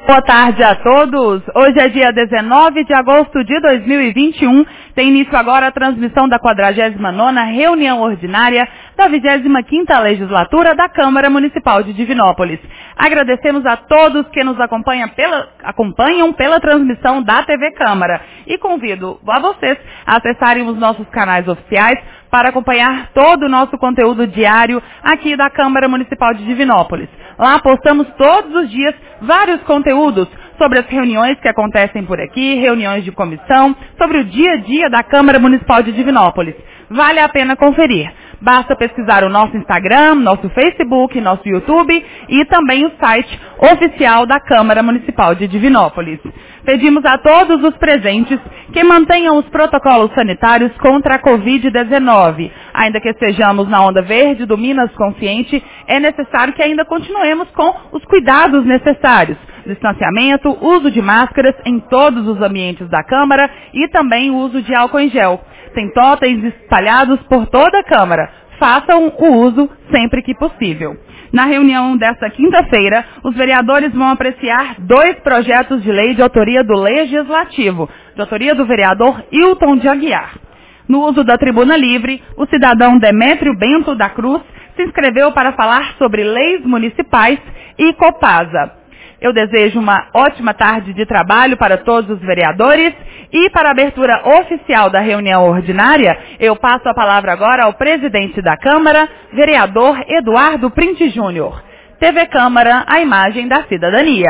Boa tarde a todos. Hoje é dia 19 de agosto de 2021. Tem início agora a transmissão da 49ª reunião ordinária da 25ª legislatura da Câmara Municipal de Divinópolis. Agradecemos a todos que nos acompanham pela transmissão da TV Câmara e convido a vocês a acessarem os nossos canais oficiais para acompanhar todo o nosso conteúdo diário aqui da Câmara Municipal de Divinópolis. Lá postamos todos os dias vários conteúdos sobre as reuniões que acontecem por aqui, reuniões de comissão, sobre o dia a dia da Câmara Municipal de Divinópolis. Vale a pena conferir. Basta pesquisar o nosso Instagram, nosso Facebook, nosso YouTube e também o site oficial da Câmara Municipal de Divinópolis. Pedimos a todos os presentes que mantenham os protocolos sanitários contra a Covid-19. Ainda que estejamos na onda verde do Minas Consciente, é necessário que ainda continuemos com os cuidados necessários. Distanciamento, uso de máscaras em todos os ambientes da Câmara e também o uso de álcool em gel. Tem totens espalhados por toda a Câmara. Façam o uso sempre que possível. Na reunião desta quinta-feira, os vereadores vão apreciar 2 projetos de lei de autoria do Legislativo, de autoria do vereador Hilton de Aguiar. No uso da tribuna livre, o cidadão Demétrio Bento da Cruz se inscreveu para falar sobre leis municipais e Copasa. Eu desejo uma ótima tarde de trabalho para todos os vereadores e para a abertura oficial da reunião ordinária, eu passo a palavra agora ao presidente da Câmara, vereador Eduardo Printe Júnior. TV Câmara, a imagem da cidadania.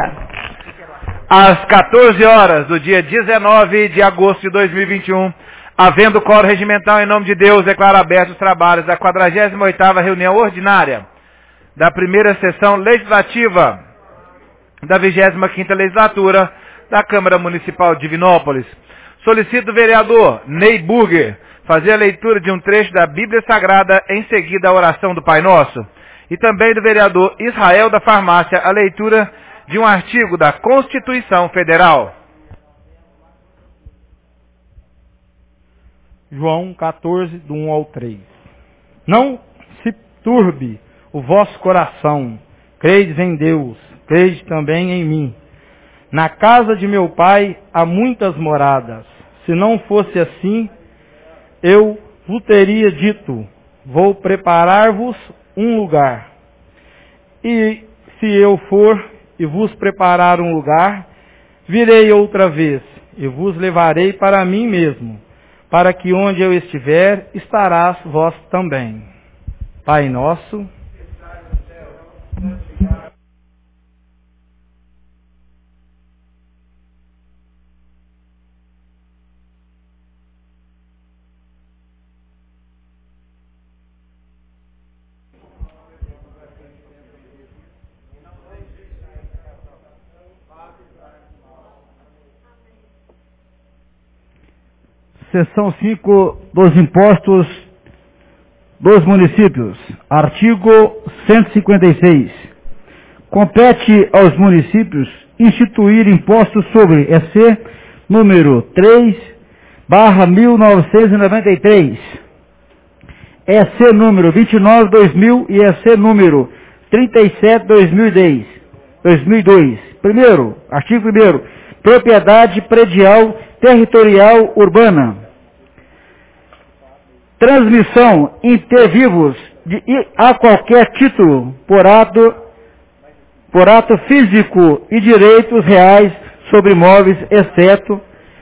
Às 14 horas do dia 19 de agosto de 2021, havendo quórum regimental em nome de Deus, declaro abertos os trabalhos da 48ª reunião ordinária da primeira sessão legislativa da 25ª legislatura da Câmara Municipal de Divinópolis. Solicito o vereador Ney Burger fazer a leitura de um trecho da Bíblia Sagrada, em seguida a oração do Pai Nosso, e também do vereador Israel da Farmácia a leitura de um artigo da Constituição Federal. João 14, do 1 ao 3. Não se turbe o vosso coração, credes em Deus, crede também em mim. Na casa de meu pai há muitas moradas. Se não fosse assim, eu vos teria dito, vou preparar-vos um lugar. E se eu for e vos preparar um lugar, virei outra vez e vos levarei para mim mesmo, para que onde eu estiver, estarás vós também. Pai nosso, Seção 5 dos impostos dos municípios. Artigo 156. Compete aos municípios instituir impostos sobre EC número 3/1993, EC número 29/2000 e EC número 37/2002. Primeiro, artigo 1º. Propriedade predial territorial urbana. Transmissão inter vivos a qualquer título por ato físico e direitos reais sobre imóveis, exceto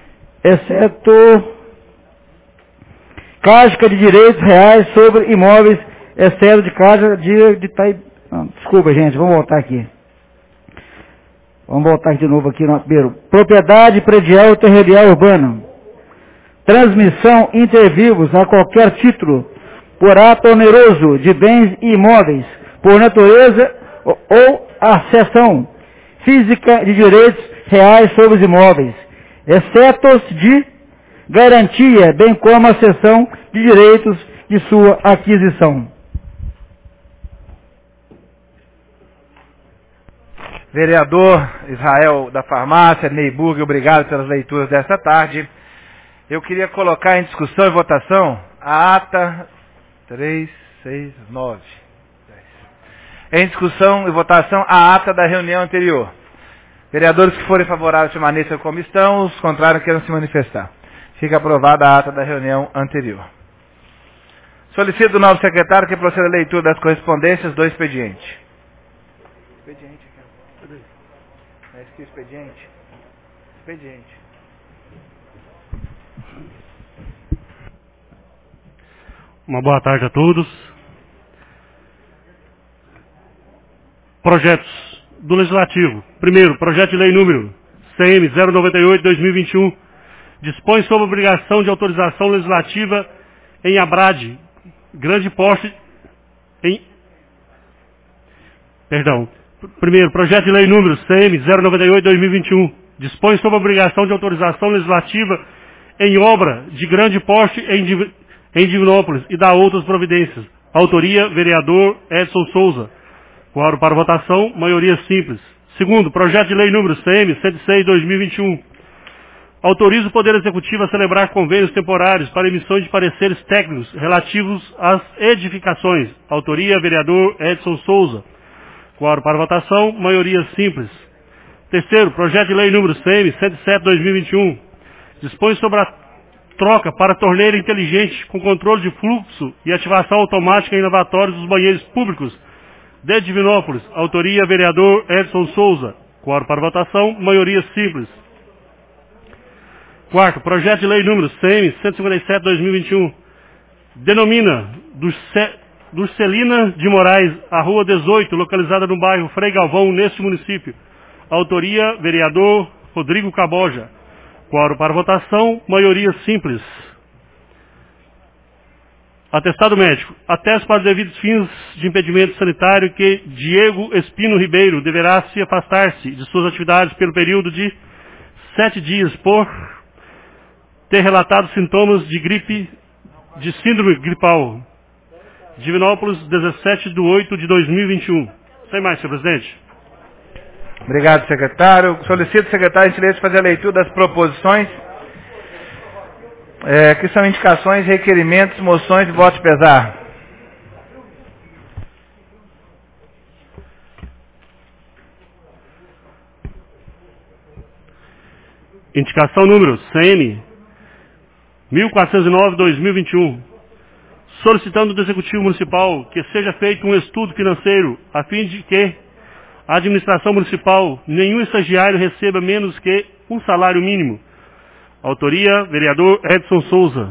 clássica de direitos reais sobre imóveis, exceto de clássica desculpa, gente, vamos voltar aqui. Vamos voltar aqui de novo aqui no primeiro. Propriedade predial territorial urbana. Transmissão inter vivos a qualquer título por ato oneroso de bens e imóveis, por natureza ou a cessão física de direitos reais sobre os imóveis, exceto os de garantia, bem como a cessão de direitos de sua aquisição. Vereador Israel da Farmácia, Ney Burger, obrigado pelas leituras desta tarde. Eu queria colocar em discussão e votação a ata 369. Em discussão e votação a ata da reunião anterior. Vereadores que forem favoráveis permaneçam como estão, os contrários queiram se manifestar. Fica aprovada a ata da reunião anterior. Solicito do novo secretário que proceda a leitura das correspondências do expediente. Expediente, cadê? É esse aqui o expediente? Expediente. Uma boa tarde a todos. Projetos do Legislativo. Primeiro, projeto de lei número CM 098/2021, dispõe sobre obrigação de autorização legislativa em ABRAD, grande porte Primeiro, projeto de lei número CM 098/2021, dispõe sobre obrigação de autorização legislativa em obra de grande porte em Divinópolis e dá outras providências. Autoria, vereador Edson Souza. Quórum para votação, maioria simples. Segundo, projeto de lei número CM 106/2021. Autoriza o Poder Executivo a celebrar convênios temporários para emissões de pareceres técnicos relativos às edificações. Autoria, vereador Edson Souza. Quórum para votação, maioria simples. Terceiro, projeto de lei número CM 107/2021. Dispõe sobre a troca para torneira inteligente com controle de fluxo e ativação automática em lavatórios dos banheiros públicos de Divinópolis. Autoria, vereador Edson Souza. Quórum para votação, maioria simples. Quarto, projeto de lei número CM 157/2021. Denomina Dulcelina de Moraes a Rua 18, localizada no bairro Frei Galvão, neste município. Autoria, vereador Rodrigo Caboja. Quórum para votação, maioria simples. Atestado médico. Ateste para os devidos fins de impedimento sanitário que Diego Espino Ribeiro deverá se afastar-se de suas atividades pelo período de 7 dias por ter relatado sintomas de gripe, de síndrome gripal. Divinópolis, 17/8/2021. Sem mais, senhor presidente. Obrigado, secretário. Solicito, secretário, a gentileza de fazer a leitura das proposições, que são indicações, requerimentos, moções e votos de pesar. Indicação número CM 1409/2021. Solicitando do Executivo Municipal que seja feito um estudo financeiro a fim de que a administração municipal, nenhum estagiário receba menos que um salário mínimo. Autoria, vereador Edson Souza.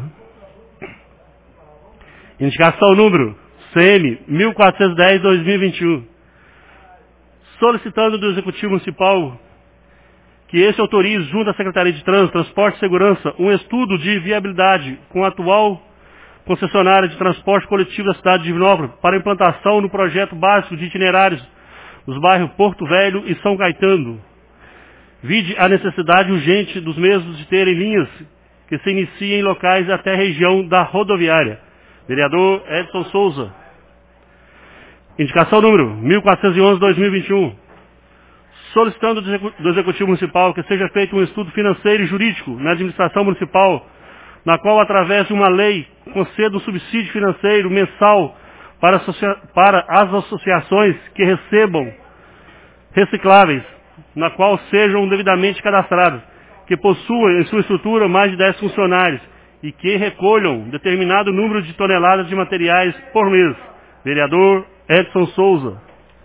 Indicação número CM 1410/2021. Solicitando do Executivo Municipal que esse autorize, junto à Secretaria de Trânsito, Transporte e Segurança, um estudo de viabilidade com a atual concessionária de transporte coletivo da cidade de Divinópolis para implantação no projeto básico de itinerários nos bairros Porto Velho e São Caetano. Vide a necessidade urgente dos mesmos de terem linhas que se iniciem em locais até a região da rodoviária. Vereador Edson Souza. Indicação número 1411/2021. Solicitando do Executivo Municipal que seja feito um estudo financeiro e jurídico na administração municipal, na qual, através de uma lei, conceda um subsídio financeiro mensal para as associações que recebam recicláveis, na qual sejam devidamente cadastradas, que possuam em sua estrutura mais de 10 funcionários e que recolham determinado número de toneladas de materiais por mês. Vereador Edson Souza.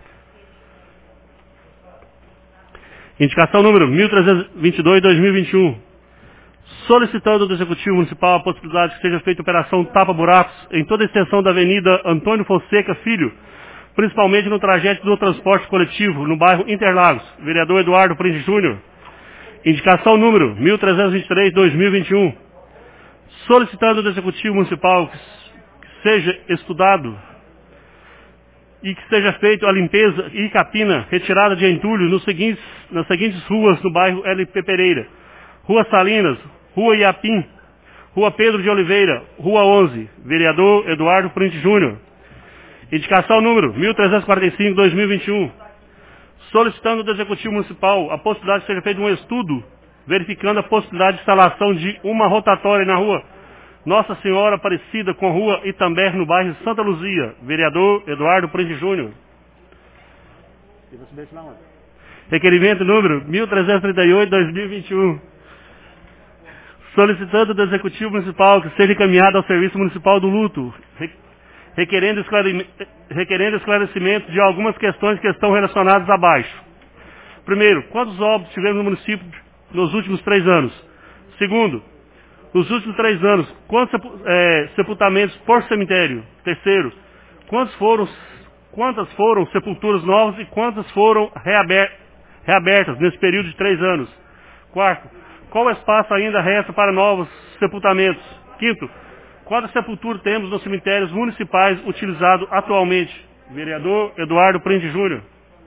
Indicação número 1322/2021. Solicitando do Executivo Municipal a possibilidade que seja feita operação tapa-buracos em toda a extensão da Avenida Antônio Fonseca Filho, principalmente no trajeto do transporte coletivo, no bairro Interlagos. Vereador Eduardo Prins Júnior. Indicação número 1323/2021. Solicitando do Executivo Municipal que seja estudado e que seja feita a limpeza e capina, retirada de entulho nas seguintes ruas no bairro LP Pereira: Rua Salinas, Rua Iapim, Rua Pedro de Oliveira, Rua 11. Vereador Eduardo Print Júnior. Indicação número 1345/2021. Solicitando do Executivo Municipal a possibilidade de seja feito um estudo verificando a possibilidade de instalação de uma rotatória na rua Nossa Senhora Aparecida com Rua Itambé, no bairro Santa Luzia. Vereador Eduardo Print Júnior. Requerimento número 1338/2021. Solicitando do Executivo Municipal que seja encaminhado ao Serviço Municipal do Luto, requerendo esclarecimento de algumas questões que estão relacionadas abaixo. Primeiro, quantos óbitos tivemos no município nos últimos 3 anos? Segundo, nos últimos 3 anos, quantos sepultamentos por cemitério? Terceiro, quantas foram sepulturas novas e quantas foram reabertas nesse período de 3 anos? Quarto, qual espaço ainda resta para novos sepultamentos? Quinto, quantas sepulturas temos nos cemitérios municipais utilizados atualmente? Vereador Eduardo Prende Júnior.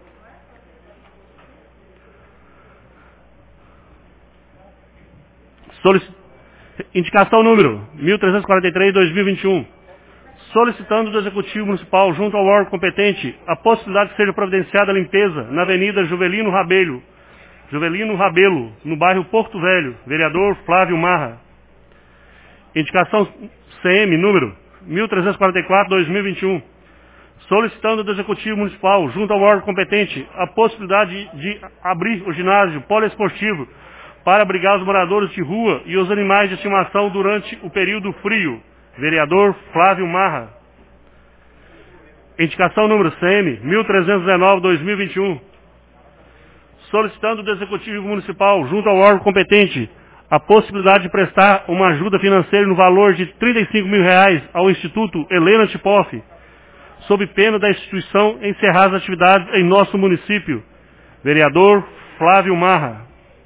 Indicação número 1343/2021. Solicitando do Executivo Municipal, junto ao órgão competente, a possibilidade que seja providenciada a limpeza na Avenida Juvelino Rabelo, no bairro Porto Velho. Vereador Flávio Marra. Indicação CM número 1344/2021. Solicitando do Executivo Municipal, junto ao órgão competente, a possibilidade de abrir o ginásio poliesportivo para abrigar os moradores de rua e os animais de estimação durante o período frio. Vereador Flávio Marra. Indicação número CM 1319/2021. Solicitando do Executivo Municipal, junto ao órgão competente, a possibilidade de prestar uma ajuda financeira no valor de R$35 mil ao Instituto Helena Tipoff, sob pena da instituição encerrar as atividades em nosso município. Vereador Flávio Marra.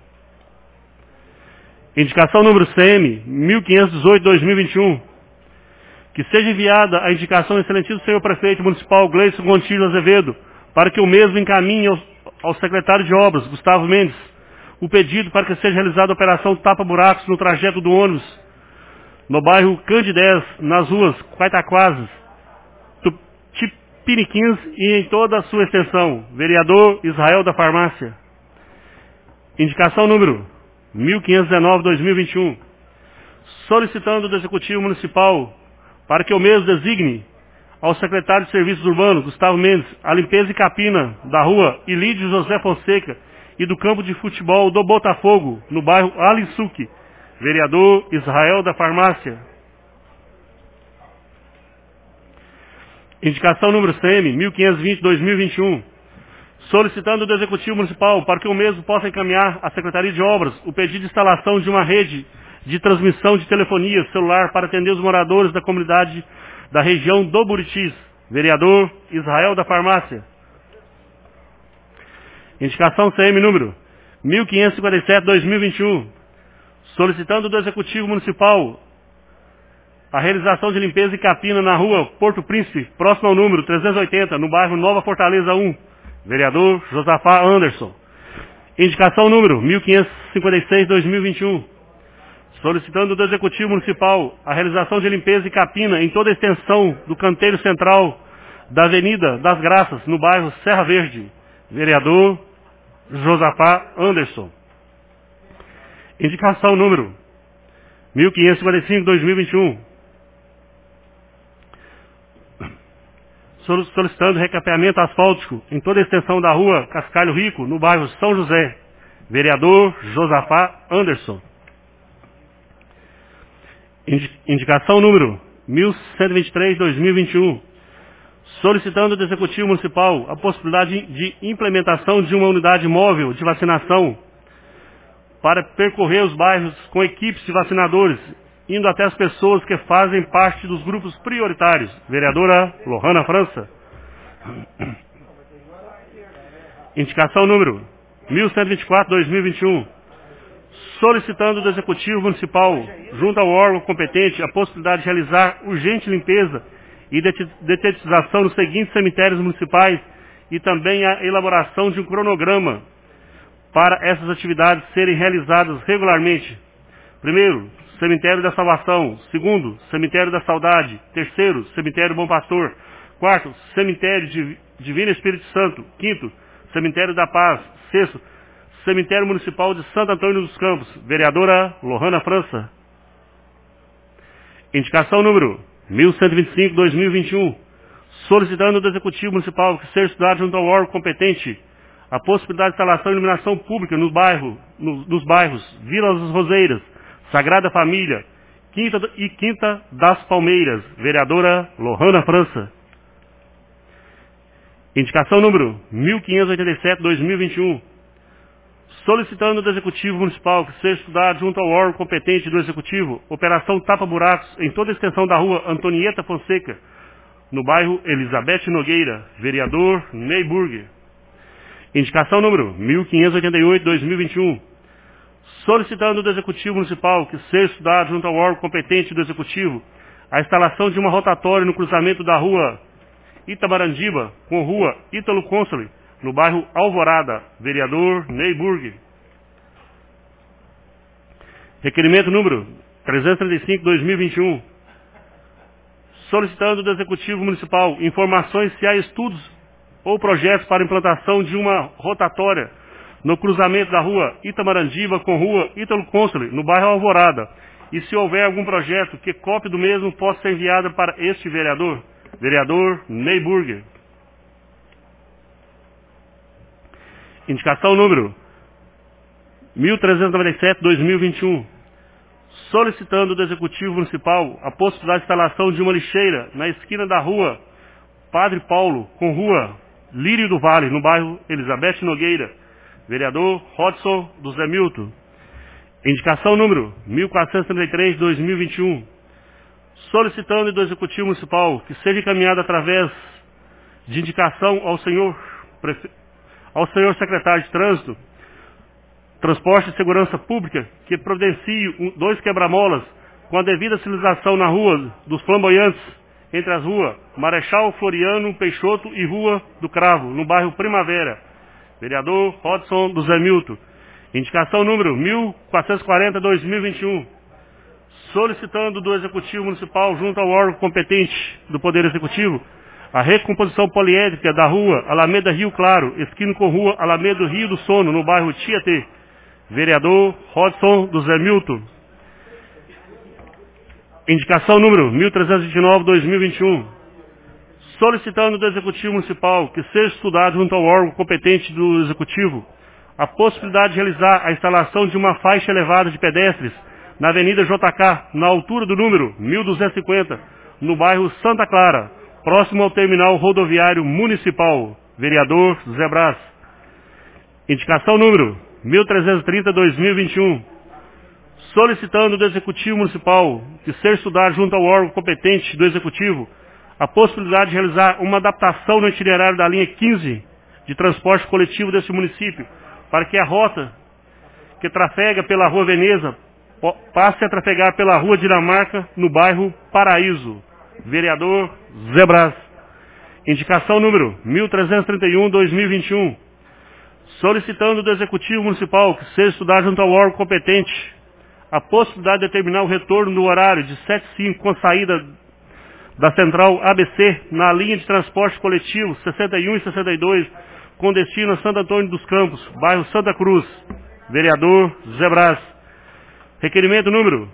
Indicação número CM 1518/2021. Que seja enviada a indicação do excelentíssimo senhor prefeito municipal Gleison Gontijo Azevedo, para que o mesmo encaminhe ao secretário de obras, Gustavo Mendes, o pedido para que seja realizada a operação tapa-buracos no trajeto do ônibus, no bairro Candidez, nas ruas Quaitaquazes, Tupiniquins e em toda a sua extensão. Vereador Israel da Farmácia. Indicação número 1519/2021. Solicitando do Executivo Municipal para que o mesmo designe ao secretário de Serviços Urbanos, Gustavo Mendes, a limpeza e capina da rua Ilídio José Fonseca e do campo de futebol do Botafogo, no bairro Alinsuque. Vereador Israel da Farmácia. Indicação número CM 1520/2021. Solicitando do Executivo Municipal para que o mesmo possa encaminhar à Secretaria de Obras o pedido de instalação de uma rede de transmissão de telefonia celular para atender os moradores da comunidade da região do Buritis. Vereador Israel da Farmácia. Indicação CM número 1557/2021. Solicitando do Executivo Municipal a realização de limpeza e capina na rua Porto Príncipe, próximo ao número 380, no bairro Nova Fortaleza 1. Vereador Josafá Anderson. Indicação número 1556/2021. Solicitando do Executivo Municipal a realização de limpeza e capina em toda a extensão do canteiro central da Avenida das Graças, no bairro Serra Verde. Vereador Josafá Anderson. Indicação número 1555/2021. Solicitando recapeamento asfáltico em toda a extensão da rua Cascalho Rico, no bairro São José. Vereador Josafá Anderson. Indicação número 1123/2021. Solicitando do Executivo Municipal a possibilidade de implementação de uma unidade móvel de vacinação para percorrer os bairros com equipes de vacinadores, indo até as pessoas que fazem parte dos grupos prioritários. Vereadora Lohana França. Indicação número 1124/2021. Solicitando do Executivo Municipal, junto ao órgão competente, a possibilidade de realizar urgente limpeza e detetização nos seguintes cemitérios municipais e também a elaboração de um cronograma para essas atividades serem realizadas regularmente. Primeiro, Cemitério da Salvação. Segundo, Cemitério da Saudade. Terceiro, Cemitério Bom Pastor. Quarto, Cemitério de Divino Espírito Santo. Quinto, Cemitério da Paz. Sexto, Cemitério Municipal de Santo Antônio dos Campos. Vereadora Lohana França. Indicação número 1125/2021. Solicitando do Executivo Municipal que seja estudado junto ao órgão competente a possibilidade de instalação de iluminação pública nos bairros Vila das Roseiras, Sagrada Família, Quinta das Palmeiras, vereadora Lohana França. Indicação número 1587/2021. Solicitando do Executivo Municipal que seja estudado junto ao órgão competente do Executivo, operação tapa-buracos em toda a extensão da rua Antonieta Fonseca, no bairro Elizabeth Nogueira, vereador Ney Burger. Indicação número 1588/2021. Solicitando do Executivo Municipal que seja estudado junto ao órgão competente do Executivo a instalação de uma rotatória no cruzamento da rua Itabarandiba com rua Ítalo Consoli, no bairro Alvorada, vereador Ney Burger. Requerimento número 335/2021. Solicitando do Executivo Municipal informações se há estudos ou projetos para implantação de uma rotatória no cruzamento da rua Itabarandiba com rua Ítalo Consoli, no bairro Alvorada, e se houver algum projeto que cópia do mesmo possa ser enviada para este vereador, vereador Ney Burger. Indicação número 1397/2021. Solicitando do Executivo Municipal a possibilidade de instalação de uma lixeira na esquina da rua Padre Paulo com rua Lírio do Vale, no bairro Elizabeth Nogueira, vereador Rodson do Zé Milton. Indicação número 1433/2021. Solicitando do Executivo Municipal que seja encaminhado através de indicação ao senhor secretário de Trânsito, Transporte e Segurança Pública, que providencie 2 quebra-molas com a devida sinalização na rua dos Flamboyantes, entre as ruas Marechal Floriano Peixoto e Rua do Cravo, no bairro Primavera, vereador Rodson do Zé Milton. Indicação número 1440/2021. Solicitando do Executivo Municipal junto ao órgão competente do Poder Executivo a recomposição poliédrica da rua Alameda Rio Claro, esquina com rua Alameda Rio do Sono, no bairro Tietê, vereador Rodson do Zé Milton. Indicação número 1329/2021. Solicitando do Executivo Municipal que seja estudado junto ao órgão competente do Executivo a possibilidade de realizar a instalação de uma faixa elevada de pedestres na Avenida JK, na altura do número 1250, no bairro Santa Clara, próximo ao terminal rodoviário municipal, vereador Zé Brás. Indicação número 1330/2021. Solicitando do Executivo Municipal que seja estudado junto ao órgão competente do Executivo a possibilidade de realizar uma adaptação no itinerário da linha 15 de transporte coletivo deste município, para que a rota que trafega pela Rua Veneza passe a trafegar pela Rua Dinamarca, no bairro Paraíso, vereador Zé Brás. Indicação número 1331/2021. Solicitando do Executivo Municipal que seja estudado junto ao órgão competente a possibilidade de determinar o retorno do horário de 7h05 com saída da Central ABC na linha de transporte coletivo 61 e 62 com destino a Santo Antônio dos Campos, bairro Santa Cruz, vereador Zé Brás. Requerimento número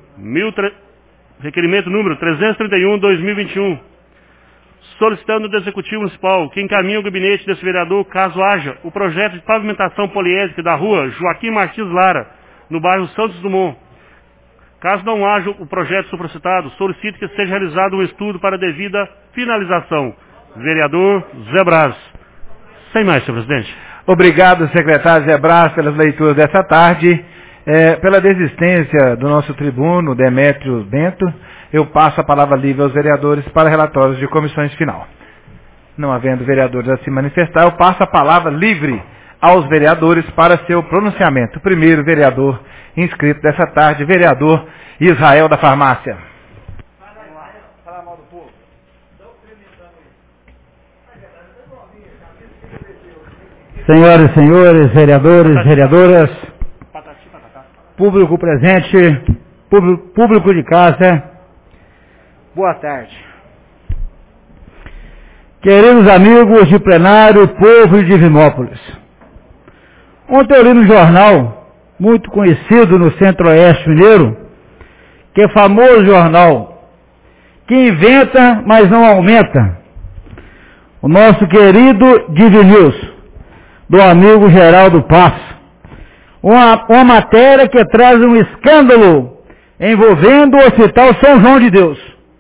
331/2021. Solicitando do Executivo Municipal que encaminhe ao gabinete desse vereador, caso haja, o projeto de pavimentação poliédrica da rua Joaquim Martins Lara, no bairro Santos Dumont. Caso não haja o projeto supracitado, solicito que seja realizado um estudo para devida finalização. Vereador Zé Brás. Sem mais, senhor presidente. Obrigado, secretário Zé Brás, pelas leituras dessa tarde. Pela desistência do nosso tribuno, Demétrio Bento, eu passo a palavra livre aos vereadores para relatórios de comissões final. Não havendo vereadores a se manifestar, eu passo a palavra livre aos vereadores para seu pronunciamento. O primeiro vereador inscrito dessa tarde, vereador Israel da Farmácia. Senhoras e senhores, vereadores, vereadoras, público presente, público de casa, boa tarde. Queridos amigos de plenário, povo de Divinópolis, ontem eu li no jornal, muito conhecido no Centro-Oeste Mineiro, que é famoso jornal, que inventa, mas não aumenta, o nosso querido Divinews. do amigo Geraldo Passo. Uma matéria que traz um escândalo envolvendo o Hospital São João de Deus.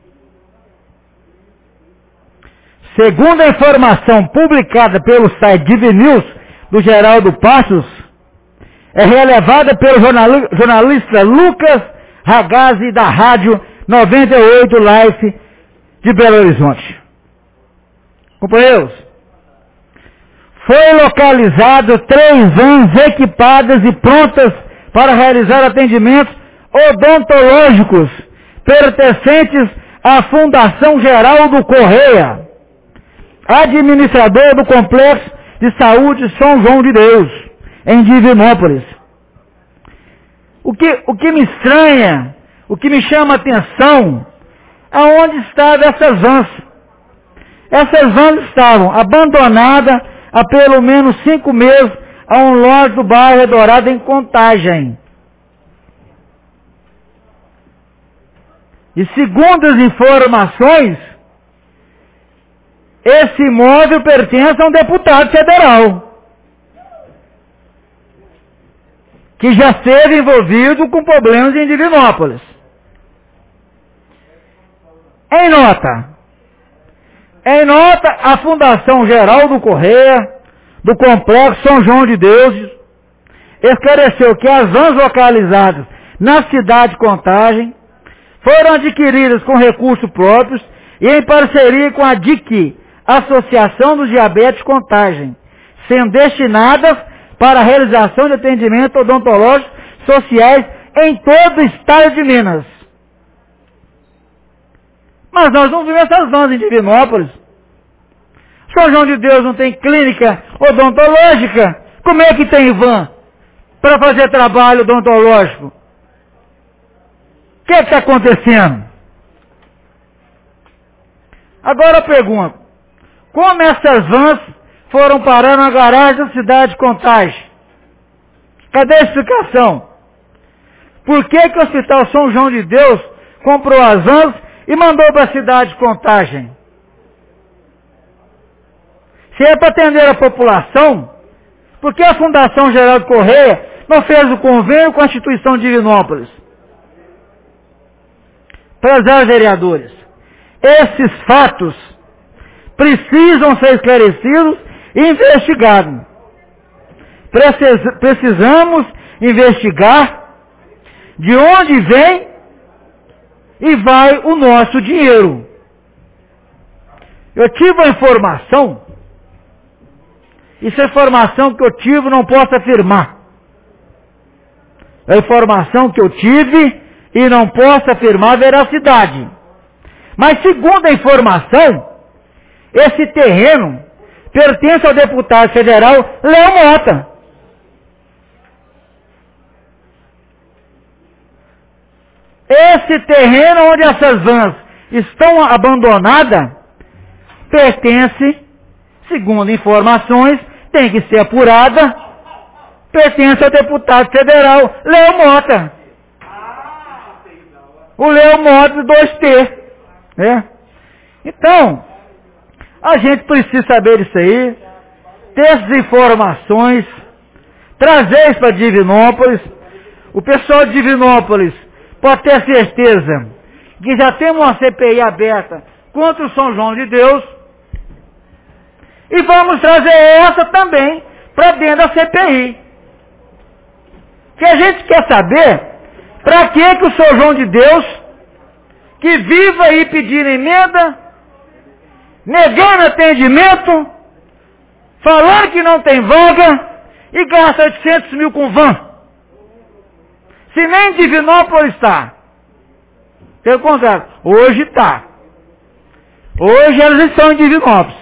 Segundo a informação publicada pelo site DivNews do Geraldo Passos, é relevada pelo jornalista Lucas Ragazzi da Rádio 98 Life de Belo Horizonte. Companheiros, foi localizado 3 vans equipadas e prontas para realizar atendimentos odontológicos pertencentes à Fundação Geraldo Correia, administrador do Complexo de Saúde São João de Deus, em Divinópolis. O que me estranha, o que me chama a atenção, aonde estavam essas vans? Essas vans estavam abandonadas há pelo menos 5 meses a um lote do bairro Dourado em Contagem. E segundo as informações, esse imóvel pertence a um deputado federal, que já esteve envolvido com problemas em Divinópolis. Em nota, a Fundação Geraldo Correia, do Complexo São João de Deus, esclareceu que as vans localizadas na cidade de Contagem foram adquiridas com recursos próprios e em parceria com a DIC, Associação dos Diabetes Contagem, sendo destinadas para a realização de atendimentos odontológicos sociais em todo o estado de Minas. Mas nós não vimos essas vans em Divinópolis. São João de Deus não tem clínica odontológica. Como é que tem van para fazer trabalho odontológico? O que está acontecendo? Agora eu pergunto, como essas vans foram parar na garagem da cidade de Contagem? Cadê a explicação? Por que o Hospital São João de Deus comprou as vans e mandou para a cidade de Contagem? Se é para atender a população, por que a Fundação Geraldo Correia não fez o convênio com a instituição de Divinópolis? Prezados vereadores, esses fatos precisam ser esclarecidos e investigados. Precisamos investigar de onde vem e vai o nosso dinheiro. Eu tive a informação, isso é informação que eu tive, não posso afirmar. É informação que eu tive e não posso afirmar a veracidade. Mas segundo a informação, esse terreno pertence ao deputado federal Léo Mota. Esse terreno onde essas vans estão abandonadas pertence, segundo informações, tem que ser apurada, pertence ao deputado federal Léo Mota. O Léo Mota 2T. Né? Então, a gente precisa saber disso aí, ter essas informações, trazer isso para Divinópolis. O pessoal de Divinópolis pode ter certeza que já temos uma CPI aberta contra o São João de Deus e vamos trazer essa também para dentro da CPI. Que a gente quer saber para que o São João de Deus, que vive aí pedindo emenda, negando atendimento, falando que não tem vaga e gasta 800 mil com van. Se nem Divinópolis está. Pelo contrário, hoje está. Hoje elas estão em Divinópolis.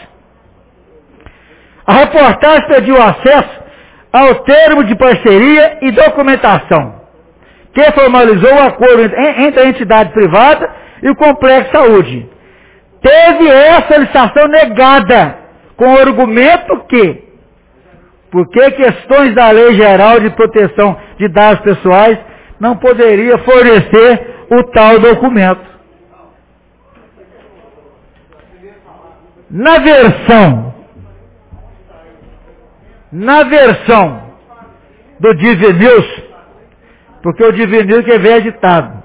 A reportagem pediu acesso ao termo de parceria e documentação, que formalizou o acordo entre a entidade privada e o Complexo de Saúde. Teve essa licitação negada, com o argumento que, porque questões da Lei Geral de Proteção de Dados Pessoais, não poderia fornecer o tal documento. Na versão do Divinews, porque o Divinews que é velho ditado.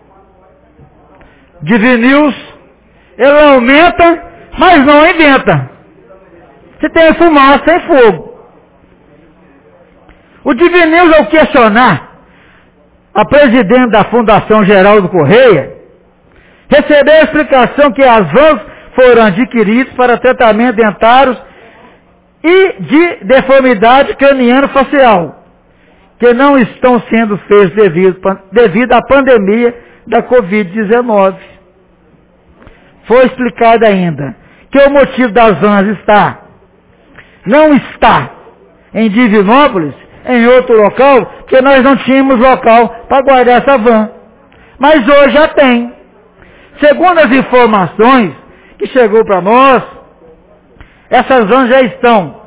Divinews, ele aumenta, mas não inventa. Se tem fumaça, tem fogo. O Divinews, ao questionar a presidente da Fundação Geraldo Correia, recebeu a explicação que as vans foram adquiridas para tratamento dentários e de deformidade craniano-facial, que não estão sendo feitos devido à pandemia da Covid-19. Foi explicado ainda que o motivo das vans não está em Divinópolis, em outro local, porque nós não tínhamos local para guardar essa van. Mas hoje já tem. Segundo as informações que chegou para nós, essas vans já estão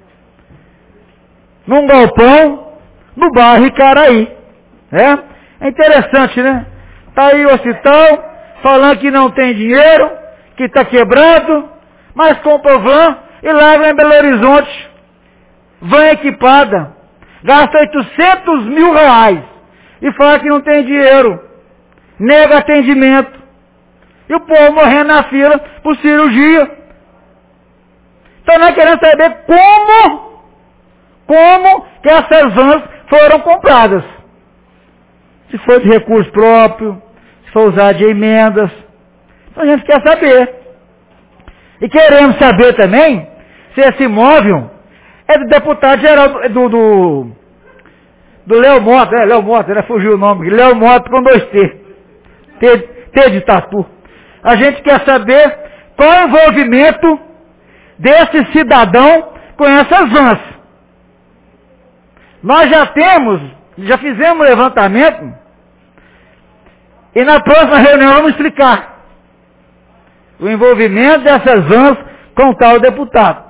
num galpão no bairro Icaraí. É interessante, né? Está aí o hospital falando que não tem dinheiro, que está quebrado, mas compra van e leva em Belo Horizonte. Van equipada. Gasta 800 mil reais e fala que não tem dinheiro. Nega atendimento. E o povo morrendo na fila por cirurgia. Então nós queremos saber como que essas vans foram compradas. Se foi de recurso próprio, se foi usado de emendas. Então a gente quer saber. E queremos saber também se esse imóvel é do deputado geral do Léo Mota. Léo Mota, fugiu o nome. Léo Mota com 2 T de tatu. A gente quer saber qual é o envolvimento desse cidadão com essas vans. Nós já fizemos um levantamento e na próxima reunião vamos explicar o envolvimento dessas vans com o tal deputado.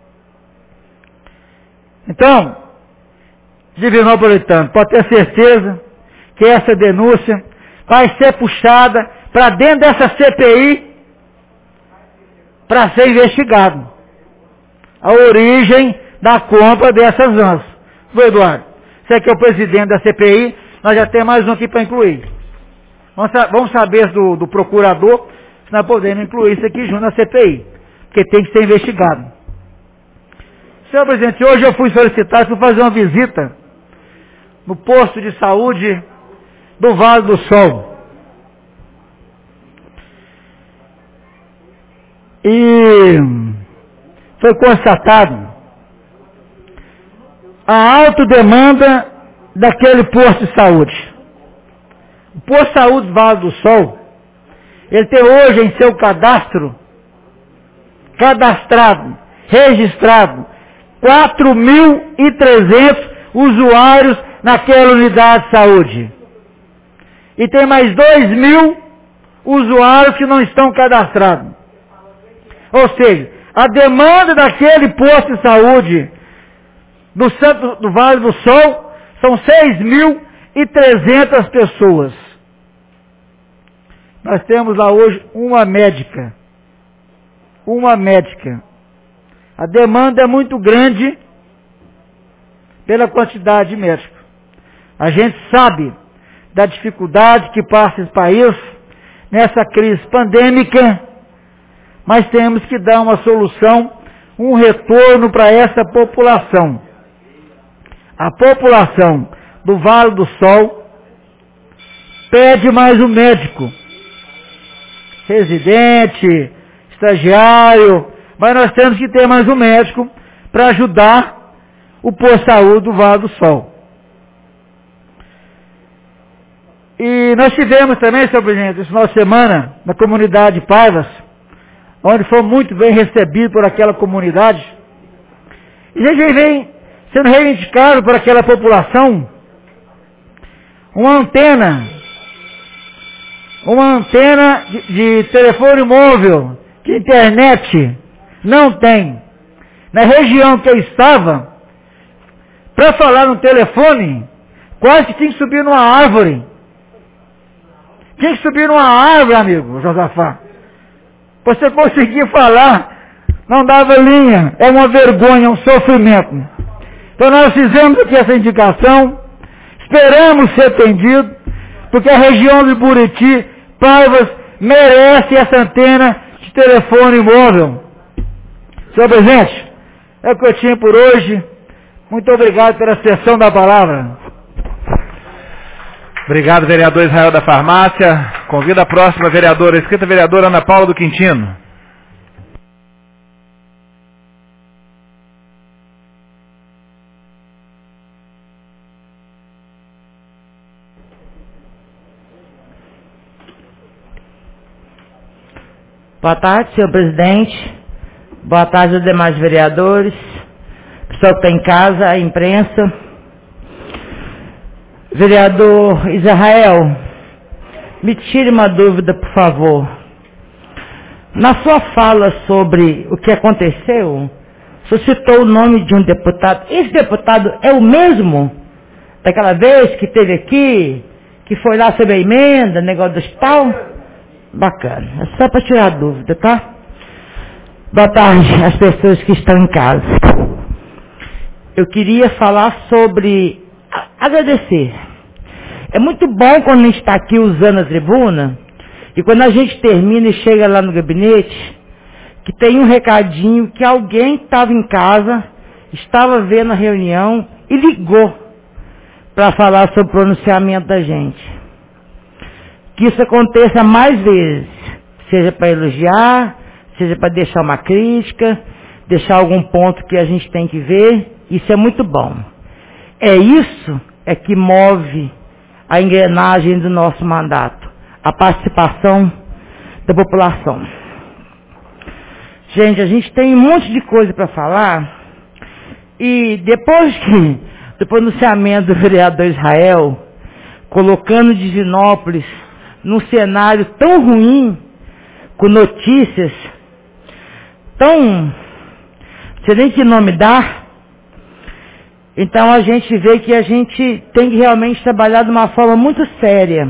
Então, Divinopolitano, pode ter certeza que essa denúncia vai ser puxada para dentro dessa CPI para ser investigado. A origem da compra dessas vans. Eduardo, você que é o presidente da CPI, nós já temos mais um aqui para incluir. Vamos saber do procurador se nós podemos incluir isso aqui junto na CPI, porque tem que ser investigado. Senhor presidente, hoje eu fui solicitado para fazer uma visita no posto de saúde do Vale do Sol. E foi constatado a alta demanda daquele posto de saúde. O posto de saúde do Vale do Sol, ele tem hoje em seu cadastrado, registrado, 4.300 usuários naquela unidade de saúde. E tem mais 2.000 usuários que não estão cadastrados. Ou seja, a demanda daquele posto de saúde do Vale do Sol são 6.300 pessoas. Nós temos lá hoje uma médica. A demanda é muito grande pela quantidade de médicos. A gente sabe da dificuldade que passa esse país nessa crise pandêmica, mas temos que dar uma solução, um retorno para essa população. A população do Vale do Sol pede mais um médico, residente, estagiário, mas nós temos que ter mais um médico para ajudar o posto de saúde do Vale do Sol. E nós tivemos também, senhor presidente, esse final de semana, na comunidade de Paivas, onde foi muito bem recebido por aquela comunidade, e a gente vem sendo reivindicado por aquela população uma antena de telefone móvel, que internet não tem. Na região que eu estava, para falar no telefone, quase que tinha que subir numa árvore. Tinha que subir numa árvore, amigo Josafá. Você conseguia falar, não dava linha. É uma vergonha, um sofrimento. Então nós fizemos aqui essa indicação, esperamos ser atendido, porque a região de Buriti, Paivas, merece essa antena de telefone móvel. Senhor presidente, é o que eu tinha por hoje. Muito obrigado pela cessão da palavra. Obrigado, vereador Israel da Farmácia. Convido a próxima vereadora, escrita vereadora Ana Paula do Quintino. Boa tarde, senhor presidente. Boa tarde aos demais vereadores, pessoal que está em casa, a imprensa. Vereador Israel, me tire uma dúvida, por favor. Na sua fala sobre o que aconteceu, o senhor citou o nome de um deputado. Esse deputado é o mesmo daquela vez que teve aqui, que foi lá sobre a emenda, negócio do hospital? Bacana, é só para tirar a dúvida, tá? Boa tarde às pessoas que estão em casa. Eu queria falar sobre agradecer. É muito bom quando a gente está aqui usando a tribuna e quando a gente termina e chega lá no gabinete, que tem um recadinho que alguém estava em casa, estava vendo a reunião e ligou para falar sobre o pronunciamento da gente. Que isso aconteça mais vezes, seja para elogiar, seja para deixar uma crítica, deixar algum ponto que a gente tem que ver, isso é muito bom. É isso que move a engrenagem do nosso mandato, a participação da população. Gente, a gente tem um monte de coisa para falar, e depois do pronunciamento do vereador Israel, colocando Divinópolis num cenário tão ruim, com notícias tão, não sei nem que nome dar, então a gente vê que a gente tem que realmente trabalhar de uma forma muito séria,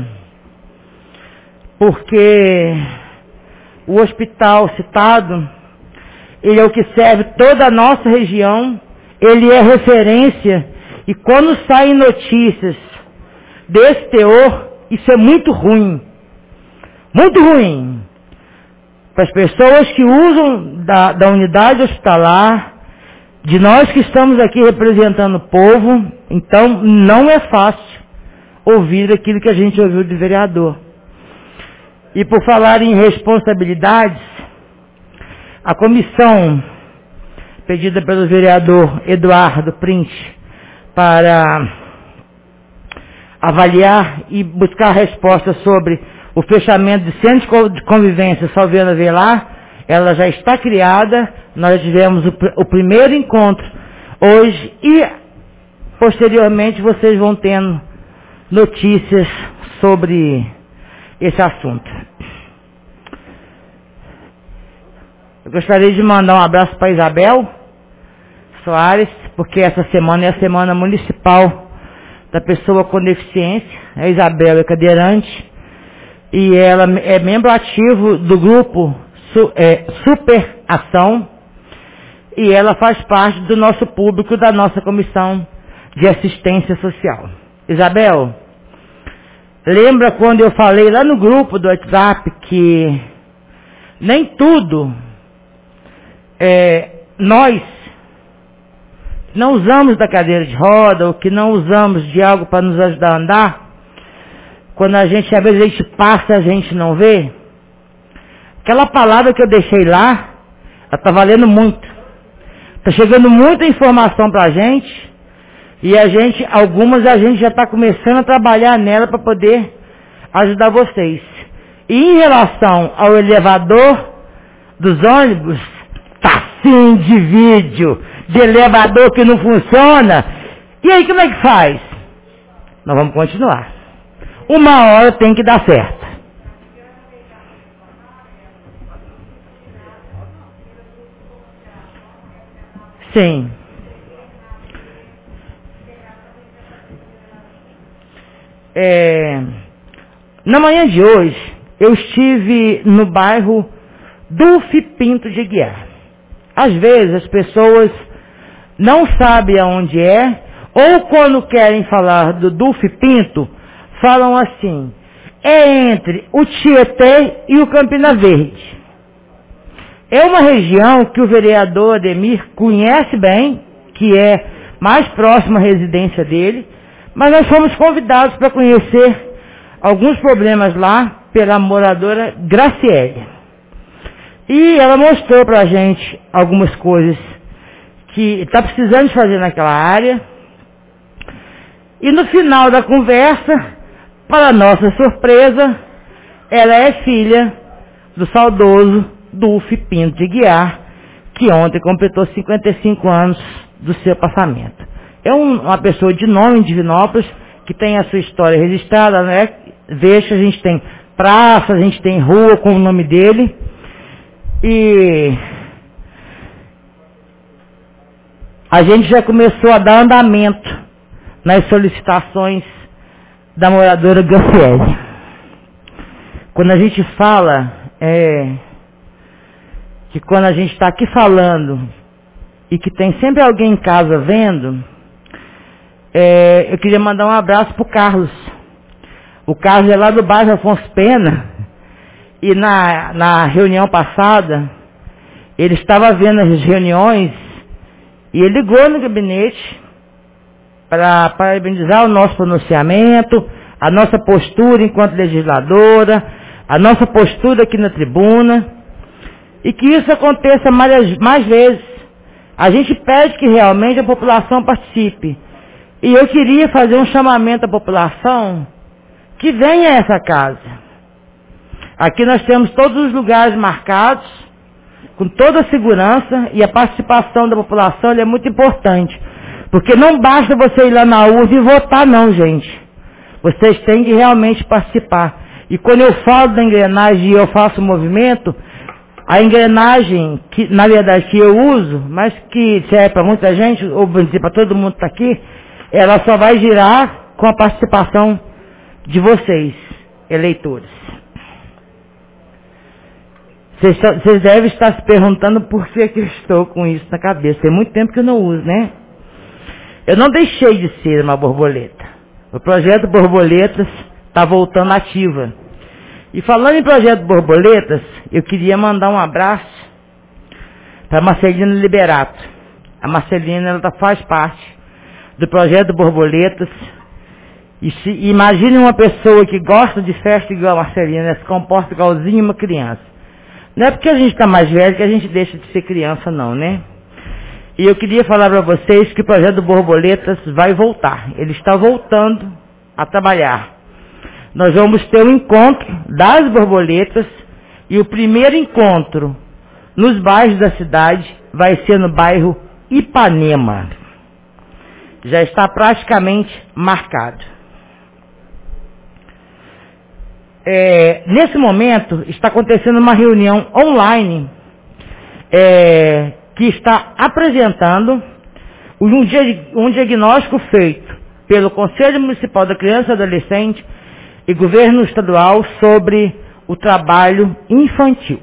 porque o hospital citado, ele é o que serve toda a nossa região, ele é referência, e quando saem notícias desse teor, isso é muito ruim. Muito ruim. Para as pessoas que usam da unidade hospitalar, de nós que estamos aqui representando o povo, então não é fácil ouvir aquilo que a gente ouviu do vereador. E por falar em responsabilidades, a comissão pedida pelo vereador Eduardo Print para avaliar e buscar respostas sobre o fechamento de centro de convivência Salviana Velar, ela já está criada, nós tivemos o primeiro encontro hoje e posteriormente vocês vão tendo notícias sobre esse assunto. Eu gostaria de mandar um abraço para Isabel Soares, porque essa semana é a semana municipal da pessoa com deficiência. A Isabel é cadeirante e ela é membro ativo do grupo Super Ação e ela faz parte do nosso público da nossa comissão de assistência social. Isabel, lembra quando eu falei lá no grupo do WhatsApp que nem tudo nós não usamos da cadeira de roda ou que não usamos de algo para nos ajudar a andar, quando às vezes a gente passa, a gente não vê, aquela palavra que eu deixei lá, ela está valendo muito. Está chegando muita informação para a gente, e algumas a gente já está começando a trabalhar nela para poder ajudar vocês. E em relação ao elevador dos ônibus, tá sim de vídeo, de elevador que não funciona. E aí como é que faz? Nós vamos continuar. Uma hora tem que dar certo. Sim. Na manhã de hoje, eu estive no bairro Dulce Pinto de Aguiar. Às vezes as pessoas não sabem aonde é, ou quando querem falar do Dulce Pinto, falam assim, é entre o Tietê e o Campina Verde. É uma região que o vereador Ademir conhece bem, que é mais próxima à residência dele, mas nós fomos convidados para conhecer alguns problemas lá pela moradora Graciele. E ela mostrou para a gente algumas coisas que está precisando de fazer naquela área. E no final da conversa, para nossa surpresa, ela é filha do saudoso Dulce Pinto de Guiar, que ontem completou 55 anos do seu passamento. É uma pessoa de nome em Divinópolis, que tem a sua história registrada, né? Veja, a gente tem praça, a gente tem rua com o nome dele. E a gente já começou a dar andamento nas solicitações da moradora Graciele. Quando a gente fala, que quando a gente está aqui falando e que tem sempre alguém em casa vendo, eu queria mandar um abraço para o Carlos. O Carlos é lá do bairro Afonso Pena, e na reunião passada, ele estava vendo as reuniões e ele ligou no gabinete para parabenizar o nosso pronunciamento, a nossa postura enquanto legisladora, a nossa postura aqui na tribuna, e que isso aconteça mais vezes. A gente pede que realmente a população participe. E eu queria fazer um chamamento à população que venha a essa casa. Aqui nós temos todos os lugares marcados, com toda a segurança, e a participação da população é muito importante. Porque não basta você ir lá na urna e votar não, gente. Vocês têm que realmente participar. E quando eu falo da engrenagem e eu faço o movimento, a engrenagem, que na verdade que eu uso, mas que serve para muita gente, ou para todo mundo que está aqui, ela só vai girar com a participação de vocês, eleitores. Vocês devem estar se perguntando por que eu estou com isso na cabeça. Tem muito tempo que eu não uso, né? Eu não deixei de ser uma borboleta. O projeto Borboletas está voltando ativa. E falando em projeto Borboletas, eu queria mandar um abraço para a Marcelina Liberato. A Marcelina, ela faz parte do projeto Borboletas. E imagine uma pessoa que gosta de festa igual a Marcelina, se comporta igualzinho uma criança. Não é porque a gente está mais velho que a gente deixa de ser criança, não, né? E eu queria falar para vocês que o projeto Borboletas vai voltar. Ele está voltando a trabalhar. Nós vamos ter um encontro das borboletas, e o primeiro encontro nos bairros da cidade vai ser no bairro Ipanema. Já está praticamente marcado. Nesse momento está acontecendo uma reunião online que está apresentando um diagnóstico feito pelo Conselho Municipal da Criança e Adolescente e Governo Estadual sobre o trabalho infantil.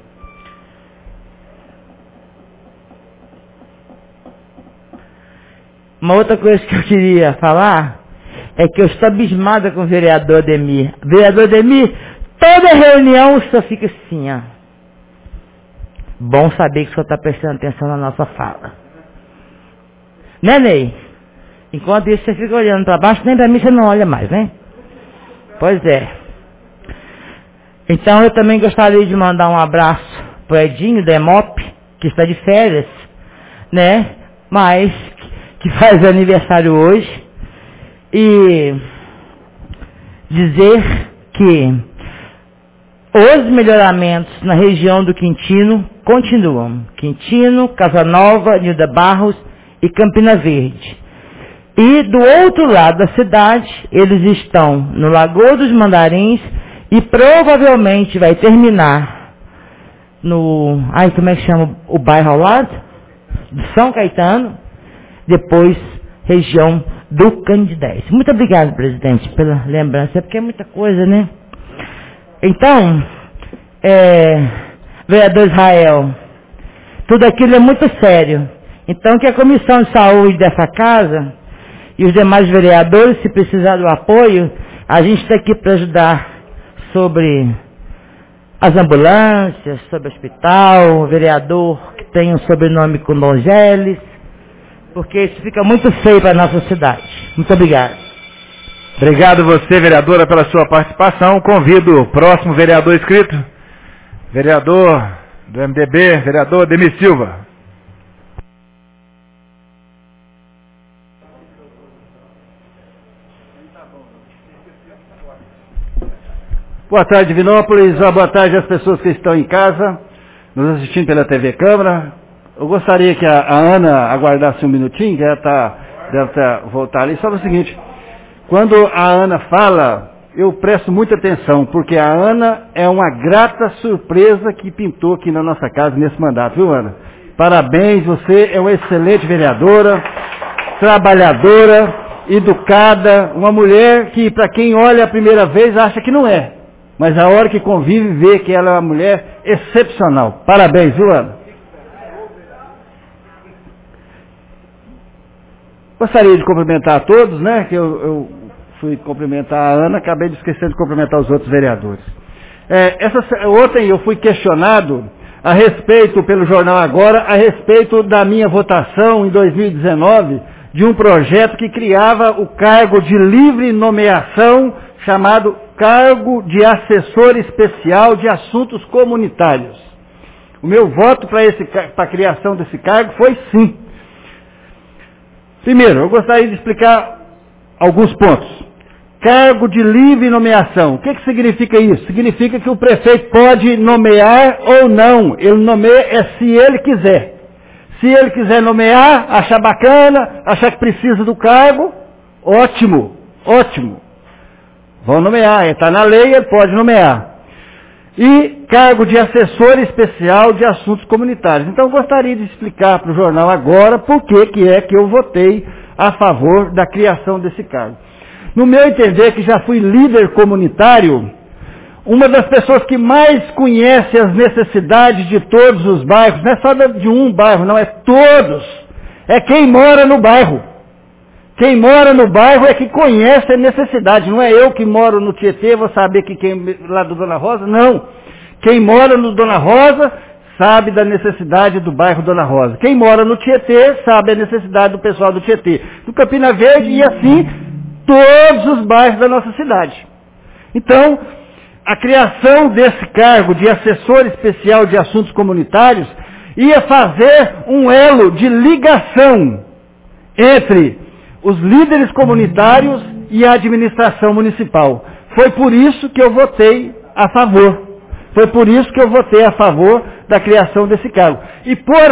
Uma outra coisa que eu queria falar é que eu estou abismada com o vereador Ademir. Vereador Ademir, toda reunião o senhor fica assim, ó. Bom saber que o senhor está prestando atenção na nossa fala. Né, Ney? Enquanto isso você fica olhando para baixo, nem para mim você não olha mais, né? Pois é. Então eu também gostaria de mandar um abraço para o Edinho da EMOP, que está de férias, né? Mas que faz aniversário hoje. E dizer que os melhoramentos na região do Quintino continuam. Quintino, Casa Nova, Nilda Barros e Campina Verde. E do outro lado da cidade, eles estão no Lagoa dos Mandarins e provavelmente vai terminar no... como é que chama o bairro ao lado? De São Caetano, depois região do Candidez. Muito obrigado, presidente, pela lembrança, porque é muita coisa, né? Então, vereador Israel, tudo aquilo é muito sério. Então, que a Comissão de Saúde dessa casa e os demais vereadores, se precisar do apoio, a gente está aqui para ajudar sobre as ambulâncias, sobre o hospital, o vereador que tem um sobrenome com Dongeles, porque isso fica muito feio para a nossa cidade. Muito obrigado. Obrigado você, vereadora, pela sua participação. Convido o próximo vereador inscrito, vereador do MDB, vereador Demir Silva. Boa tarde, Divinópolis. Boa tarde às pessoas que estão em casa, nos assistindo pela TV Câmara. Eu gostaria que a Ana aguardasse um minutinho, que ela deve voltar ali. Só o seguinte, quando a Ana fala, eu presto muita atenção, porque a Ana é uma grata surpresa que pintou aqui na nossa casa nesse mandato, viu, Ana? Parabéns, você é uma excelente vereadora, trabalhadora, educada, uma mulher que, para quem olha a primeira vez, acha que não é. Mas a hora que convive, vê que ela é uma mulher excepcional. Parabéns, viu, Ana? Gostaria de cumprimentar a todos, né? Que eu fui cumprimentar a Ana, acabei de esquecer de cumprimentar os outros vereadores. Ontem eu fui questionado a respeito, pelo Jornal Agora, a respeito da minha votação em 2019 de um projeto que criava o cargo de livre nomeação chamado Cargo de Assessor Especial de Assuntos Comunitários. O meu voto para a criação desse cargo foi sim. Primeiro, eu gostaria de explicar alguns pontos. Cargo de livre nomeação. O que significa isso? Significa que o prefeito pode nomear ou não. Ele nomeia se ele quiser. Se ele quiser nomear, achar bacana, achar que precisa do cargo, ótimo, ótimo. Vão nomear, está na lei, ele pode nomear. E cargo de assessor especial de assuntos comunitários. Então eu gostaria de explicar para o jornal agora por que é que eu votei a favor da criação desse cargo. No meu entender, que já fui líder comunitário, uma das pessoas que mais conhece as necessidades de todos os bairros, não é só de um bairro, não, é todos, é quem mora no bairro. Quem mora no bairro é que conhece a necessidade, não é eu que moro no Tietê, vou saber que quem lá do Dona Rosa, não. Quem mora no Dona Rosa sabe da necessidade do bairro Dona Rosa. Quem mora no Tietê sabe a necessidade do pessoal do Tietê, do Campina Verde e assim todos os bairros da nossa cidade. Então, a criação desse cargo de assessor especial de assuntos comunitários ia fazer um elo de ligação entre os líderes comunitários e a administração municipal. Foi por isso que eu votei a favor. Foi por isso que eu votei a favor da criação desse cargo. E por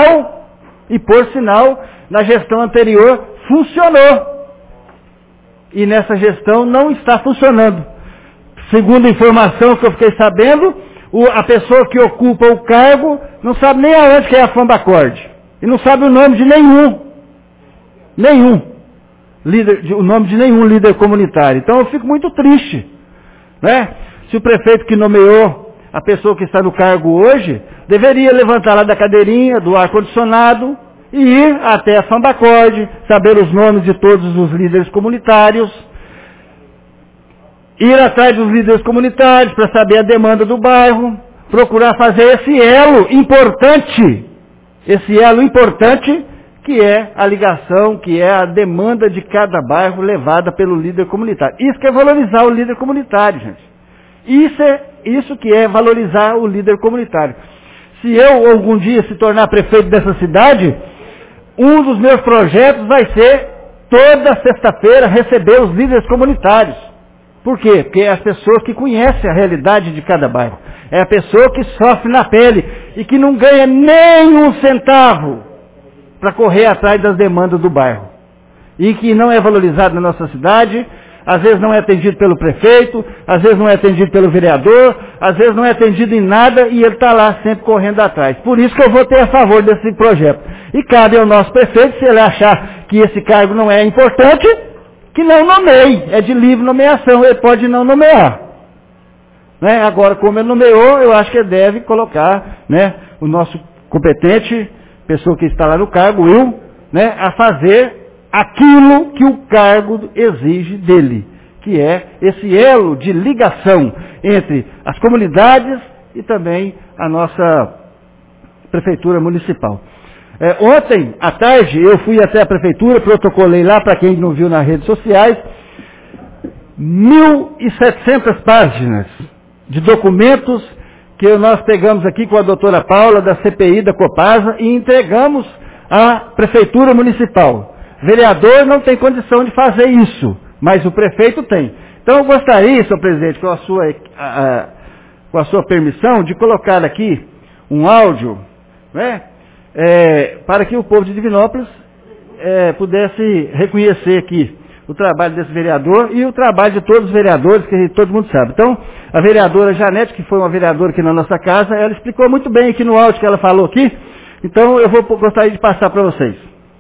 sinal, na gestão anterior funcionou. E nessa gestão não está funcionando. Segundo a informação que eu fiquei sabendo, a pessoa que ocupa o cargo não sabe nem aonde que é a Fambacorde. E não sabe o nome de o nome de nenhum líder comunitário. Então eu fico muito triste, né? Se o prefeito que nomeou a pessoa que está no cargo hoje, deveria levantar lá da cadeirinha, do ar-condicionado, e ir até a Fambacorde, saber os nomes de todos os líderes comunitários, ir atrás dos líderes comunitários para saber a demanda do bairro, procurar fazer esse elo importante, que é a ligação, que é a demanda de cada bairro levada pelo líder comunitário. Isso que é valorizar o líder comunitário, gente. Isso que é valorizar o líder comunitário. Se eu algum dia se tornar prefeito dessa cidade, um dos meus projetos vai ser toda sexta-feira receber os líderes comunitários. Por quê? Porque é as pessoas que conhecem a realidade de cada bairro. É a pessoa que sofre na pele e que não ganha nem um centavo para correr atrás das demandas do bairro. E que não é valorizado na nossa cidade, às vezes não é atendido pelo prefeito, às vezes não é atendido pelo vereador, às vezes não é atendido em nada e ele está lá sempre correndo atrás. Por isso que eu votei a favor desse projeto. E cabe ao nosso prefeito, se ele achar que esse cargo não é importante, que não nomeie, é de livre nomeação, ele pode não nomear. Né? Agora, como ele nomeou, eu acho que ele deve colocar, né, o nosso competente pessoa que está lá no cargo, Will, né, a fazer aquilo que o cargo exige dele, que é esse elo de ligação entre as comunidades e também a nossa prefeitura municipal. Ontem, à tarde, eu fui até a prefeitura, protocolei lá, para quem não viu nas redes sociais, 1.700 páginas de documentos que nós pegamos aqui com a doutora Paula, da CPI da Copasa, e entregamos à prefeitura municipal. O vereador não tem condição de fazer isso, mas o prefeito tem. Então eu gostaria, senhor presidente, com a sua permissão, de colocar aqui um áudio, né, para que o povo de Divinópolis pudesse reconhecer aqui o trabalho desse vereador e o trabalho de todos os vereadores, que todo mundo sabe. Então, a vereadora Janete, que foi uma vereadora aqui na nossa casa, ela explicou muito bem aqui no áudio que ela falou aqui, então eu gostaria de passar para vocês.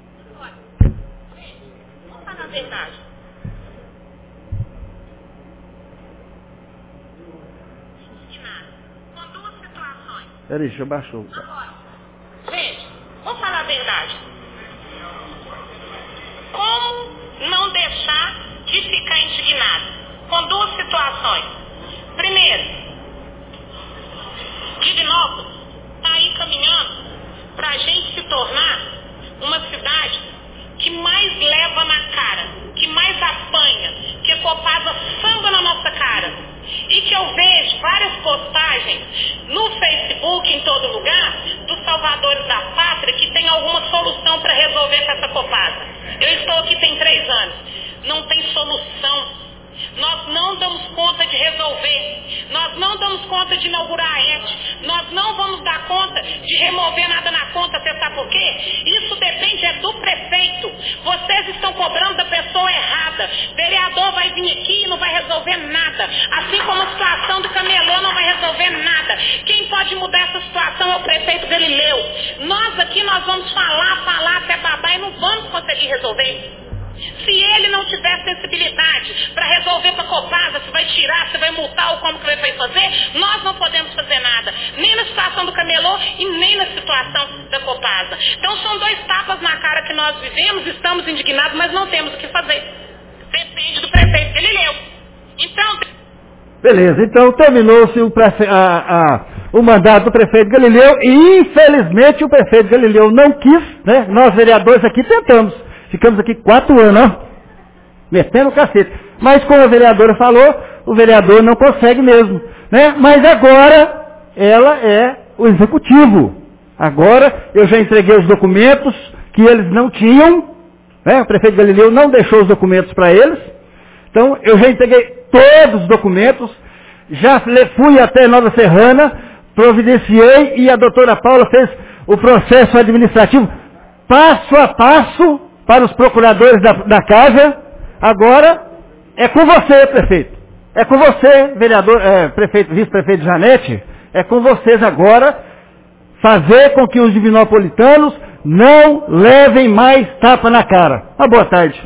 Vamos falar a verdade. Com duas situações. Peraí, deixa eu baixar. Gente, vamos falar a verdade. Como não deixar de ficar indignado? Com duas situações. Primeiro, Divinópolis está aí caminhando para a gente se tornar uma cidade que mais leva na cara, que mais apanha, que a Copasa samba na nossa cara. E que eu vejo várias postagens no Facebook, em todo lugar, dos salvadores da pátria que tem alguma solução para resolver com essa Copasa. Eu estou aqui tem 3 anos. Não tem solução. Nós não damos conta de resolver. Nós não damos conta de inaugurar a ET. Nós não vamos dar conta de remover nada na conta. Você sabe por quê? Isso depende do prefeito. Vocês estão cobrando da pessoa errada. Vereador vai vir aqui e não vai resolver nada. Assim como a situação do camelô não vai resolver nada. Quem pode mudar essa situação é o prefeito Galileu. Nós aqui nós vamos falar até babar e não vamos conseguir resolver. Se ele não tiver sensibilidade para resolver para a Copasa, se vai tirar, se vai multar ou como que ele vai fazer, nós não podemos fazer nada. Nem na situação do camelô e nem na situação da Copasa. Então são 2 tapas na cara que nós vivemos, estamos indignados, mas não temos o que fazer. Depende do prefeito Galileu. Então... Beleza, então terminou-se o mandato do prefeito Galileu e infelizmente o prefeito Galileu não quis, né? Nós vereadores aqui tentamos. Ficamos aqui 4 anos, ó, metendo o cacete. Mas como a vereadora falou, o vereador não consegue mesmo, né? Mas agora ela é o executivo. Agora eu já entreguei os documentos que eles não tinham, né? O prefeito Galileu não deixou os documentos para eles. Então eu já entreguei todos os documentos, já fui até Nova Serrana, providenciei e a doutora Paula fez o processo administrativo passo a passo para os procuradores da casa. Agora é com você, prefeito. É com você, vereador, prefeito, vice-prefeito Janete. É com vocês agora fazer com que os divinopolitanos não levem mais tapa na cara. Uma boa tarde.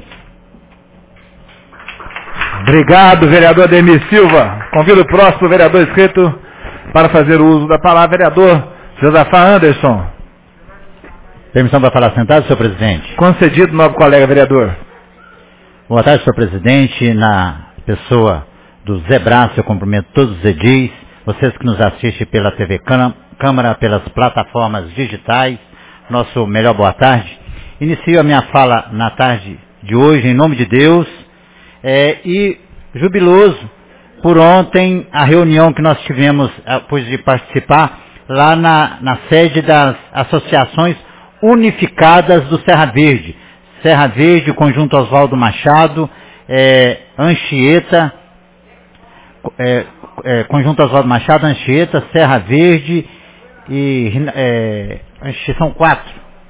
Obrigado, vereador Ademir Silva. Convido o próximo vereador inscrito para fazer o uso da palavra, vereador Josafá Anderson. Permissão para falar sentado, senhor presidente? Concedido, novo colega vereador. Boa tarde, senhor presidente. Na pessoa do Zé Braço, eu cumprimento todos os edis, vocês que nos assistem pela TV Câmara, pelas plataformas digitais, nosso melhor boa tarde. Inicio a minha fala na tarde de hoje, em nome de Deus, e jubiloso por ontem a reunião que nós tivemos, depois de participar, lá na sede das associações unificadas do Serra Verde. Serra Verde, Conjunto Oswaldo Machado, Anchieta, Conjunto Oswaldo Machado, Anchieta, Serra Verde e são 4.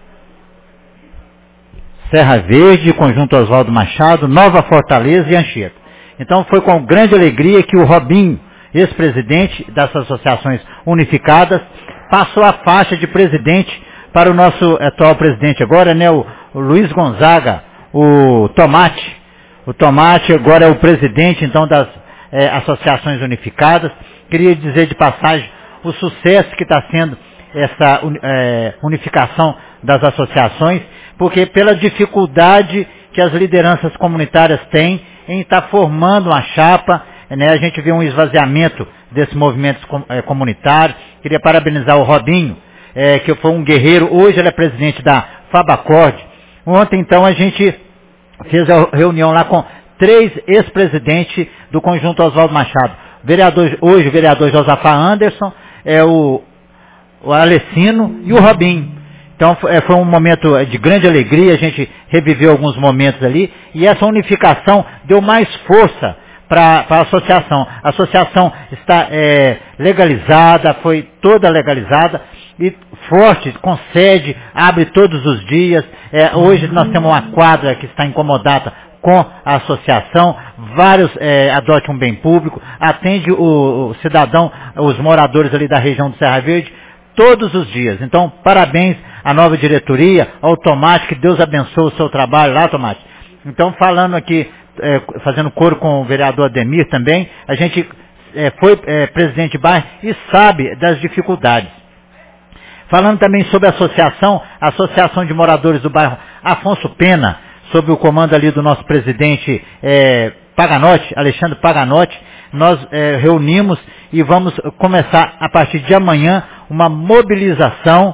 Serra Verde, Conjunto Oswaldo Machado, Nova Fortaleza e Anchieta. Então foi com grande alegria que o Robinho, ex-presidente das associações unificadas, passou a faixa de presidente para o nosso atual presidente agora, né, o Luiz Gonzaga, o Tomate. O Tomate agora é o presidente, então, das associações unificadas. Queria dizer de passagem o sucesso que está sendo essa unificação das associações, porque pela dificuldade que as lideranças comunitárias têm em estar formando uma chapa, né? A gente vê um esvaziamento desses movimentos comunitários. Queria parabenizar o Robinho, que foi um guerreiro, hoje ele é presidente da Fabacord. Ontem, então, a gente fez a reunião lá com 3 ex-presidentes do Conjunto Oswaldo Machado. Hoje o vereador Josafá Anderson, o Alessino e o Robinho. Então foi um momento de grande alegria, a gente reviveu alguns momentos ali, e essa unificação deu mais força para a associação. A associação está legalizada, foi toda legalizada, e forte, com sede, abre todos os dias. Hoje nós temos uma quadra que está incomodada com a associação, vários adote um bem público, atende o cidadão, os moradores ali da região do Serra Verde, todos os dias. Então, parabéns à nova diretoria, ao Tomate, que Deus abençoe o seu trabalho lá, Tomate. Então, falando aqui, fazendo coro com o vereador Ademir também, a gente foi presidente de bairro e sabe das dificuldades. Falando também sobre a Associação de Moradores do Bairro Afonso Pena, sob o comando ali do nosso presidente Paganotti, Alexandre Paganotti, nós reunimos e vamos começar a partir de amanhã uma mobilização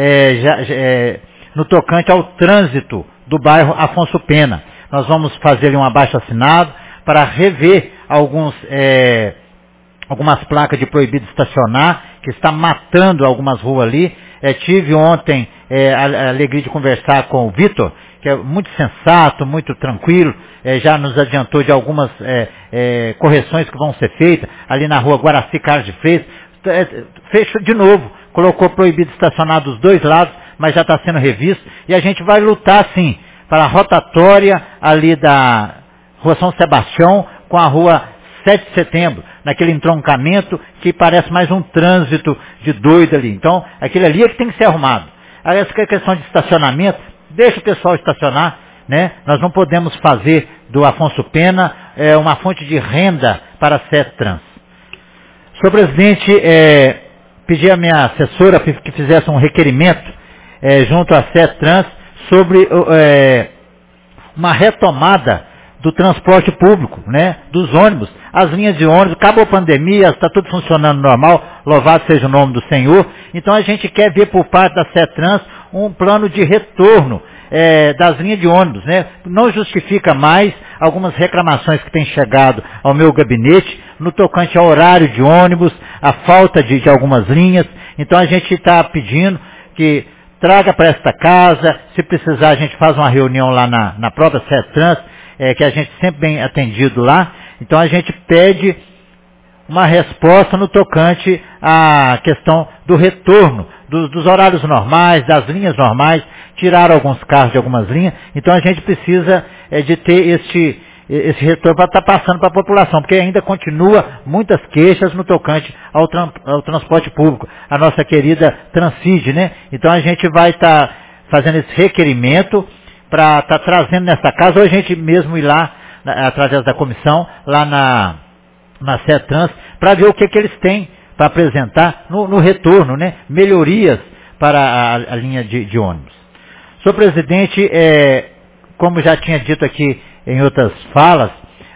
no tocante ao trânsito do bairro Afonso Pena. Nós vamos fazer ali um abaixo-assinado para rever algumas placas de proibido estacionar, que está matando algumas ruas ali. Tive ontem a alegria de conversar com o Vitor, que é muito sensato, muito tranquilo, já nos adiantou de algumas correções que vão ser feitas ali na rua Guaraci Carlos de Freitas. Fechou de novo, colocou proibido estacionar dos 2 lados, mas já está sendo revisto, e a gente vai lutar sim para a rotatória ali da Rua São Sebastião com a Rua 7 de Setembro, naquele entroncamento que parece mais um trânsito de doido ali. Então, aquele ali é que tem que ser arrumado. Essa questão de estacionamento, deixa o pessoal estacionar, né? Nós não podemos fazer do Afonso Pena uma fonte de renda para a CETRANS. Senhor presidente, pedi à minha assessora que fizesse um requerimento junto à CETRANS sobre uma retomada do transporte público, né, dos ônibus, as linhas de ônibus. Acabou a pandemia, está tudo funcionando normal, louvado seja o nome do Senhor. Então a gente quer ver por parte da CETRANS um plano de retorno das linhas de ônibus, né? Não justifica mais algumas reclamações que têm chegado ao meu gabinete no tocante ao horário de ônibus, a falta de algumas linhas. Então a gente está pedindo que traga para esta casa, se precisar a gente faz uma reunião lá na própria CETRANS, que a gente sempre bem atendido lá. Então a gente pede uma resposta no tocante à questão do retorno dos horários normais, das linhas normais, tiraram alguns carros de algumas linhas. Então a gente precisa de ter esse retorno para estar passando para a população, porque ainda continua muitas queixas no tocante ao transporte público, a nossa querida Transcid, né? Então a gente vai estar fazendo esse requerimento para estar trazendo nessa casa, ou a gente mesmo ir lá, através da comissão, lá na CETRANS, para ver o que eles têm para apresentar no retorno, né? Melhorias para a linha de ônibus. Senhor presidente, como já tinha dito aqui em outras falas,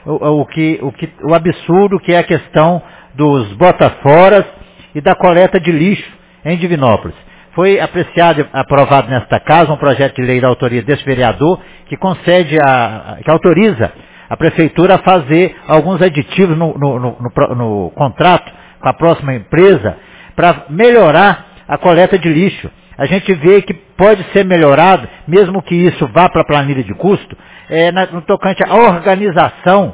o absurdo que é a questão dos botaforas e da coleta de lixo em Divinópolis. Foi apreciado e aprovado nesta casa um projeto de lei da autoria desse vereador que que autoriza a prefeitura a fazer alguns aditivos no contrato com a próxima empresa para melhorar a coleta de lixo. A gente vê que pode ser melhorado, mesmo que isso vá para a planilha de custo, no tocante à organização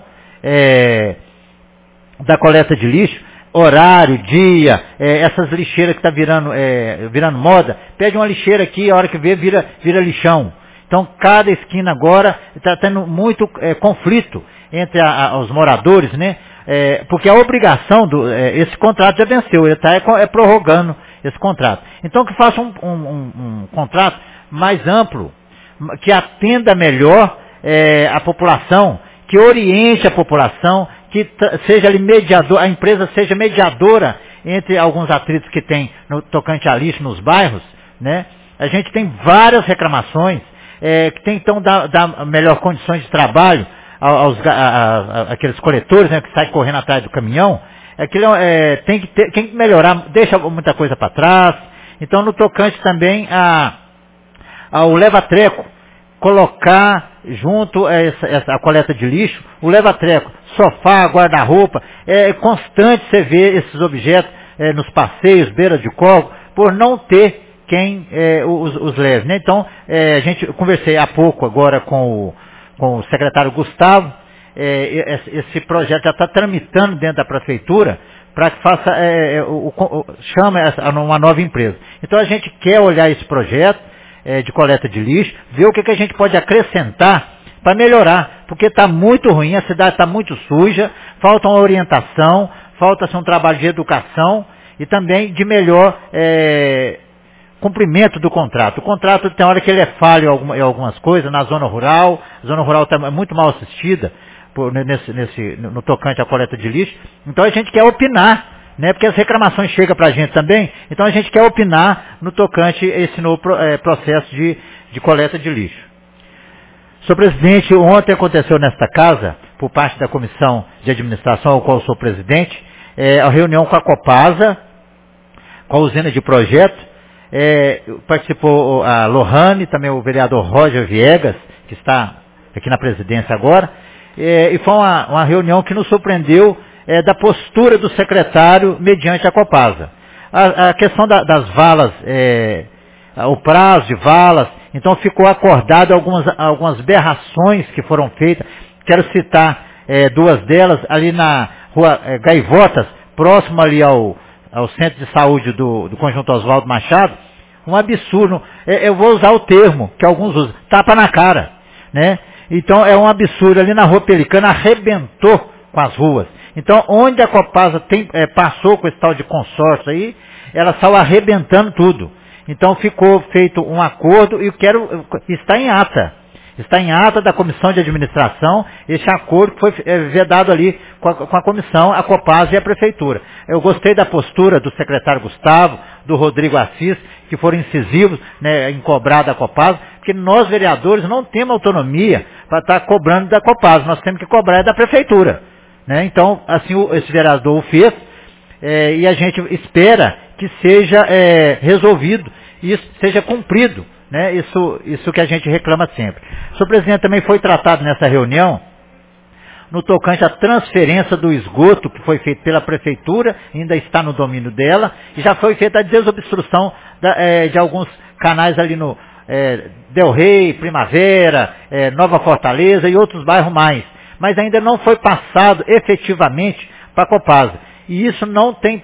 da coleta de lixo, horário, dia, essas lixeiras que está virando moda, pede uma lixeira aqui, a hora que vê, vira lixão. Então, cada esquina agora está tendo muito conflito entre os moradores, né? Porque a obrigação esse contrato já venceu, ele está prorrogando esse contrato. Então, que faça um contrato mais amplo, que atenda melhor a população, que oriente a população, que seja ali mediador, a empresa seja mediadora entre alguns atritos que tem no tocante a lixo nos bairros, né? A gente tem várias reclamações que tem então dar melhor condições de trabalho aqueles coletores, né, que saem correndo atrás do caminhão. Tem que melhorar, deixa muita coisa para trás. Então, no tocante também ao leva-treco, colocar junto a coleta de lixo, o leva-treco, sofá, guarda-roupa, é constante você ver esses objetos nos passeios, beira de córrego, por não ter quem os leve, né? Então, eu conversei há pouco agora com o secretário Gustavo, esse projeto já está tramitando dentro da prefeitura para que faça, chame uma nova empresa. Então a gente quer olhar esse projeto de coleta de lixo, ver o que a gente pode acrescentar para melhorar, porque está muito ruim, a cidade está muito suja, falta uma orientação, falta-se um trabalho de educação e também de melhor cumprimento do contrato. O contrato tem hora que ele é falho em algumas coisas, na zona rural, a zona rural está muito mal assistida no tocante à coleta de lixo. Então a gente quer opinar, né, porque as reclamações chegam para a gente também, então a gente quer opinar no tocante a esse novo processo de coleta de lixo. Senhor presidente, ontem aconteceu nesta casa, por parte da comissão de administração, ao qual eu sou presidente, a reunião com a Copasa, com a usina de projeto. Participou a Lohane, também o vereador Roger Viegas, que está aqui na presidência agora, e foi uma reunião que nos surpreendeu da postura do secretário mediante a Copasa. A questão das valas, o prazo de valas, então ficou acordado algumas berrações que foram feitas. Quero citar duas delas, ali na rua Gaivotas, próximo ali ao Centro de Saúde do Conjunto Oswaldo Machado, um absurdo, eu vou usar o termo que alguns usam, tapa na cara, né? Então é um absurdo, ali na Rua Pelicana arrebentou com as ruas. Então onde a Copasa passou com esse tal de consórcio aí, ela saiu arrebentando tudo. Então ficou feito um acordo e está em ata. Está em ata da comissão de administração, esse acordo que foi vedado ali com a comissão, a Copasa e a prefeitura. Eu gostei da postura do secretário Gustavo, do Rodrigo Assis, que foram incisivos, né, em cobrar da Copasa, porque nós vereadores não temos autonomia para estar cobrando da Copasa, nós temos que cobrar da prefeitura. Né? Então, assim, esse vereador o fez, e a gente espera que seja resolvido, e isso seja cumprido. Né? Isso que a gente reclama sempre. O senhor presidente, também foi tratado nessa reunião no tocante à transferência do esgoto que foi feito pela prefeitura, ainda está no domínio dela, e já foi feita a desobstrução de alguns canais ali no Del Rey, Primavera, Nova Fortaleza e outros bairros mais. Mas ainda não foi passado efetivamente para a Copasa. E isso não tem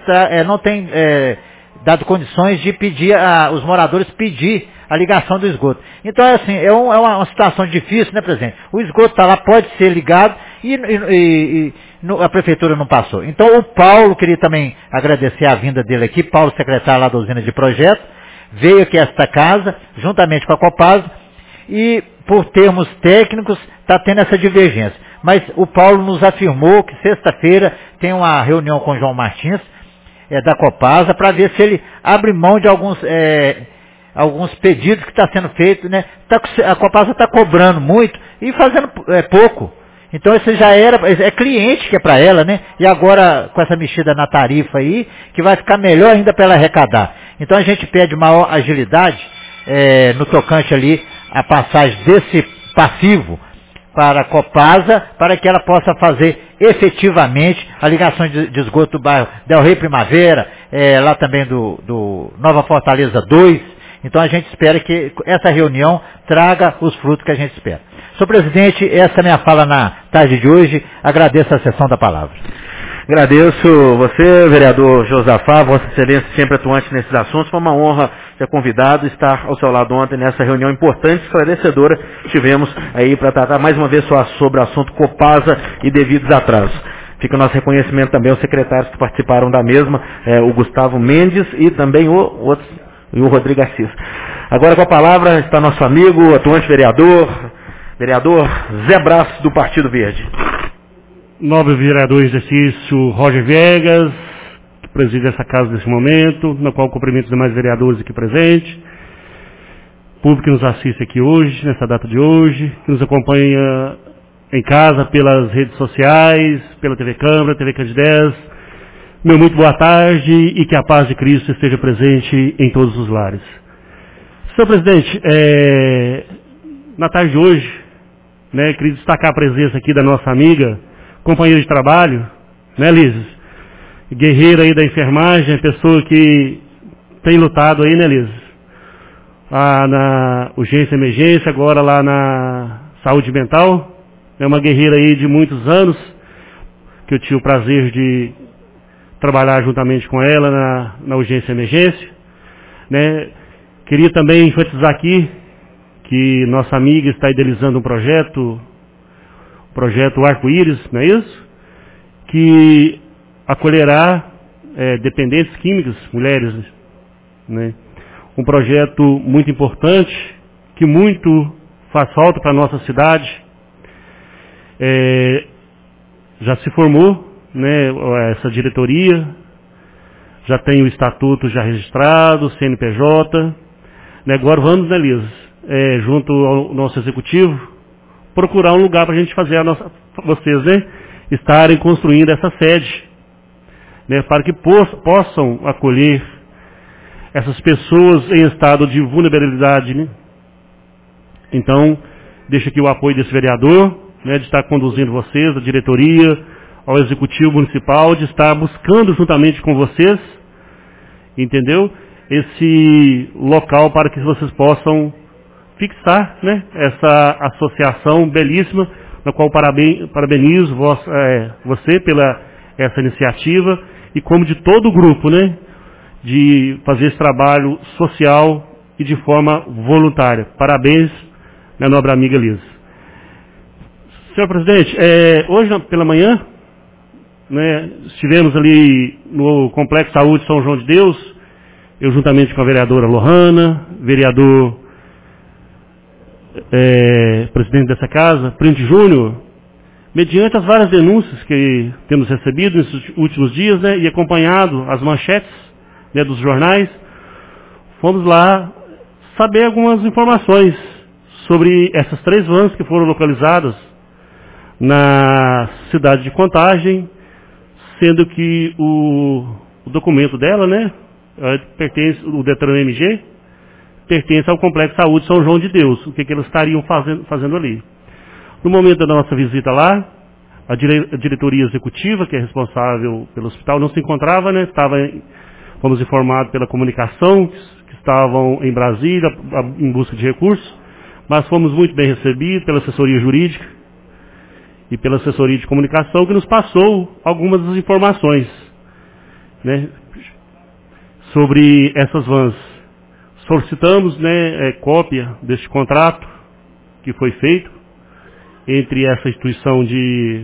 dado condições de pedir os moradores pedir a ligação do esgoto. Então, assim, é uma situação difícil, né, presidente? O esgoto está lá, pode ser ligado e a prefeitura não passou. Então, o Paulo, queria também agradecer a vinda dele aqui, Paulo, secretário lá da usina de projeto, veio aqui a esta casa, juntamente com a Copasa, e por termos técnicos, está tendo essa divergência. Mas o Paulo nos afirmou que sexta-feira tem uma reunião com o João Martins, da Copasa, para ver se ele abre mão de alguns pedidos que está sendo feito, né? A Copasa está cobrando muito e fazendo pouco. Então esse já é cliente que é para ela, né? E agora com essa mexida na tarifa aí, que vai ficar melhor ainda para ela arrecadar. Então a gente pede maior agilidade no tocante ali, a passagem desse passivo para a Copasa, para que ela possa fazer efetivamente a ligação de esgoto do bairro Del Rey Primavera, lá também do Nova Fortaleza 2. Então a gente espera que essa reunião traga os frutos que a gente espera. Senhor presidente, essa é a minha fala na tarde de hoje. Agradeço a sessão da palavra. Agradeço você, vereador Josafá, Vossa Excelência, sempre atuante nesses assuntos. Foi uma honra ser convidado e estar ao seu lado ontem nessa reunião importante, esclarecedora, que tivemos aí para tratar mais uma vez só sobre o assunto Copasa e devidos atrasos. Fica o nosso reconhecimento também aos secretários que participaram da mesma, o Gustavo Mendes e também o Rodrigo Assis. Agora com a palavra está nosso amigo, atuante vereador Zé Brás, do Partido Verde. Nobre vereador em exercício Roger Viegas, que preside essa casa nesse momento, na qual cumprimento os demais vereadores aqui presentes. público que nos assiste aqui hoje, nessa data de hoje, que nos acompanha em casa pelas redes sociais, pela TV Câmara, TV Candidez. Meu muito boa tarde e que a paz de Cristo esteja presente em todos os lares. Senhor presidente, na tarde de hoje, né, queria destacar a presença aqui da nossa amiga, companheira de trabalho, né, Liz? Guerreira aí da enfermagem, pessoa que tem lutado aí, né, Liz? Na urgência e emergência, agora lá na saúde mental. É uma guerreira aí de muitos anos, que eu tive o prazer de trabalhar juntamente com ela na urgência e emergência. Né? Queria também enfatizar aqui que nossa amiga está idealizando um projeto Arco-Íris, não é isso? Que acolherá dependentes químicas, mulheres, né? Um projeto muito importante, que muito faz falta para a nossa cidade. Já se formou, né, essa diretoria, já tem o estatuto já registrado, CNPJ. Né, agora vamos, né, Liz, junto ao nosso executivo, procurar um lugar para a gente fazer vocês, né, estarem construindo essa sede, né, para que possam acolher essas pessoas em estado de vulnerabilidade, né? Então, deixo aqui o apoio desse vereador, né, de estar conduzindo vocês, da diretoria, ao executivo municipal, de estar buscando juntamente com vocês, entendeu? Esse local para que vocês possam fixar, né, essa associação belíssima, na qual parabenizo você pela essa iniciativa e como de todo o grupo, né, de fazer esse trabalho social e de forma voluntária. Parabéns, minha nobre amiga Liz. Senhor presidente, hoje pela manhã, né, estivemos ali no Complexo Saúde São João de Deus, eu juntamente com a vereadora Lohana, vereador presidente dessa casa, Printe Júnior, mediante as várias denúncias que temos recebido nesses últimos dias, né, e acompanhado as manchetes, né, dos jornais, fomos lá saber algumas informações sobre essas 3 vans que foram localizadas na cidade de Contagem, sendo que o documento dela, né, pertence, o Detran MG, pertence ao Complexo Saúde São João de Deus. O que eles estariam fazendo ali? No momento da nossa visita lá, a diretoria executiva, que é responsável pelo hospital, não se encontrava, né, fomos informados pela comunicação, que estavam em Brasília, em busca de recursos, mas fomos muito bem recebidos pela assessoria jurídica e pela assessoria de comunicação, que nos passou algumas das informações, né, sobre essas vans. Solicitamos, né, cópia deste contrato que foi feito entre essa instituição de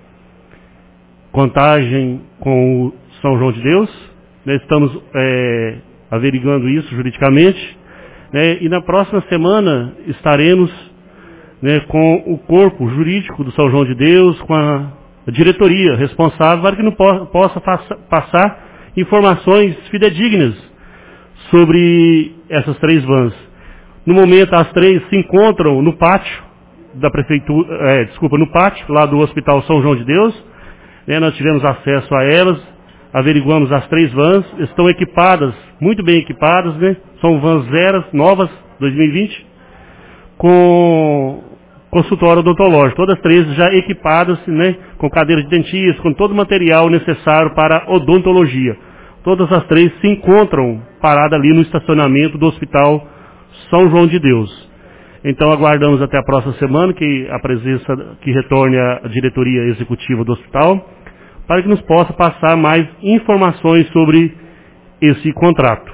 Contagem com o São João de Deus. Né, estamos averiguando isso juridicamente, né, e na próxima semana estaremos, né, com o corpo jurídico do São João de Deus, com a diretoria responsável, para que não possa passar informações fidedignas sobre essas 3 vans. No momento, as 3 se encontram no pátio da prefeitura, no pátio lá do Hospital São João de Deus. Né, nós tivemos acesso a elas, averiguamos as 3 vans, estão equipadas, muito bem equipadas, né? São vans zeras, novas, 2020, com consultório odontológico, todas 3 já equipadas, né, com cadeira de dentista, com todo o material necessário para odontologia. Todas as 3 se encontram paradas ali no estacionamento do Hospital São João de Deus. Então aguardamos até a próxima semana que retorne a diretoria executiva do hospital, para que nos possa passar mais informações sobre esse contrato.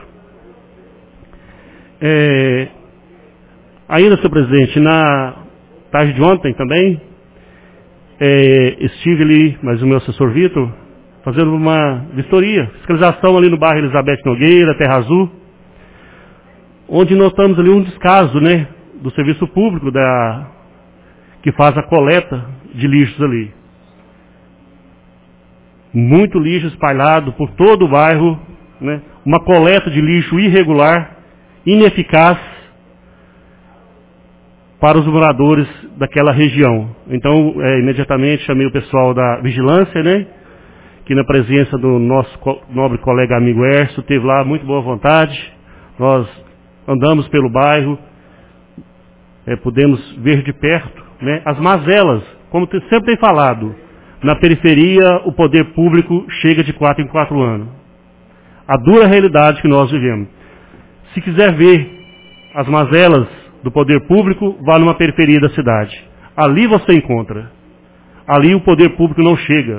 Ainda, senhor presidente, na tarde de ontem também, estive ali, mas o meu assessor Vitor, fazendo uma vistoria, fiscalização ali no bairro Elizabeth Nogueira, Terra Azul, onde notamos ali um descaso, né, do serviço público que faz a coleta de lixos ali. Muito lixo espalhado por todo o bairro, né, uma coleta de lixo irregular, ineficaz, para os moradores daquela região. Então, imediatamente chamei o pessoal da vigilância, né, que na presença do nosso nobre colega amigo Hércio, teve lá muito boa vontade. Nós andamos pelo bairro, pudemos ver de perto, né, as mazelas, como sempre tem falado, na periferia o poder público chega de 4 em 4 anos. A dura realidade que nós vivemos. Se quiser ver as mazelas do poder público, vá numa periferia da cidade. Ali você encontra. Ali o poder público não chega.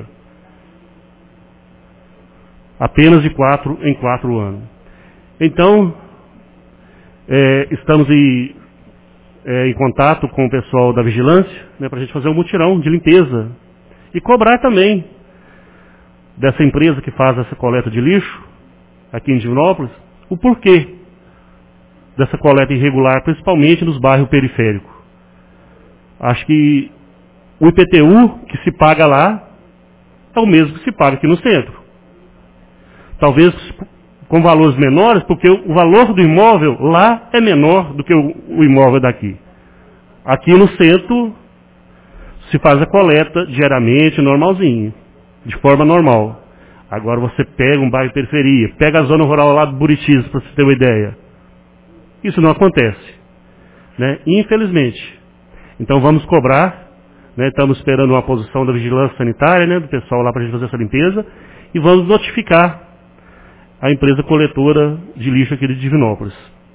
Apenas de 4 em 4 anos. Então, estamos em contato com o pessoal da vigilância, né, para a gente fazer um mutirão de limpeza. E cobrar também dessa empresa que faz essa coleta de lixo, aqui em Divinópolis, o porquê dessa coleta irregular, principalmente nos bairros periféricos. Acho que o IPTU que se paga lá é o mesmo que se paga aqui no centro. Talvez com valores menores, porque o valor do imóvel lá é menor do que o imóvel daqui. Aqui no centro se faz a coleta diariamente, normalzinho, de forma normal. Agora você pega um bairro de periferia, pega a zona rural lá do Buritis, para você ter uma ideia. Isso não acontece, né? Infelizmente. Então vamos cobrar, né? Estamos esperando uma posição da vigilância sanitária, né, do pessoal lá para a gente fazer essa limpeza, e vamos notificar a empresa coletora de lixo aqui de Divinópolis.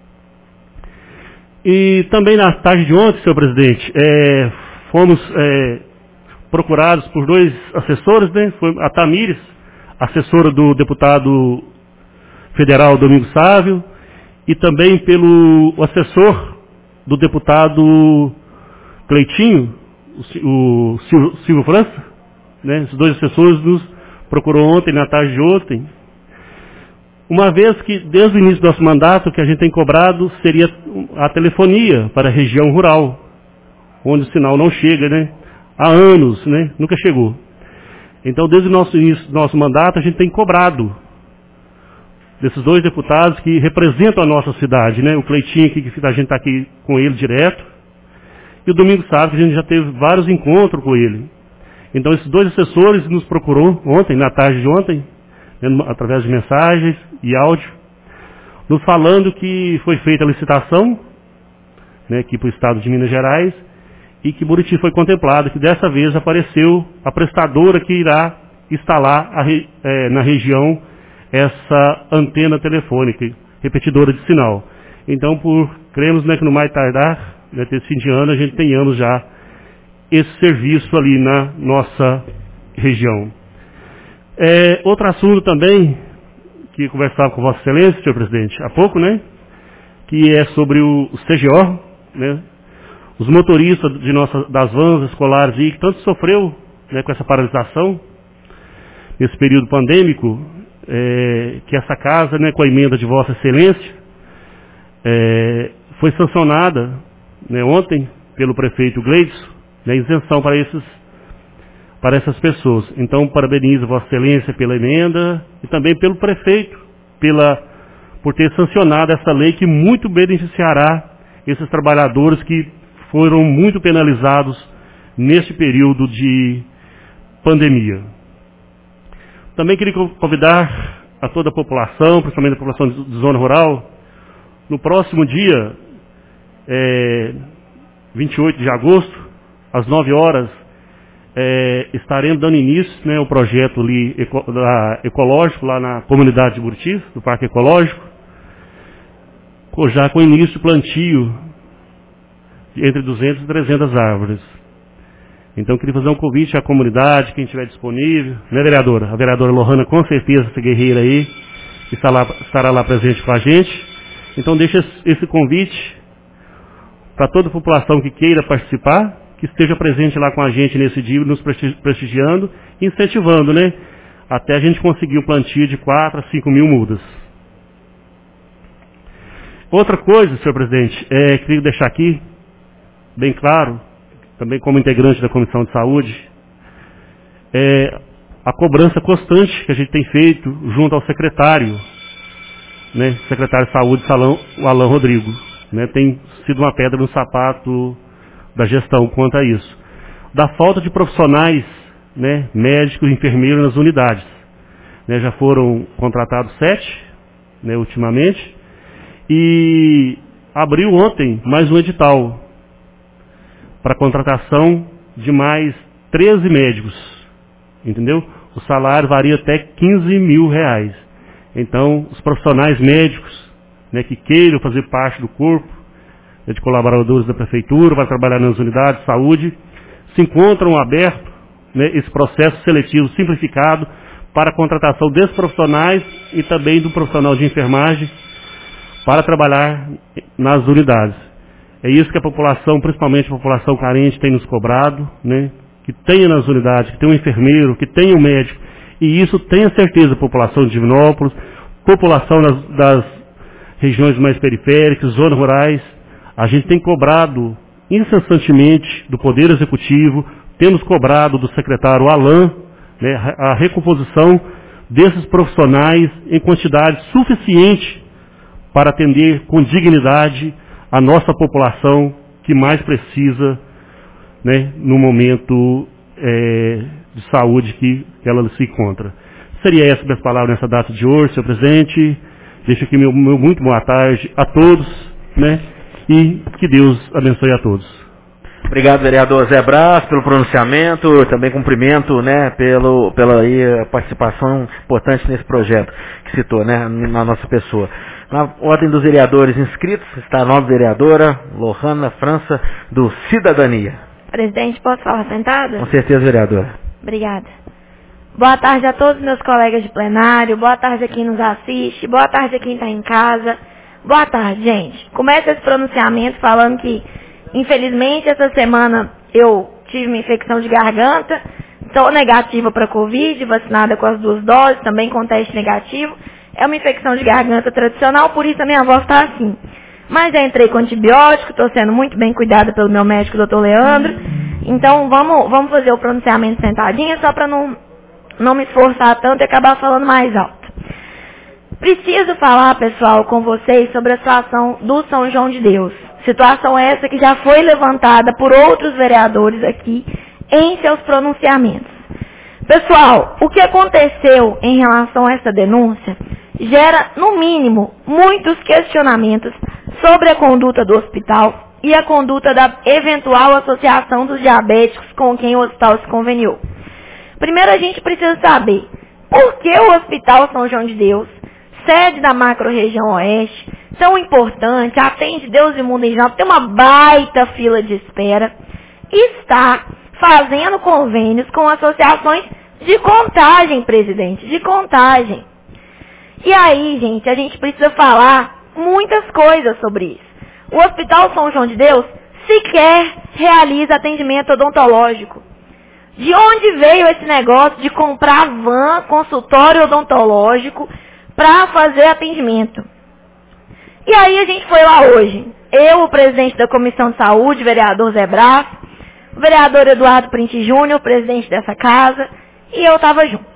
E também na tarde de ontem, senhor presidente, fomos procurados por 2 assessores, né? Foi a Tamires, assessora do deputado federal Domingos Sávio, e também pelo assessor do deputado Cleitinho, o Silvio França, né? Esses 2 assessores nos procurou ontem, na tarde de ontem, uma vez que desde o início do nosso mandato o que a gente tem cobrado seria a telefonia para a região rural, onde o sinal não chega, né? Há anos, né? Nunca chegou. Então, desde o início do nosso mandato, a gente tem cobrado desses 2 deputados que representam a nossa cidade, né? O Cleitinho, que a gente está aqui com ele direto, e o Domingos Sávio, que a gente já teve vários encontros com ele. Então, esses 2 assessores nos procurou ontem, na tarde de ontem, através de mensagens e áudio, nos falando que foi feita a licitação, né, aqui para o estado de Minas Gerais, e que Buriti foi contemplado, que dessa vez apareceu a prestadora que irá instalar na região essa antena telefônica, repetidora de sinal. Então, cremos, né, que no mais tardar, né, esse fim de ano, a gente tenhamos já esse serviço ali na nossa região. Outro assunto também, que conversava com Vossa Excelência, senhor presidente, há pouco, né, que é sobre o CGO, né, os motoristas das vans escolares aí, que tanto sofreu, né, com essa paralisação, nesse período pandêmico, que essa casa, né, com a emenda de Vossa Excelência, foi sancionada, né, ontem pelo prefeito Gleidson, né, isenção para essas pessoas. Então, parabenizo Vossa Excelência pela emenda e também pelo prefeito por ter sancionado essa lei que muito beneficiará esses trabalhadores que foram muito penalizados neste período de pandemia. Também queria convidar a toda a população, principalmente a população de zona rural, no próximo dia 28 de agosto, às 9 horas, estaremos dando início, né, ao projeto ali, ecológico lá na comunidade de Buritis, do Parque Ecológico, já com início plantio entre 200 e 300 árvores. Então, queria fazer um convite à comunidade, quem estiver disponível, né, vereadora? A vereadora Lohana, com certeza, essa guerreira aí, estará lá presente com a gente. Então, deixa esse convite para toda a população que queira participar, que esteja presente lá com a gente nesse dia, nos prestigiando, incentivando, né? Até a gente conseguir o plantio de 4 a 5 mil mudas. Outra coisa, senhor presidente, queria deixar aqui, bem claro, também como integrante da Comissão de Saúde, a cobrança constante que a gente tem feito junto ao secretário, né, secretário de Saúde, o Alan Rodrigo, né, tem sido uma pedra no sapato da gestão quanto a isso. Da falta de profissionais, né, médicos e enfermeiros nas unidades. Né, já foram contratados 7, né, ultimamente, e abriu ontem mais um edital para contratação de mais 13 médicos, entendeu? O salário varia até R$15.000. Então, os profissionais médicos, né, que queiram fazer parte do corpo, né, de colaboradores da prefeitura, para trabalhar nas unidades de saúde, se encontram aberto, né, esse processo seletivo simplificado para a contratação desses profissionais e também do profissional de enfermagem para trabalhar nas unidades. É isso que a população, principalmente a população carente, tem nos cobrado, né? Que tenha nas unidades, que tenha um enfermeiro, que tenha um médico. E isso tenha certeza, a população de Divinópolis, população das regiões mais periféricas, zonas rurais. A gente tem cobrado incessantemente do Poder Executivo, temos cobrado do secretário Alain, né, a recomposição desses profissionais em quantidade suficiente para atender com dignidade a nossa população que mais precisa, né, no momento de saúde que ela se encontra. Seria essas minhas palavras nessa data de hoje, senhor presidente. Deixo aqui meu muito boa tarde a todos, né, e que Deus abençoe a todos. Obrigado, vereador Zé Brás, pelo pronunciamento, também cumprimento, né, pela aí, participação importante nesse projeto que citou, né, na nossa pessoa. Na ordem dos vereadores inscritos está a nova vereadora Lohana França, do Cidadania. Presidente, posso falar sentada? Com certeza, vereadora. Obrigada. Boa tarde a todos meus colegas de plenário, boa tarde a quem nos assiste, boa tarde a quem está em casa. Boa tarde, gente. Começa esse pronunciamento falando que, infelizmente, essa semana eu tive uma infecção de garganta, estou negativa para Covid, vacinada com as 2 doses, também com teste negativo. É uma infecção de garganta tradicional, por isso a minha voz está assim. Mas já entrei com antibiótico, estou sendo muito bem cuidada pelo meu médico, doutor Leandro. Então vamos fazer o pronunciamento sentadinha, só para não me esforçar tanto e acabar falando mais alto. Preciso falar, pessoal, com vocês sobre a situação do São João de Deus. Situação essa que já foi levantada por outros vereadores aqui em seus pronunciamentos. Pessoal, o que aconteceu em relação a essa denúncia gera, no mínimo, muitos questionamentos sobre a conduta do hospital e a conduta da eventual associação dos diabéticos com quem o hospital se conveniou. Primeiro a gente precisa saber por que o Hospital São João de Deus, sede da macro-região oeste, tão importante, atende Deus e mundo em geral, tem uma baita fila de espera, está fazendo convênios com associações de contagem, presidente, de contagem. E aí, gente, a gente precisa falar muitas coisas sobre isso. O Hospital São João de Deus sequer realiza atendimento odontológico. De onde veio esse negócio de comprar van, consultório odontológico, para fazer atendimento? E aí a gente foi lá hoje. Eu, o presidente da Comissão de Saúde, vereador Zé Brás, o vereador Eduardo Printe Júnior, presidente dessa casa, e eu estava junto.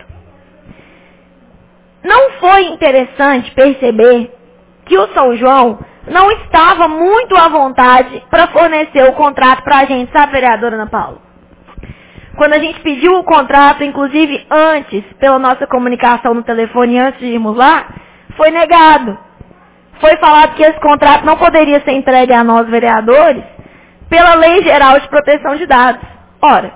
Não foi interessante perceber que o São João não estava muito à vontade para fornecer o contrato para a gente, sabe, vereadora Ana Paula? Quando a gente pediu o contrato, inclusive antes, pela nossa comunicação no telefone, antes de irmos lá, foi negado. Foi falado que esse contrato não poderia ser entregue a nós, vereadores, pela Lei Geral de Proteção de Dados. Ora,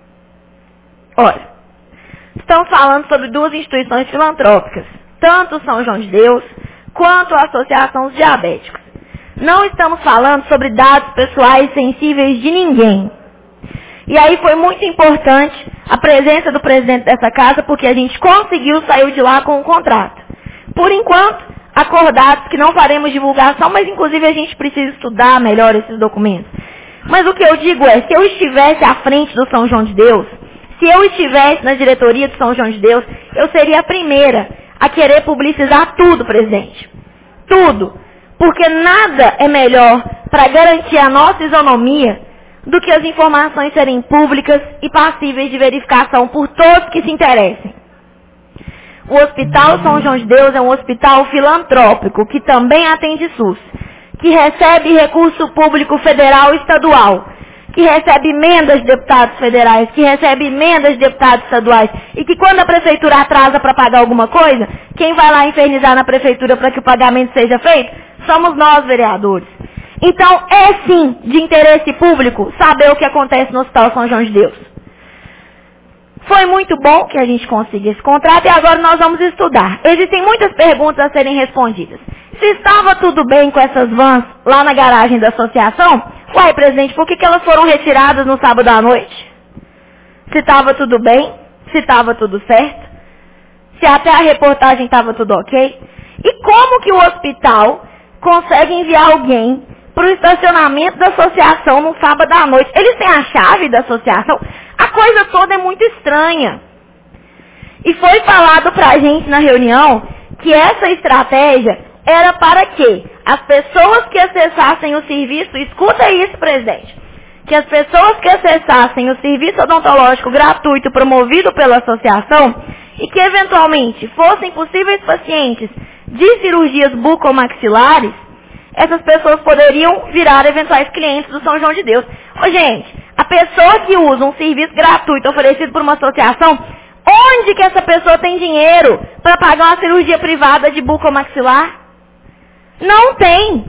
estamos falando sobre 2 instituições filantrópicas, tanto o São João de Deus, quanto a Associação dos Diabéticos. Não estamos falando sobre dados pessoais sensíveis de ninguém. E aí foi muito importante a presença do presidente dessa casa, porque a gente conseguiu sair de lá com o contrato. Por enquanto, acordados que não faremos divulgação, mas inclusive a gente precisa estudar melhor esses documentos. Mas o que eu digo é, se eu estivesse à frente do São João de Deus, se eu estivesse na diretoria do São João de Deus, eu seria a primeira a querer publicizar tudo, presidente. Tudo. Porque nada é melhor para garantir a nossa isonomia do que as informações serem públicas e passíveis de verificação por todos que se interessem. O Hospital São João de Deus é um hospital filantrópico que também atende SUS, que recebe recurso público federal e estadual, que recebe emendas de deputados federais, que recebe emendas de deputados estaduais, e que quando a prefeitura atrasa para pagar alguma coisa, quem vai lá infernizar na prefeitura para que o pagamento seja feito? Somos nós, vereadores. Então, é sim de interesse público saber o que acontece no Hospital São João de Deus. Foi muito bom que a gente consiga esse contrato e agora nós vamos estudar. Existem muitas perguntas a serem respondidas. Se estava tudo bem com essas vans lá na garagem da associação, uai, presidente, por que elas foram retiradas no sábado à noite? Se estava tudo bem, se estava tudo certo, se até a reportagem estava tudo ok. E como que o hospital consegue enviar alguém para o estacionamento da associação no sábado à noite? Eles têm a chave da associação? A coisa toda é muito estranha. E foi falado para a gente na reunião que essa estratégia era para que as pessoas que acessassem o serviço, escuta isso, presidente, que as pessoas que acessassem o serviço odontológico gratuito promovido pela associação e que eventualmente fossem possíveis pacientes de cirurgias bucomaxilares, essas pessoas poderiam virar eventuais clientes do São João de Deus. Ô, gente, a pessoa que usa um serviço gratuito oferecido por uma associação, onde que essa pessoa tem dinheiro para pagar uma cirurgia privada de bucomaxilar? Não tem.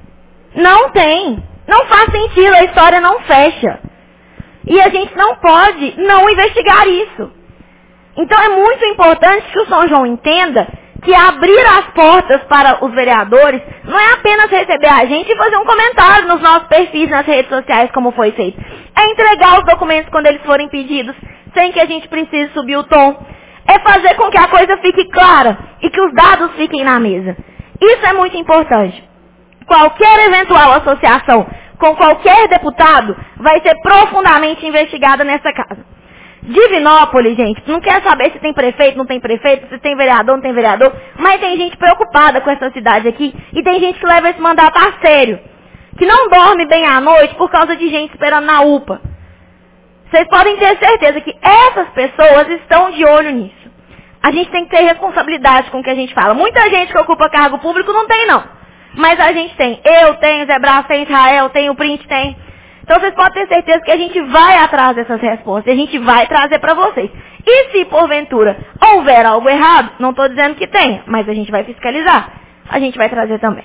Não tem. Não faz sentido, a história não fecha. E a gente não pode não investigar isso. Então é muito importante que o São João entenda que abrir as portas para os vereadores não é apenas receber a gente e fazer um comentário nos nossos perfis nas redes sociais, como foi feito. É entregar os documentos quando eles forem pedidos, sem que a gente precise subir o tom. É fazer com que a coisa fique clara e que os dados fiquem na mesa. Isso é muito importante. Qualquer eventual associação com qualquer deputado vai ser profundamente investigada nessa casa. Divinópolis, gente, não quer saber se tem prefeito, não tem prefeito, se tem vereador, não tem vereador, mas tem gente preocupada com essa cidade aqui e tem gente que leva esse mandato a sério, que não dorme bem à noite por causa de gente esperando na UPA. Vocês podem ter certeza que essas pessoas estão de olho nisso. A gente tem que ter responsabilidade com o que a gente fala. Muita gente que ocupa cargo público não tem, não. Mas a gente tem. Eu tenho, Zé Brás tem, Israel tem, o Print tem. Então vocês podem ter certeza que a gente vai atrás dessas respostas. A gente vai trazer para vocês. E se porventura houver algo errado, não estou dizendo que tenha, mas a gente vai fiscalizar. A gente vai trazer também.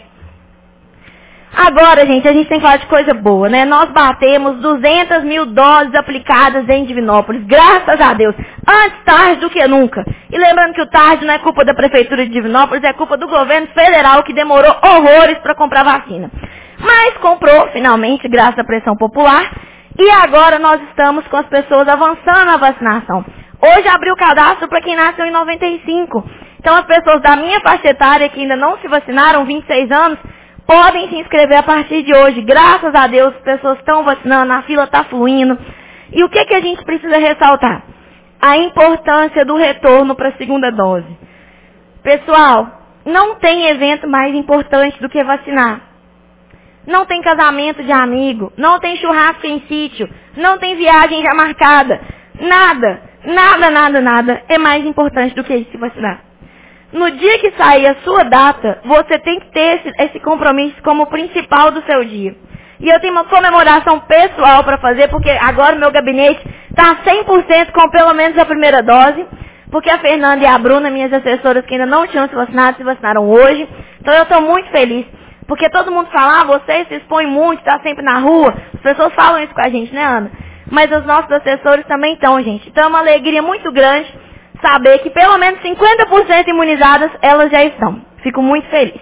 Agora, gente, a gente tem que falar de coisa boa, né? Nós batemos 200 mil doses aplicadas em Divinópolis, graças a Deus. Antes tarde do que nunca. E lembrando que o tarde não é culpa da Prefeitura de Divinópolis, é culpa do governo federal que demorou horrores para comprar vacina. Mas comprou, finalmente, graças à pressão popular. E agora nós estamos com as pessoas avançando na vacinação. Hoje abriu o cadastro para quem nasceu em 95. Então as pessoas da minha faixa etária que ainda não se vacinaram, 26 anos, podem se inscrever a partir de hoje. Graças a Deus, as pessoas estão vacinando, a fila está fluindo. E o que a gente precisa ressaltar? A importância do retorno para a segunda dose. Pessoal, não tem evento mais importante do que vacinar. Não tem casamento de amigo, não tem churrasco em sítio, não tem viagem já marcada. Nada, nada, nada, nada é mais importante do que se vacinar. No dia que sair a sua data, você tem que ter esse compromisso como principal do seu dia. E eu tenho uma comemoração pessoal para fazer, porque agora o meu gabinete está 100% com pelo menos a primeira dose, porque a Fernanda e a Bruna, minhas assessoras que ainda não tinham se vacinaram hoje. Então eu estou muito feliz, porque todo mundo fala, você se expõe muito, está sempre na rua. As pessoas falam isso com a gente, né, Ana? Mas os nossos assessores também estão, gente. Então é uma alegria muito grande saber que pelo menos 50% imunizadas elas já estão. Fico muito feliz.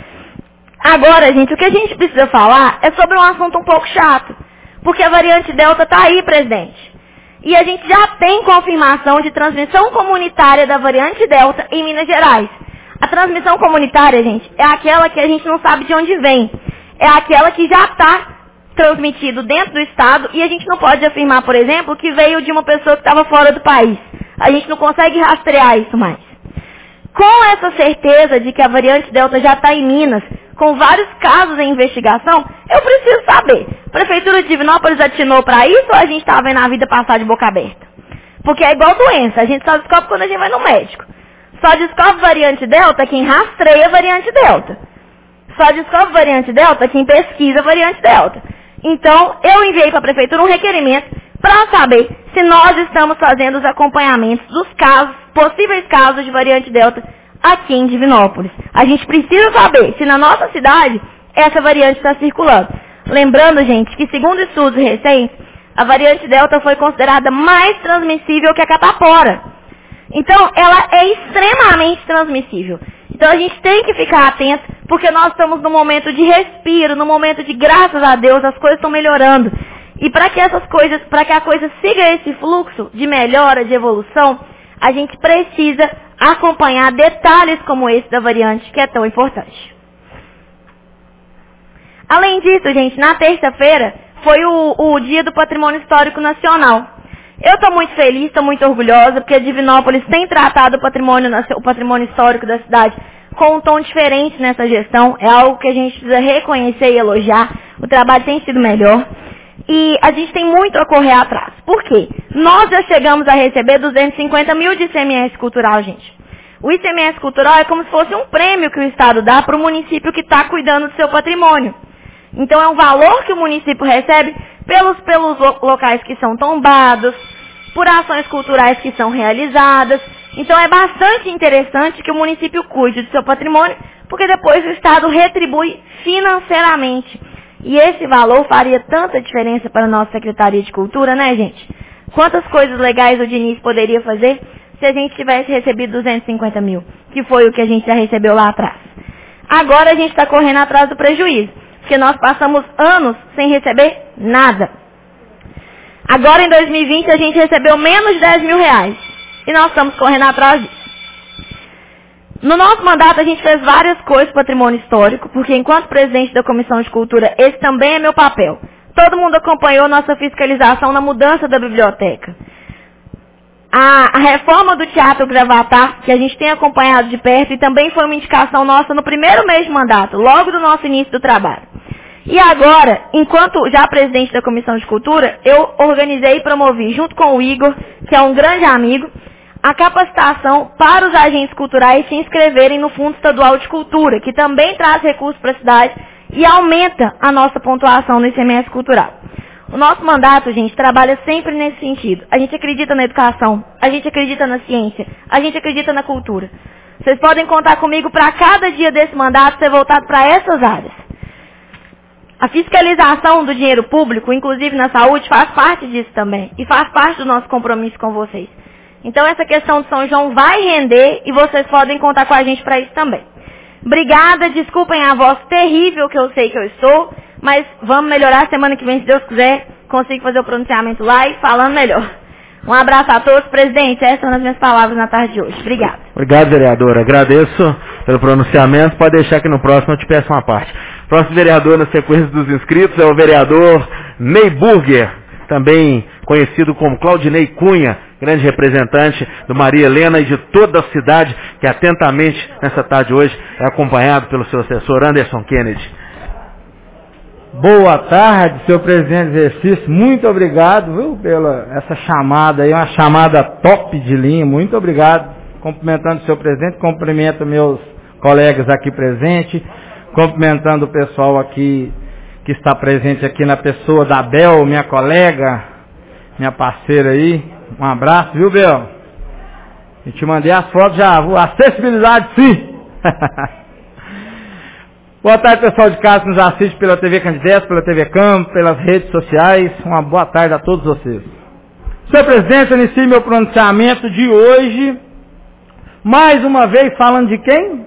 Agora, gente, o que a gente precisa falar é sobre um assunto um pouco chato. Porque a variante Delta está aí, presidente. E a gente já tem confirmação de transmissão comunitária da variante Delta em Minas Gerais. A transmissão comunitária, gente, é aquela que a gente não sabe de onde vem. É aquela que já está transmitido dentro do estado e a gente não pode afirmar, por exemplo, que veio de uma pessoa que estava fora do país. A gente não consegue rastrear isso mais. Com essa certeza de que a variante Delta já está em Minas, com vários casos em investigação, eu preciso saber, a Prefeitura de Divinópolis atinou para isso ou a gente está vendo a vida passar de boca aberta? Porque é igual doença, a gente só descobre quando a gente vai no médico. Só descobre variante Delta quem rastreia variante Delta. Só descobre variante Delta quem pesquisa variante Delta. Então, eu enviei para a Prefeitura um requerimento para saber se nós estamos fazendo os acompanhamentos dos casos, possíveis casos de variante Delta aqui em Divinópolis. A gente precisa saber se na nossa cidade essa variante está circulando. Lembrando, gente, que segundo estudos recentes, a variante Delta foi considerada mais transmissível que a catapora. Então, ela é extremamente transmissível. Então, a gente tem que ficar atento, porque nós estamos num momento de respiro, num momento de, graças a Deus, as coisas estão melhorando. E para que a coisa siga esse fluxo de melhora, de evolução, a gente precisa acompanhar detalhes como esse da variante, que é tão importante. Além disso, gente, na terça-feira foi o Dia do Patrimônio Histórico Nacional. Eu estou muito feliz, estou muito orgulhosa, porque a Divinópolis tem tratado o patrimônio histórico da cidade com um tom diferente nessa gestão. É algo que a gente precisa reconhecer e elogiar. O trabalho tem sido melhor. E a gente tem muito a correr atrás. Por quê? Nós já chegamos a receber 250 mil de ICMS cultural, gente. O ICMS cultural é como se fosse um prêmio que o Estado dá para o município que está cuidando do seu patrimônio. Então é um valor que o município recebe pelos locais que são tombados, por ações culturais que são realizadas. Então é bastante interessante que o município cuide do seu patrimônio, porque depois o Estado retribui financeiramente. E esse valor faria tanta diferença para a nossa Secretaria de Cultura, né, gente? Quantas coisas legais o Diniz poderia fazer se a gente tivesse recebido 250 mil, que foi o que a gente já recebeu lá atrás. Agora a gente está correndo atrás do prejuízo, porque nós passamos anos sem receber nada. Agora em 2020 a gente recebeu menos de 10 mil reais. E nós estamos correndo atrás disso. No nosso mandato a gente fez várias coisas para o patrimônio histórico, porque enquanto presidente da Comissão de Cultura, esse também é meu papel. Todo mundo acompanhou nossa fiscalização na mudança da biblioteca. A reforma do Teatro Gravatar, que a gente tem acompanhado de perto, e também foi uma indicação nossa no primeiro mês de mandato, logo do nosso início do trabalho. E agora, enquanto já presidente da Comissão de Cultura, eu organizei e promovi, junto com o Igor, que é um grande amigo, a capacitação para os agentes culturais se inscreverem no Fundo Estadual de Cultura, que também traz recursos para a cidade e aumenta a nossa pontuação no ICMS cultural. O nosso mandato, gente, trabalha sempre nesse sentido. A gente acredita na educação, a gente acredita na ciência, a gente acredita na cultura. Vocês podem contar comigo para cada dia desse mandato ser voltado para essas áreas. A fiscalização do dinheiro público, inclusive na saúde, faz parte disso também. E faz parte do nosso compromisso com vocês. Então essa questão de São João vai render e vocês podem contar com a gente para isso também. Obrigada, desculpem a voz terrível que eu sei que eu estou, mas vamos melhorar semana que vem, se Deus quiser, consigo fazer o pronunciamento lá e falando melhor. Um abraço a todos, presidente, essas são as minhas palavras na tarde de hoje. Obrigada. Obrigado, vereadora. Agradeço pelo pronunciamento. Pode deixar que no próximo eu te peço uma parte. Próximo vereador na sequência dos inscritos é o vereador Ney Burger, também conhecido como Claudinei Cunha, grande representante do Maria Helena e de toda a cidade, que atentamente, nessa tarde hoje, é acompanhado pelo seu assessor Anderson Kennedy. Boa tarde, senhor presidente do exercício. Muito obrigado, viu, pela essa chamada aí, uma chamada top de linha. Muito obrigado. Cumprimentando o senhor presidente, cumprimento meus colegas aqui presentes, cumprimentando o pessoal aqui que está presente aqui na pessoa da Bel, minha colega, minha parceira aí. Um abraço, viu, Bel? Eu te mandei as fotos já, acessibilidade sim. Boa tarde, pessoal de casa que nos assiste pela TV Candidato, pela TV Campo, pelas redes sociais. Uma boa tarde a todos vocês. Senhor presidente, eu inicio meu pronunciamento de hoje, mais uma vez falando de quem?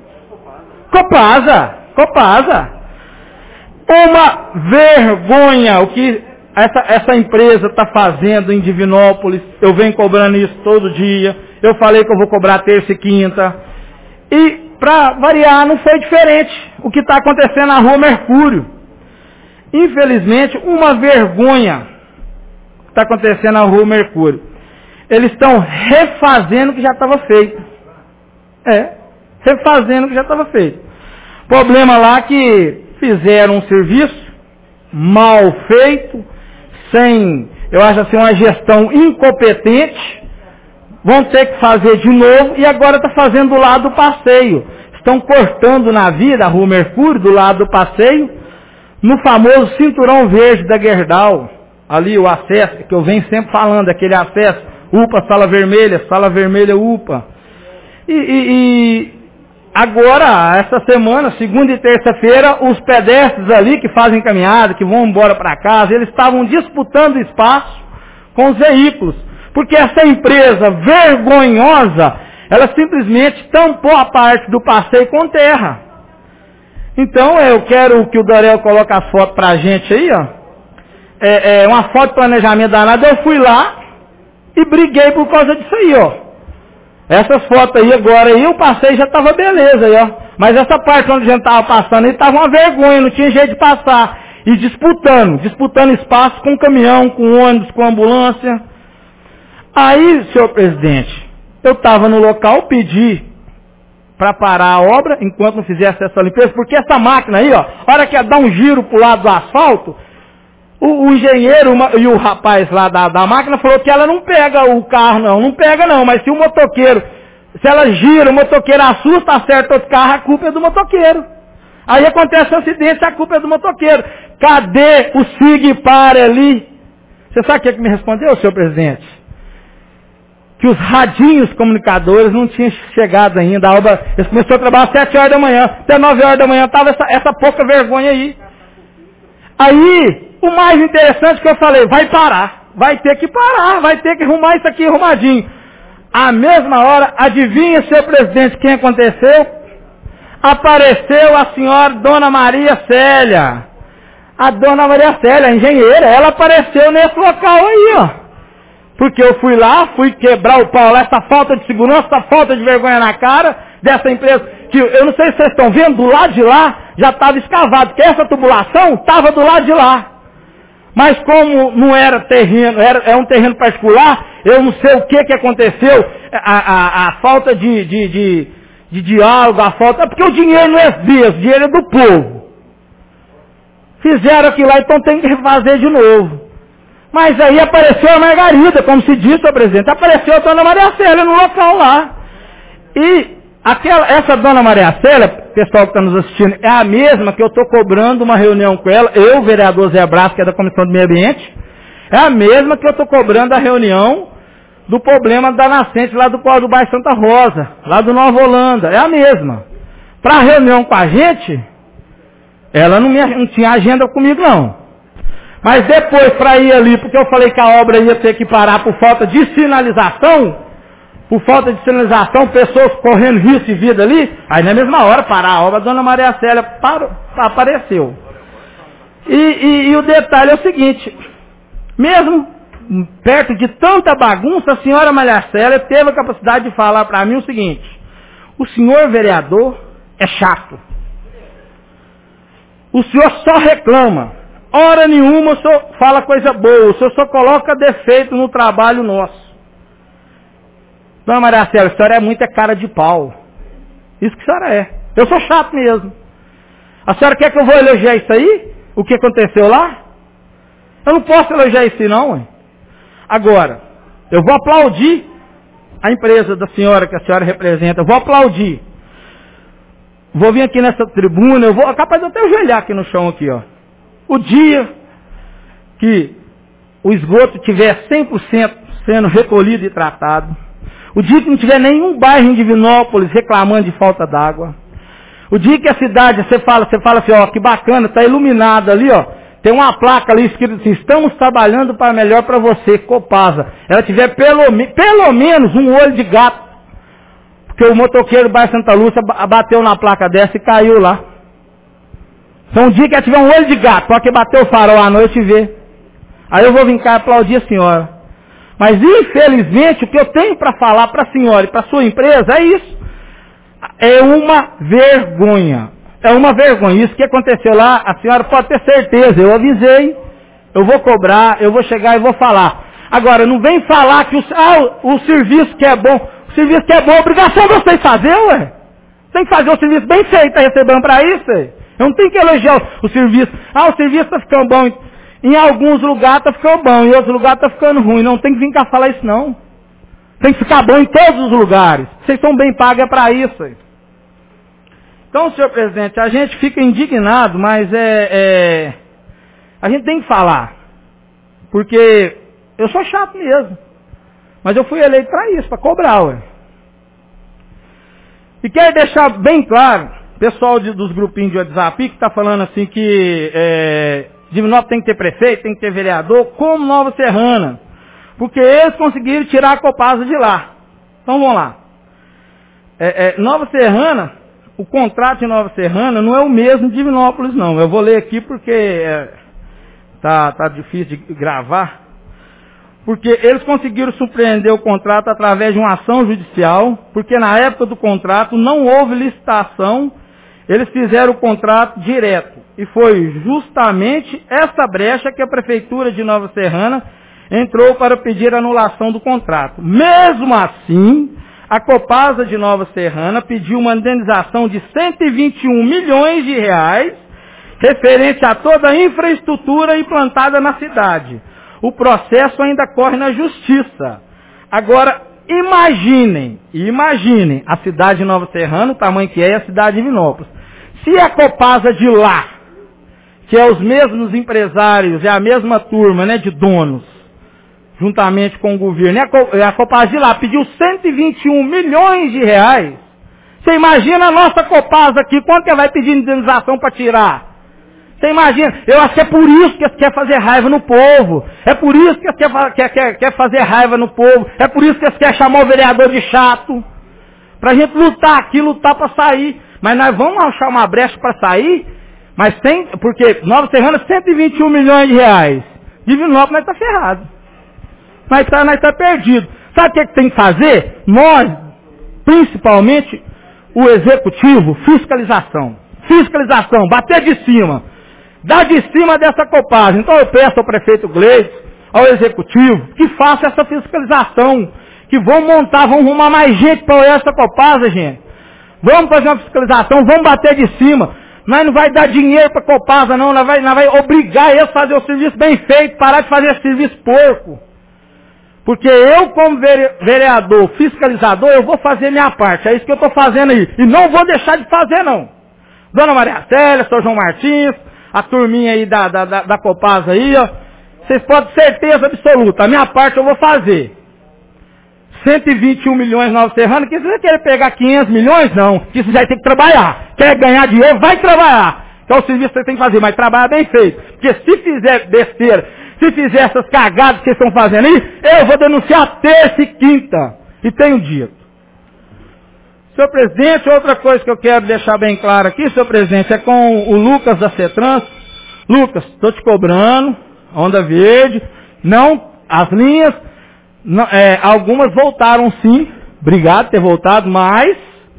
Copasa. Uma vergonha o que essa empresa está fazendo em Divinópolis. Eu venho cobrando isso todo dia. Eu falei que eu vou cobrar terça e quinta. E, para variar, não foi diferente o que está acontecendo na Rua Mercúrio. Infelizmente, uma vergonha está acontecendo na Rua Mercúrio. Eles estão refazendo o que já estava feito. Refazendo o que já estava feito. Problema lá que fizeram um serviço mal feito, sem, eu acho assim, uma gestão incompetente. Vão ter que fazer de novo e agora está fazendo do lado do passeio. Estão cortando na via da Rua Mercúrio, do lado do passeio, no famoso cinturão verde da Gerdau, ali o acesso, que eu venho sempre falando, aquele acesso, UPA, sala vermelha, UPA. E agora, essa semana, segunda e terça-feira, os pedestres ali que fazem caminhada, que vão embora para casa, eles estavam disputando espaço com os veículos. Porque essa empresa vergonhosa, ela simplesmente tampou a parte do passeio com terra. Então, eu quero que o Dorel coloque as fotos pra gente aí, ó. Uma foto de planejamento danado, eu fui lá e briguei por causa disso aí, ó. Essas fotos aí agora aí, o passeio já estava beleza aí, ó. Mas essa parte onde a gente estava passando aí estava uma vergonha, não tinha jeito de passar. E disputando espaço com caminhão, com ônibus, com ambulância. Aí, senhor presidente, eu estava no local, pedi para parar a obra, enquanto não fizesse essa limpeza, porque essa máquina aí, ó, a hora que ela dá um giro pro lado do asfalto, o engenheiro e o rapaz lá da máquina falou que ela não pega o carro, não pega não, mas se o motoqueiro, se ela gira, o motoqueiro assusta, acerta outro carro, a culpa é do motoqueiro. Aí acontece um acidente, a culpa é do motoqueiro. Cadê o SIG Pare ali? Você sabe o que me respondeu, senhor presidente? Que os radinhos comunicadores não tinham chegado ainda. A obra, eles começaram a trabalhar às 7 horas da manhã, até 9 horas da manhã, estava essa pouca vergonha aí. Aí, o mais interessante que eu falei, vai ter que arrumar isso aqui arrumadinho. À mesma hora, adivinha, senhor presidente, quem aconteceu? Apareceu a senhora Dona Maria Célia. A Dona Maria Célia, a engenheira, ela apareceu nesse local aí, ó. Porque eu fui lá, fui quebrar o pau lá, essa falta de segurança, essa falta de vergonha na cara dessa empresa, que eu não sei se vocês estão vendo, do lado de lá já estava escavado, porque essa tubulação estava do lado de lá. Mas como não era terreno, é um terreno particular, eu não sei o que aconteceu, a falta de diálogo, a falta, porque o dinheiro não é deles, o dinheiro é do povo. Fizeram aquilo lá, então tem que refazer de novo. Mas aí apareceu a Margarida, como se disse, senhor presidente, apareceu a Dona Maria Célia no local lá. E essa Dona Maria Célia, pessoal que está nos assistindo, é a mesma que eu estou cobrando uma reunião com ela, eu, vereador Zé Brás, que é da Comissão do Meio Ambiente, é a mesma que eu estou cobrando a reunião do problema da nascente lá do bairro Santa Rosa, lá do Nova Holanda, é a mesma. Para a reunião com a gente, ela não tinha agenda comigo não. Mas depois, para ir ali, porque eu falei que a obra ia ter que parar por falta de sinalização, pessoas correndo risco de vida ali, aí na mesma hora parar a obra, a Dona Maria Célia apareceu. E o detalhe é o seguinte, mesmo perto de tanta bagunça, a senhora Maria Célia teve a capacidade de falar para mim o seguinte, o senhor vereador é chato. O senhor só reclama. Hora nenhuma o senhor fala coisa boa, o senhor só coloca defeito no trabalho nosso. Dona Maria Célia, a senhora é muita cara de pau. Isso que a senhora é. Eu sou chato mesmo. A senhora quer que eu vou elogiar isso aí? O que aconteceu lá? Eu não posso elogiar isso não, hein? Agora, eu vou aplaudir a empresa da senhora que a senhora representa, eu vou aplaudir. Vou vir aqui nessa tribuna, capaz de até ajoelhar aqui no chão aqui, ó. O dia que o esgoto tiver 100% sendo recolhido e tratado, o dia que não tiver nenhum bairro em Divinópolis reclamando de falta d'água, o dia que a cidade, você fala assim, ó, que bacana, está iluminado ali, ó, tem uma placa ali escrito assim, estamos trabalhando para melhor para você, Copasa. Ela tiver pelo menos um olho de gato, porque o motoqueiro do bairro Santa Lúcia bateu na placa dessa e caiu lá. Então um dia que ela tiver um olho de gato, porque bateu o farol à noite e vê. Aí eu vou vir cá aplaudir a senhora. Mas infelizmente o que eu tenho para falar para a senhora e para a sua empresa é isso. É uma vergonha. É uma vergonha. Isso que aconteceu lá, a senhora pode ter certeza. Eu avisei, eu vou cobrar, eu vou chegar e vou falar. Agora, não vem falar que o serviço que é bom. O serviço que é bom é obrigação de vocês fazer, ué. Tem que fazer o serviço bem feito, está recebendo para isso, ué. Eu não tenho que elogiar o serviço. O serviço está ficando bom. Em alguns lugares está ficando bom, em outros lugares está ficando ruim. Não tem que vir cá falar isso, não. Tem que ficar bom em todos os lugares. Vocês são bem pagos para isso. Então, senhor presidente, a gente fica indignado, mas a gente tem que falar. Porque eu sou chato mesmo. Mas eu fui eleito para isso, para cobrar, ué. E quero deixar bem claro, pessoal dos grupinhos de WhatsApp que está falando assim que Divinópolis tem que ter prefeito, tem que ter vereador, como Nova Serrana. Porque eles conseguiram tirar a Copasa de lá. Então vamos lá. Nova Serrana, o contrato de Nova Serrana não é o mesmo de Divinópolis, não. Eu vou ler aqui porque tá difícil de gravar. Porque eles conseguiram surpreender o contrato através de uma ação judicial, porque na época do contrato não houve licitação, eles fizeram o contrato direto. E foi justamente essa brecha que a Prefeitura de Nova Serrana entrou para pedir anulação do contrato. Mesmo assim, a Copasa de Nova Serrana pediu uma indenização de 121 milhões de reais, referente a toda a infraestrutura implantada na cidade. O processo ainda corre na justiça. Agora, imaginem a cidade de Nova Serrana, o tamanho que é a cidade de Divinópolis. Se a Copasa de lá, que é os mesmos empresários, é a mesma turma, né, de donos, juntamente com o governo, e a Copasa de lá pediu 121 milhões de reais, você imagina a nossa Copasa aqui, quanto que vai pedir indenização para tirar? Você imagina, eu acho que é por isso que eles querem fazer raiva no povo. É por isso que eles querem fazer raiva no povo. É por isso que eles querem chamar o vereador de chato. Pra gente lutar aqui, lutar pra sair. Mas nós vamos achar uma brecha pra sair, mas tem, porque Nova Serrana, 121 milhões de reais. Divinópolis, nós tá ferrado. Nós tá perdido. Sabe o que tem que fazer? Nós, principalmente, o executivo, fiscalização. Fiscalização, bater de cima. Dar de cima dessa Copasa. Então eu peço ao prefeito Gleides, ao executivo, que faça essa fiscalização. Que vão montar, vão arrumar mais gente para olhar essa Copasa, gente. Vamos fazer uma fiscalização, vamos bater de cima. Nós não vai dar dinheiro para Copasa, não. Nós vai obrigar eles a fazer o serviço bem feito, parar de fazer serviço porco. Porque eu, como vereador, fiscalizador, eu vou fazer minha parte. É isso que eu estou fazendo aí. E não vou deixar de fazer, não. Dona Maria Célia, Sr. João Martins, a turminha aí da Copasa aí, ó. Vocês podem ter certeza absoluta. A minha parte eu vou fazer. 121 milhões Nova Serrana, que você quer pegar 500 milhões? Não. Que você vai ter que trabalhar. Quer ganhar dinheiro? Vai trabalhar. Que é o serviço que você tem que fazer, mas trabalhar bem feito. Porque se fizer besteira, se fizer essas cagadas que vocês estão fazendo aí, eu vou denunciar terça e quinta. E tenho dito. Senhor presidente, outra coisa que eu quero deixar bem claro aqui, senhor presidente, é com o Lucas da CETRANS. Lucas, estou te cobrando, onda verde, não, as linhas, não, algumas voltaram sim, obrigado por ter voltado, mas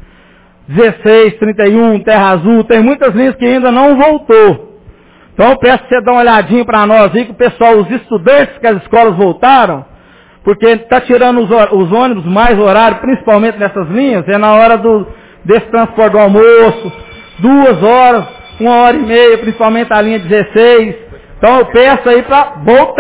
16, 31, Terra Azul, tem muitas linhas que ainda não voltou. Então eu peço que você dê uma olhadinha para nós aí, que o pessoal, os estudantes que as escolas voltaram, porque está tirando os ônibus mais horário, principalmente nessas linhas, é na hora desse transporte do almoço, 2 horas, 1h30, principalmente a linha 16. Então eu peço aí para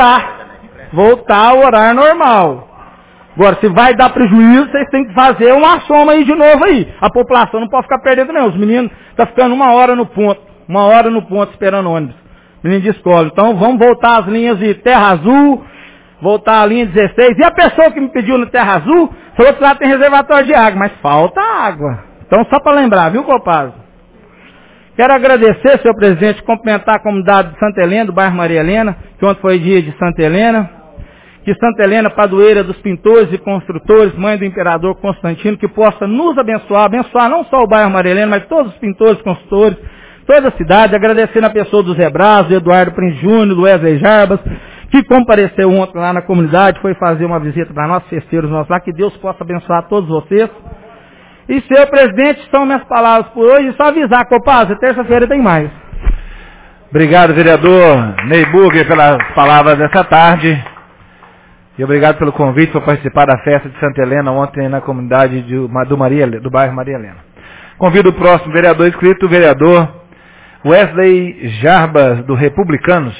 voltar ao horário normal. Agora, se vai dar prejuízo, vocês têm que fazer uma soma aí de novo aí. A população não pode ficar perdendo não. Os meninos estão ficando 1 hora no ponto esperando ônibus. Menino de escola. Então vamos voltar às linhas de Terra Azul, voltar à linha 16. E a pessoa que me pediu no Terra Azul, falou que lá tem reservatório de água, mas falta água. Então só para lembrar, viu, Copasa? Quero agradecer, senhor presidente, cumprimentar a comunidade de Santa Helena, do bairro Maria Helena, que ontem foi dia de Santa Helena. Que Santa Helena, padroeira dos pintores e construtores, mãe do imperador Constantino, que possa nos abençoar não só o bairro Maria Helena, mas todos os pintores e construtores, toda a cidade, agradecendo a pessoa do Zé Braz, do Eduardo Prince Júnior, do Wesley Jarbas, que compareceu ontem lá na comunidade, foi fazer uma visita para nós, festeiros nossos lá, que Deus possa abençoar todos vocês. E, senhor presidente, são minhas palavras por hoje, só avisar, Copasa, terça-feira tem mais. Obrigado, vereador Ney Burger, pelas palavras dessa tarde. E obrigado pelo convite para participar da festa de Santa Helena ontem na comunidade do bairro Maria Helena. Convido o próximo vereador inscrito, o vereador Wesley Jarbas, do Republicanos.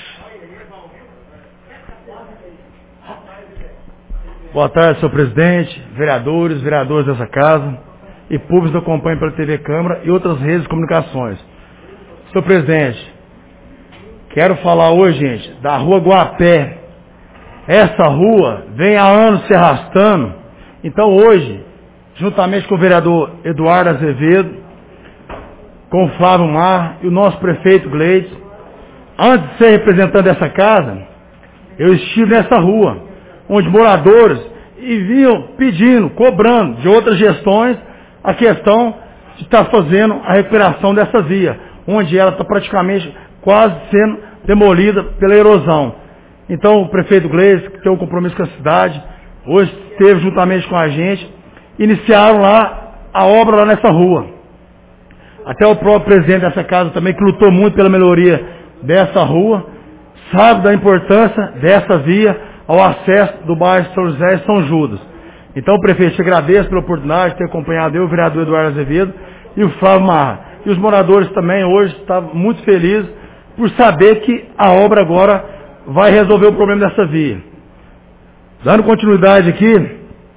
Boa tarde, senhor presidente, vereadores dessa casa. e públicos nos acompanham pela TV Câmara e outras redes de comunicações. Senhor presidente, quero falar hoje, gente, da Rua Guapé. Essa rua vem há anos se arrastando. Então hoje, juntamente com o vereador Eduardo Azevedo, com o Flávio Mar e o nosso prefeito Gleides, antes de ser representante dessa casa, eu estive nessa rua, onde moradores vinham pedindo, cobrando de outras gestões a questão de estar fazendo a recuperação dessa via, onde ela está praticamente quase sendo demolida pela erosão. Então o prefeito Gleides, que tem um compromisso com a cidade, hoje esteve juntamente com a gente, iniciaram lá a obra lá nessa rua. Até o próprio presidente dessa casa também, que lutou muito pela melhoria dessa rua, sabe da importância dessa via ao acesso do bairro São José e São Judas. Então, prefeito, te agradeço pela oportunidade de ter acompanhado eu, o vereador Eduardo Azevedo e o Flávio Marra. E os moradores também hoje estavam muito felizes por saber que a obra agora vai resolver o problema dessa via. Dando continuidade aqui,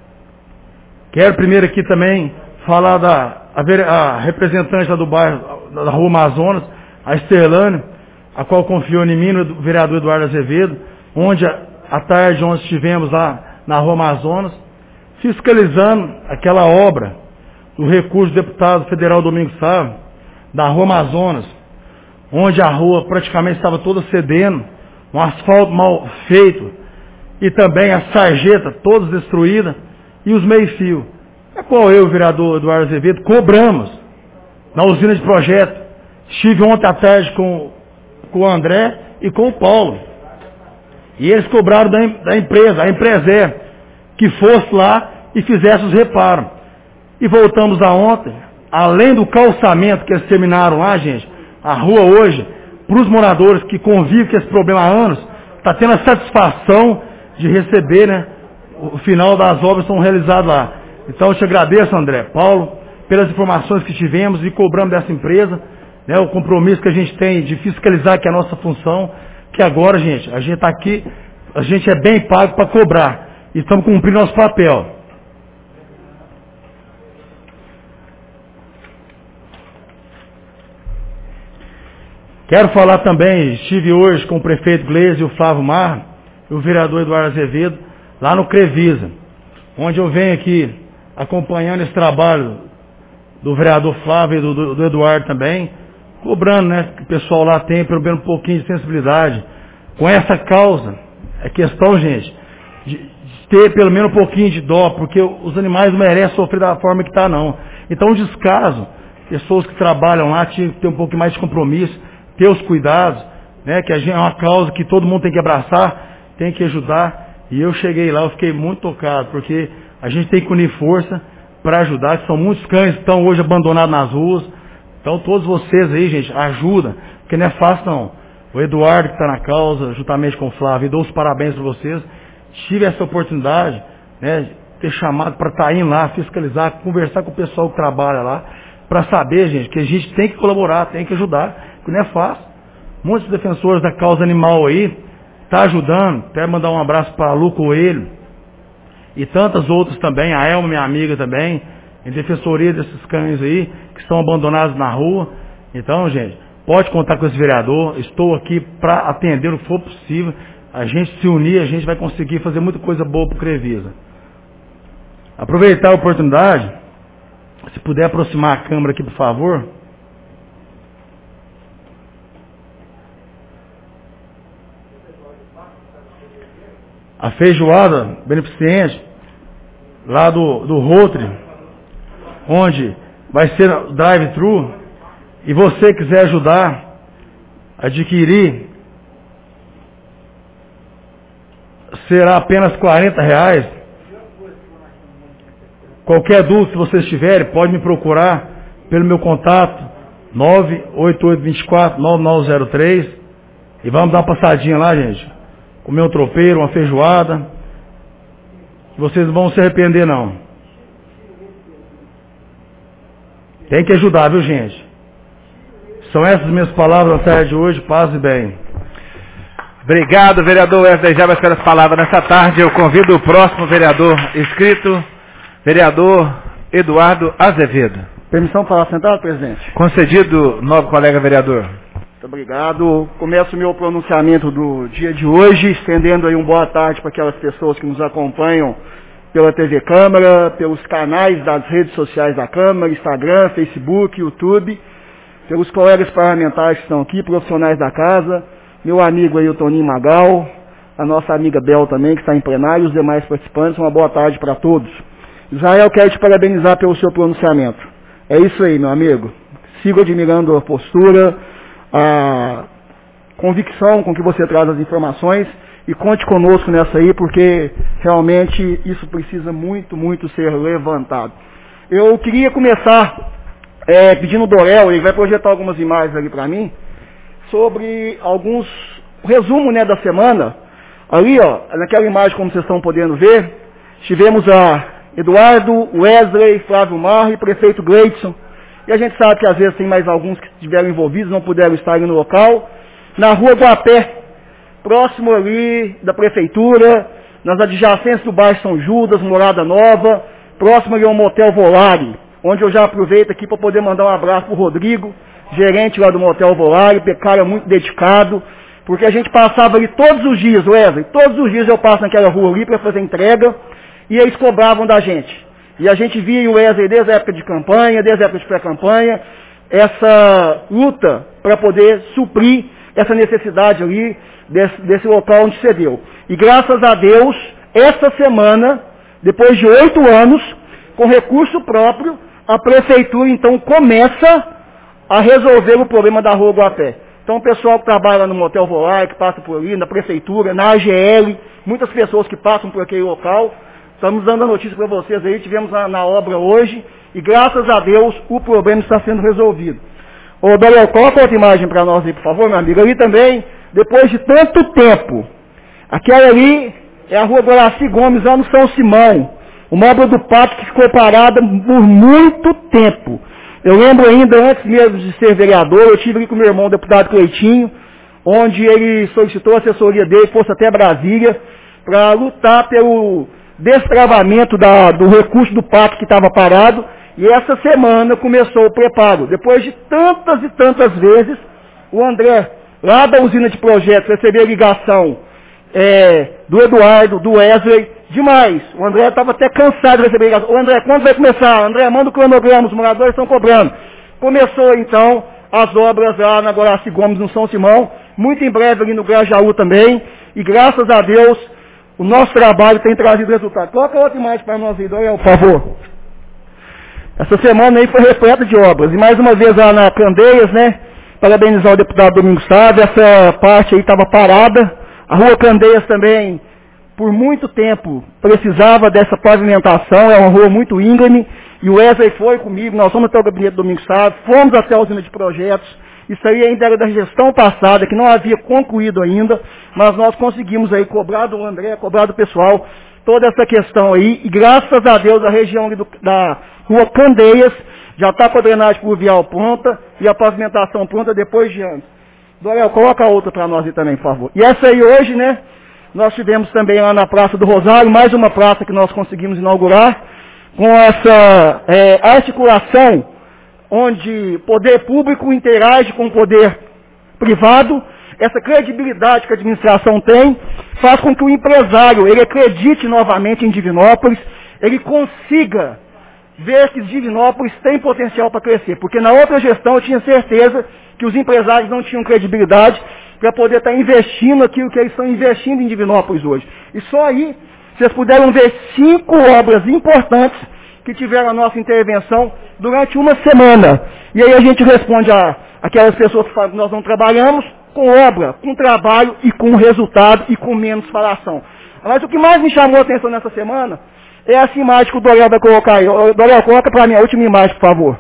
quero primeiro aqui também falar a representante lá do bairro, da Rua Amazonas, a Esterlane, a qual confiou em mim, no vereador Eduardo Azevedo, onde à tarde onde estivemos lá na Rua Amazonas, fiscalizando aquela obra do recurso do deputado federal Domingos Sávio, da Rua Amazonas, onde a rua praticamente estava toda cedendo, um asfalto mal feito, e também a sarjeta todas destruídas, e os meio-fio. É qual eu, o vereador Eduardo Azevedo, cobramos na usina de projeto. Estive ontem à tarde com o André e com o Paulo. E eles cobraram da empresa, a Empreser, que fosse lá e fizesse os reparos. E voltamos a ontem, além do calçamento que eles terminaram lá, gente, a rua hoje, para os moradores que convivem com esse problema há anos, está tendo a satisfação de receber, né, o final das obras são realizadas lá. Então eu te agradeço, André, Paulo, pelas informações que tivemos e cobramos dessa empresa, né, o compromisso que a gente tem de fiscalizar, que é a nossa função, que agora, gente, a gente está aqui, a gente é bem pago para cobrar, e estamos cumprindo nosso papel. Quero falar também, estive hoje com o prefeito Gleides e o Flávio Mar, e o vereador Eduardo Azevedo, lá no Crevisa, onde eu venho aqui acompanhando esse trabalho do vereador Flávio e do Eduardo também, cobrando, né, que o pessoal lá tem pelo menos um pouquinho de sensibilidade com essa causa. É questão, gente, de ter pelo menos um pouquinho de dó, porque os animais não merecem sofrer da forma que está, não. Então, o descaso, pessoas que trabalham lá tinham que ter um pouquinho mais de compromisso, ter os cuidados, né, que a gente, é uma causa que todo mundo tem que abraçar, tem que ajudar. E eu cheguei lá, eu fiquei muito tocado, porque a gente tem que unir força para ajudar, que são muitos cães que estão hoje abandonados nas ruas. Então todos vocês aí, gente, ajuda, porque não é fácil não. O Eduardo que está na causa, juntamente com o Flávio, e dou os parabéns para vocês. Tive essa oportunidade, né, ter chamado para estar indo lá, fiscalizar, conversar com o pessoal que trabalha lá, para saber, gente, que a gente tem que colaborar, tem que ajudar, porque não é fácil. Muitos defensores da causa animal aí, tá ajudando, quero mandar um abraço para a Lu Coelho, e tantas outras também, a Elma, minha amiga também, em defensoria desses cães aí, que estão abandonados na rua. Então, gente, pode contar com esse vereador, estou aqui para atender o que for possível, a gente se unir, a gente vai conseguir fazer muita coisa boa para o Crevisa. Aproveitar a oportunidade, se puder aproximar a câmera aqui, por favor. A feijoada beneficente, lá do Rotary, onde vai ser drive-thru, e você quiser ajudar a adquirir, será apenas R$40. Qualquer dúvida, se vocês tiverem, pode me procurar pelo meu contato, 98824-9903, e vamos dar uma passadinha lá, gente. Comer um tropeiro, uma feijoada. Vocês não vão se arrepender, não. Tem que ajudar, viu, gente? São essas minhas palavras na tarde de hoje. Paz e bem. Obrigado, vereador Wesley Jabas, pelas palavras nessa tarde. Eu convido o próximo vereador inscrito, vereador Eduardo Azevedo. Permissão para sentar, presidente? Concedido, nobre colega vereador. Muito obrigado. Começo o meu pronunciamento do dia de hoje, estendendo aí boa tarde para aquelas pessoas que nos acompanham pela TV Câmara, pelos canais das redes sociais da Câmara, Instagram, Facebook, YouTube, pelos colegas parlamentares que estão aqui, profissionais da casa, meu amigo aí, o Toninho Magal, a nossa amiga Bel também, que está em plenário, e os demais participantes. Uma boa tarde para todos. Israel, quero te parabenizar pelo seu pronunciamento. É isso aí, meu amigo. Sigo admirando a postura, a convicção com que você traz as informações e conte conosco nessa aí, porque realmente isso precisa muito, muito ser levantado. Eu queria começar pedindo o Dorel, ele vai projetar algumas imagens ali para mim, sobre resumo, né, da semana. Ali, ó, naquela imagem, como vocês estão podendo ver, tivemos a Eduardo, Wesley, Flávio Marri, prefeito Gleidson, e a gente sabe que às vezes tem mais alguns que estiveram envolvidos, não puderam estar ali no local, na rua Guapé, próximo ali da prefeitura, nas adjacências do bairro São Judas, Morada Nova, próximo ali ao Motel Volare, onde eu já aproveito aqui para poder mandar um abraço para o Rodrigo, gerente lá do Motel Volare, cara muito dedicado, porque a gente passava ali todos os dias, Wesley, todos os dias eu passo naquela rua ali para fazer entrega, e eles cobravam da gente. E a gente via o Wesley desde a época de campanha, desde a época de pré-campanha, essa luta para poder suprir essa necessidade ali, desse local onde cedeu. E graças a Deus, essa semana, depois de 8 anos, com recurso próprio, a prefeitura então começa a resolver o problema da rua Guapé. Então o pessoal que trabalha no Motel Volar, que passa por ali, na prefeitura, na AGL, muitas pessoas que passam por aquele local, estamos dando a notícia para vocês aí, tivemos na obra hoje, e graças a Deus o problema está sendo resolvido. Ô Daniel, coloca outra imagem para nós aí, por favor, meu amigo. Ali também, depois de tanto tempo, aquela ali é a rua Guaraci Gomes, lá no São Simão, uma obra do pátio que ficou parada por muito tempo. Eu lembro ainda, antes mesmo de ser vereador, eu tive ali com meu irmão, o deputado Cleitinho, onde ele solicitou a assessoria dele, fosse até Brasília, para lutar pelo destravamento do recurso do pátio que estava parado, e essa semana começou o preparo. Depois de tantas e tantas vezes, o André, lá da usina de projetos, recebeu a ligação do Eduardo, do Wesley, demais. O André estava até cansado de receber ligação. O André, quando vai começar? André, manda o cronograma, os moradores estão cobrando. Começou então as obras lá na Guaraci Gomes, no São Simão, muito em breve ali no Grajaú também, e graças a Deus, o nosso trabalho tem trazido resultado. Coloca outra imagem para nós aí, Doriel, por favor. Essa semana aí foi repleta de obras. E mais uma vez lá na Candeias, né? Parabenizar o deputado Domingos Sávio. Essa parte aí estava parada. A rua Candeias também, por muito tempo, precisava dessa pavimentação. É uma rua muito íngreme. E o Wesley foi comigo. Nós fomos até o gabinete do Domingos Sávio. Fomos até a usina de projetos. Isso aí ainda era da gestão passada, que não havia concluído ainda. Mas nós conseguimos aí cobrar do André, cobrar do pessoal, toda essa questão aí. E graças a Deus a região ali da rua Candeias já está com a drenagem pluvial pronta e a pavimentação pronta depois de anos. Dorel, coloca outra para nós aí também, por favor. E essa aí hoje, né, nós tivemos também lá na Praça do Rosário, mais uma praça que nós conseguimos inaugurar, com essa articulação onde poder público interage com o poder privado. Essa credibilidade que a administração tem faz com que o empresário ele acredite novamente em Divinópolis, ele consiga ver que Divinópolis tem potencial para crescer, porque na outra gestão eu tinha certeza que os empresários não tinham credibilidade para poder estar investindo aquilo que eles estão investindo em Divinópolis hoje. E só aí vocês puderam ver 5 obras importantes que tiveram a nossa intervenção durante uma semana. E aí a gente responde aquelas pessoas que falam que nós não trabalhamos, com obra, com trabalho e com resultado e com menos falação. Mas o que mais me chamou a atenção nessa semana é essa imagem que o Dorel vai colocar aí. Dorel, coloca para mim a última imagem, por favor.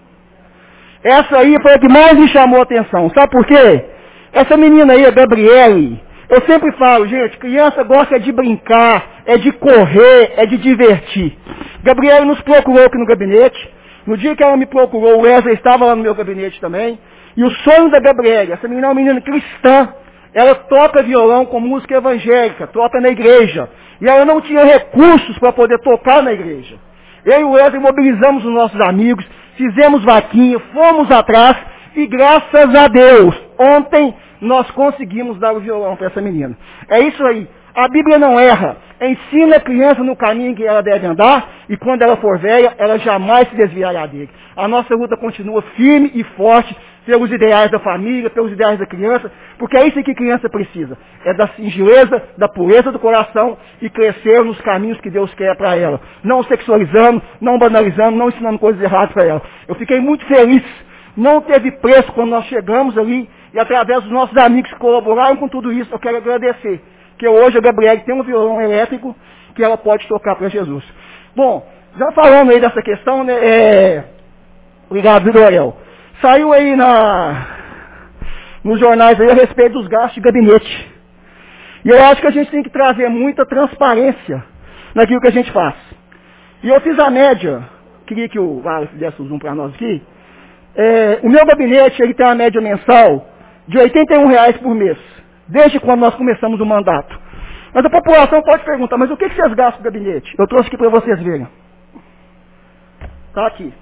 Essa aí foi a que mais me chamou a atenção. Sabe por quê? Essa menina aí, a Gabriele, eu sempre falo, gente, criança gosta de brincar, é de correr, é de divertir. Gabriele nos procurou aqui no gabinete. No dia que ela me procurou, o Wesley estava lá no meu gabinete também. E o sonho da Gabriele, essa menina é uma menina cristã, ela toca violão com música evangélica, toca na igreja. E ela não tinha recursos para poder tocar na igreja. Eu e o Wesley mobilizamos os nossos amigos, fizemos vaquinha, fomos atrás e graças a Deus, ontem nós conseguimos dar o violão para essa menina. É isso aí. A Bíblia não erra. Ensina a criança no caminho que ela deve andar e quando ela for velha, ela jamais se desviará dele. A nossa luta continua firme e forte pelos ideais da família, pelos ideais da criança, porque é isso que a criança precisa. É da singeleza, da pureza do coração e crescer nos caminhos que Deus quer para ela. Não sexualizando, não banalizando, não ensinando coisas erradas para ela. Eu fiquei muito feliz. Não teve preço quando nós chegamos ali e através dos nossos amigos que colaboraram com tudo isso, eu quero agradecer. Que hoje a Gabriele tem um violão elétrico que ela pode tocar para Jesus. Bom, já falando aí dessa questão, né, obrigado, Vidorel. Saiu aí nos jornais aí a respeito dos gastos de gabinete. E eu acho que a gente tem que trazer muita transparência naquilo que a gente faz. E eu fiz a média, queria que o Wallace desse o zoom para nós aqui. O meu gabinete ele tem uma média mensal de R$81 por mês. Desde quando nós começamos o mandato. Mas a população pode perguntar, mas o que vocês gastam no gabinete? Eu trouxe aqui para vocês verem. Está aqui.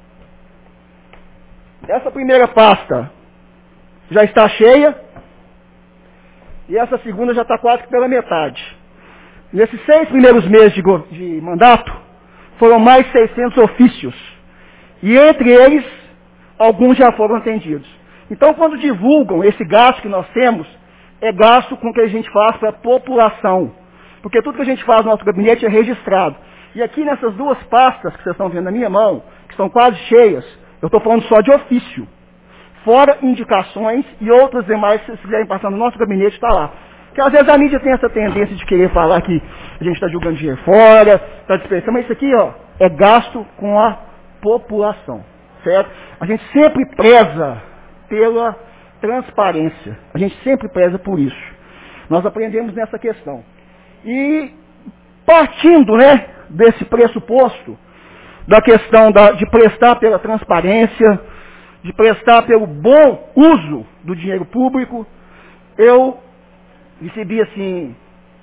Essa primeira pasta já está cheia. E essa segunda já está quase que pela metade. Nesses 6 primeiros meses de mandato, foram mais 600 ofícios. E entre eles, alguns já foram atendidos. Então, quando divulgam esse gasto que nós temos, é gasto com o que a gente faz para a população. Porque tudo que a gente faz no nosso gabinete é registrado. E aqui nessas 2 pastas que vocês estão vendo na minha mão, que estão quase cheias, eu estou falando só de ofício. Fora indicações e outras demais, se vocês quiserem passar no nosso gabinete, está lá. Porque às vezes a mídia tem essa tendência de querer falar que a gente está jogando dinheiro fora, está desperdiçando, mas isso aqui é gasto com a população. Certo? A gente sempre preza pela transparência. A gente sempre preza por isso. Nós aprendemos nessa questão. E partindo, desse pressuposto, da questão de prestar pela transparência, de prestar pelo bom uso do dinheiro público, eu recebi, assim,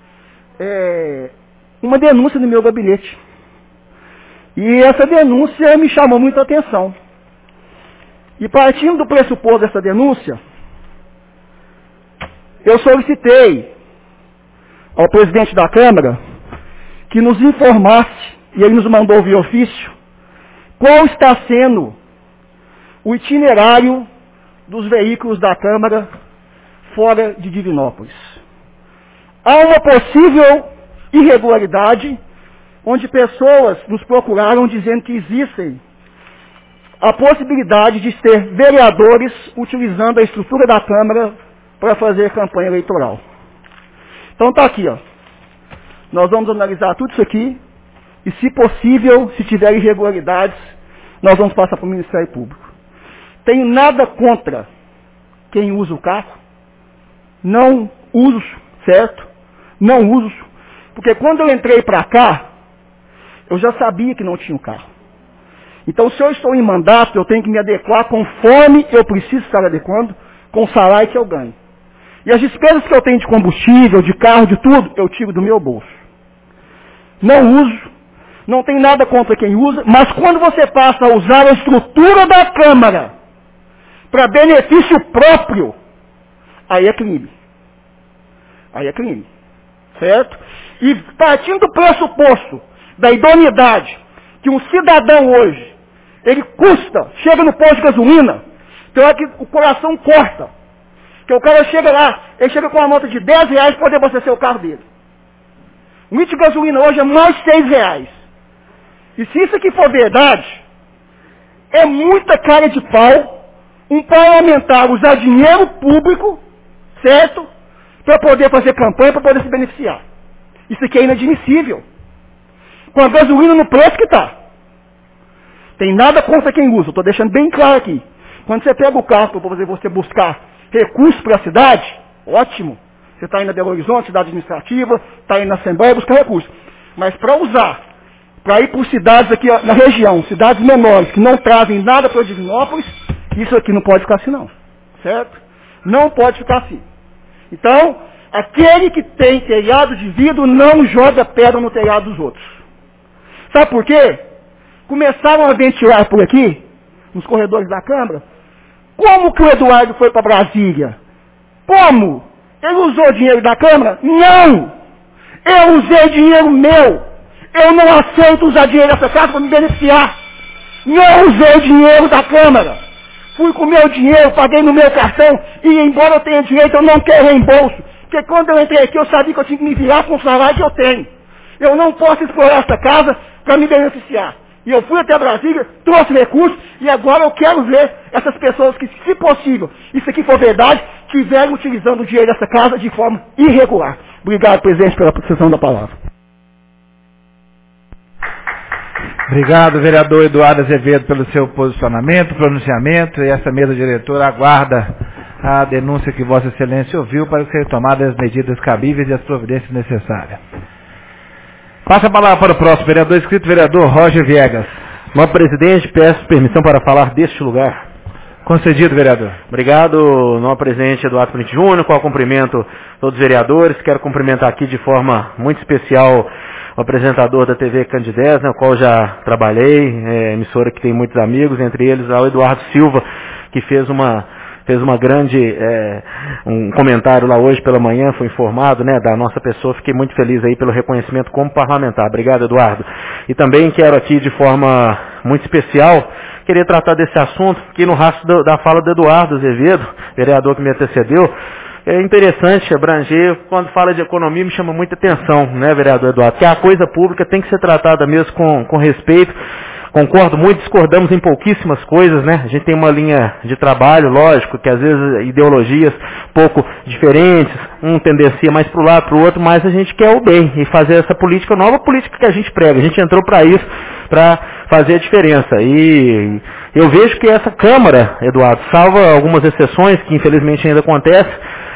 uma denúncia no meu gabinete. E essa denúncia me chamou muita atenção. E partindo do pressuposto dessa denúncia, eu solicitei ao presidente da Câmara que nos informasse, e ele nos mandou via ofício, qual está sendo o itinerário dos veículos da Câmara fora de Divinópolis. Há uma possível irregularidade, onde pessoas nos procuraram dizendo que existem a possibilidade de ter vereadores utilizando a estrutura da Câmara para fazer campanha eleitoral. Então está aqui, Nós vamos analisar tudo isso aqui e, se possível, se tiver irregularidades, nós vamos passar para o Ministério Público. Tenho nada contra quem usa o carro. Não uso, certo? Não uso. Porque quando eu entrei para cá, eu já sabia que não tinha o carro. Então, se eu estou em mandato, eu tenho que me adequar conforme eu preciso estar adequando com o salário que eu ganho. E as despesas que eu tenho de combustível, de carro, de tudo, eu tiro do meu bolso. Não uso, não tem nada contra quem usa, mas quando você passa a usar a estrutura da Câmara para benefício próprio, aí é crime. Aí é crime. Certo? E partindo do pressuposto da idoneidade, que um cidadão hoje, ele chega no posto de gasolina, então é que o coração corta. Que o cara chega lá, ele chega com uma nota de R$10 para poder abastecer o carro dele. O litro de gasolina hoje é mais R$6. E se isso aqui for verdade, é muita cara de pau um parlamentar usar dinheiro público, certo? Para poder fazer campanha, para poder se beneficiar. Isso aqui é inadmissível. Com a gasolina no preço que está. Tem nada contra quem usa, estou deixando bem claro aqui. Quando você pega o carro para fazer você buscar recursos para a cidade, ótimo. Você está indo na Belo Horizonte, cidade administrativa, está indo na Assembleia buscar recursos. Mas para usar, para ir por cidades aqui na região, cidades menores, que não trazem nada para Divinópolis, isso aqui não pode ficar assim não. Certo? Não pode ficar assim. Então, aquele que tem telhado de vidro não joga pedra no telhado dos outros. Sabe por quê? começaram a ventilar por aqui, nos corredores da Câmara, como que o Eduardo foi para Brasília? Como? Ele usou dinheiro da Câmara? Não! Eu usei dinheiro meu! Eu não aceito usar dinheiro dessa casa para me beneficiar! Não usei dinheiro da Câmara! Fui com o meu dinheiro, paguei no meu cartão, e embora eu tenha direito, eu não quero reembolso. Porque quando eu entrei aqui, eu sabia que eu tinha que me virar com o salário que eu tenho. Eu não posso explorar essa casa para me beneficiar. E eu fui até Brasília, trouxe recursos, e agora eu quero ver essas pessoas que, se possível, isso aqui for verdade, estiverem utilizando o dinheiro dessa casa de forma irregular. Obrigado, presidente, pela concessão da palavra. Obrigado, vereador Eduardo Azevedo, pelo seu posicionamento, pronunciamento, e essa mesa diretora aguarda a denúncia que Vossa Excelência ouviu para que sejam tomadas as medidas cabíveis e as providências necessárias. Passa a palavra para o próximo vereador inscrito, vereador Roger Viegas. Senhor presidente, peço permissão para falar deste lugar. Concedido, vereador. Obrigado, senhor presidente Eduardo Print Júnior, qual cumprimento todos os vereadores. Quero cumprimentar aqui de forma muito especial o apresentador da TV Candidez, no qual já trabalhei, emissora que tem muitos amigos, entre eles ao Eduardo Silva, que fez uma grande, um comentário lá hoje pela manhã, foi informado, né, da nossa pessoa. Fiquei muito feliz aí pelo reconhecimento como parlamentar. Obrigado, Eduardo. E também quero aqui de forma muito especial, querer tratar desse assunto, que no rastro da fala do Eduardo Azevedo, vereador que me antecedeu, é interessante abranger, quando fala de economia me chama muita atenção, né, vereador Eduardo, que a coisa pública tem que ser tratada mesmo com respeito. Concordo muito, discordamos em pouquíssimas coisas, né? A gente tem uma linha de trabalho, lógico, que às vezes ideologias pouco diferentes, um tendencia mais para um lado, para o outro, mas a gente quer o bem e fazer essa política, nova política que a gente prega. A gente entrou para isso, para fazer a diferença. E eu vejo que essa Câmara, Eduardo, salva algumas exceções que infelizmente ainda acontecem,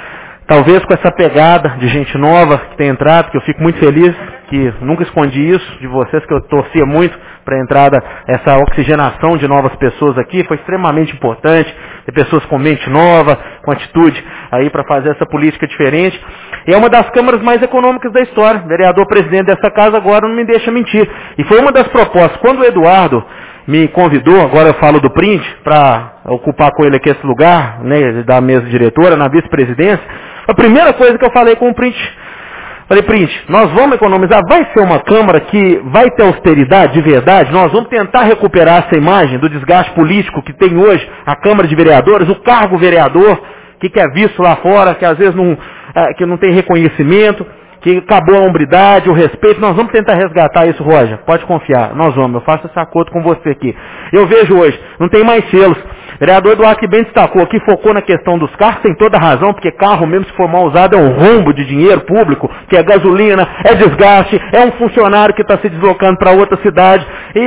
talvez com essa pegada de gente nova que tem entrado, que eu fico muito feliz, que nunca escondi isso de vocês, que eu torcia muito para a entrada, essa oxigenação de novas pessoas aqui, foi extremamente importante, ter pessoas com mente nova, com atitude aí para fazer essa política diferente. E é uma das câmaras mais econômicas da história. O vereador presidente dessa casa agora não me deixa mentir. E foi uma das propostas, quando o Eduardo me convidou, agora eu falo do Print, para ocupar com ele aqui esse lugar, né, da mesa diretora, na vice-presidência, a primeira coisa que eu falei com o Print, falei, Print, nós vamos economizar, vai ser uma Câmara que vai ter austeridade de verdade, nós vamos tentar recuperar essa imagem do desgaste político que tem hoje a Câmara de Vereadores, o cargo vereador, que é visto lá fora, que às vezes que não tem reconhecimento, que acabou a hombridade, o respeito. Nós vamos tentar resgatar isso, Roger, pode confiar, nós vamos, eu faço esse acordo com você aqui. Eu vejo hoje, não tem mais selos. O vereador Eduardo que bem destacou aqui, focou na questão dos carros, tem toda a razão, porque carro mesmo se for mal usado é um rombo de dinheiro público, que é gasolina, é desgaste, é um funcionário que está se deslocando para outra cidade,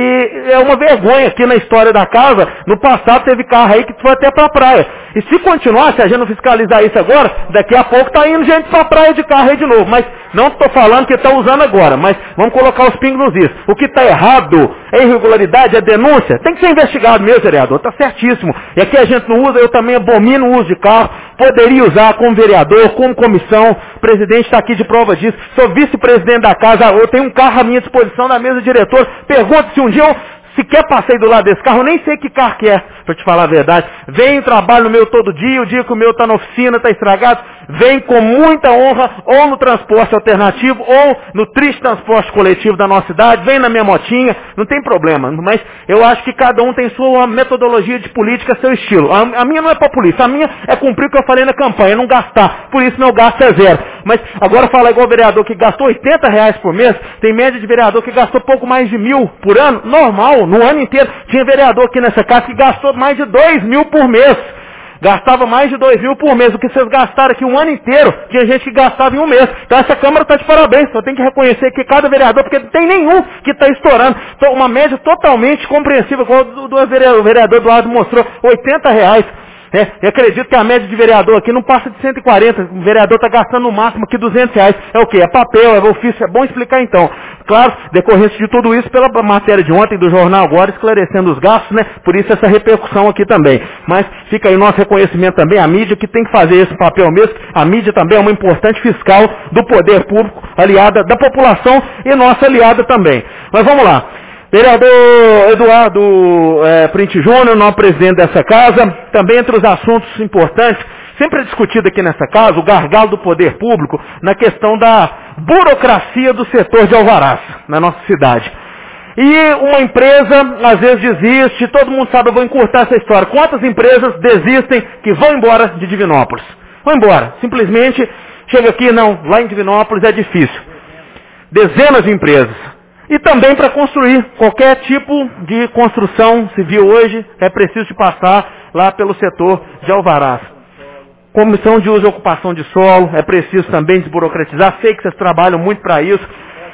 e é uma vergonha aqui na história da casa. No passado teve carro aí que foi até para a praia, e se continuar, se a gente não fiscalizar isso agora, daqui a pouco está indo gente para a praia de carro aí de novo, mas não estou falando que está usando agora, mas vamos colocar os pingos nos is. O que está errado é irregularidade, é denúncia, tem que ser investigado mesmo, vereador, está certíssimo. E aqui a gente não usa, eu também abomino o uso de carro, poderia usar como vereador, como comissão, o presidente está aqui de prova disso, sou vice-presidente da casa, eu tenho um carro à minha disposição na mesa diretora, pergunto se um dia eu sequer passei do lado desse carro, eu nem sei que carro que é, para te falar a verdade. Venho, trabalho no meu todo dia, o dia que o meu está na oficina, está estragado, venho com muita honra, ou no transporte alternativo, ou no triste transporte coletivo da nossa cidade, venho na minha motinha, não tem problema, mas eu acho que cada um tem sua metodologia de política, seu estilo. A minha não é populista, a minha é cumprir o que eu falei na campanha, não gastar, por isso meu gasto é zero. Mas agora falar igual o vereador que gastou R$80 por mês, tem média de vereador que gastou pouco mais de 1.000 por ano, normal, no ano inteiro. Tinha vereador aqui nessa casa que gastou mais de 2.000 por mês. Gastava mais de 2.000 por mês, o que vocês gastaram aqui um ano inteiro, tinha gente que gastava em um mês. Então essa Câmara está de parabéns, só tem que reconhecer que cada vereador, porque não tem nenhum que está estourando. Então, uma média totalmente compreensível, como o vereador Eduardo mostrou, R$80. Eu acredito que a média de vereador aqui não passa de 140, o vereador está gastando no máximo aqui R$200. É o quê? É papel, é ofício, é bom explicar então. Claro, decorrência de tudo isso pela matéria de ontem do jornal agora, esclarecendo os gastos, né? Por isso essa repercussão aqui também. Mas fica aí nosso reconhecimento também, a mídia que tem que fazer esse papel mesmo. A mídia também é uma importante fiscal do poder público, aliada da população e nossa aliada também. Mas vamos lá. Vereador Eduardo Print Júnior, nosso presidente dessa casa, também entre os assuntos importantes, sempre é discutido aqui nessa casa, o gargalo do poder público na questão da burocracia do setor de alvarás na nossa cidade. E uma empresa, às vezes, desiste, todo mundo sabe, eu vou encurtar essa história. Quantas empresas desistem que vão embora de Divinópolis? Vão embora. Simplesmente, chega aqui, não, lá em Divinópolis é difícil. Dezenas de empresas. E também para construir qualquer tipo de construção civil hoje, é preciso passar lá pelo setor de alvarás. Comissão de uso e ocupação de solo, é preciso também desburocratizar, sei que vocês trabalham muito para isso.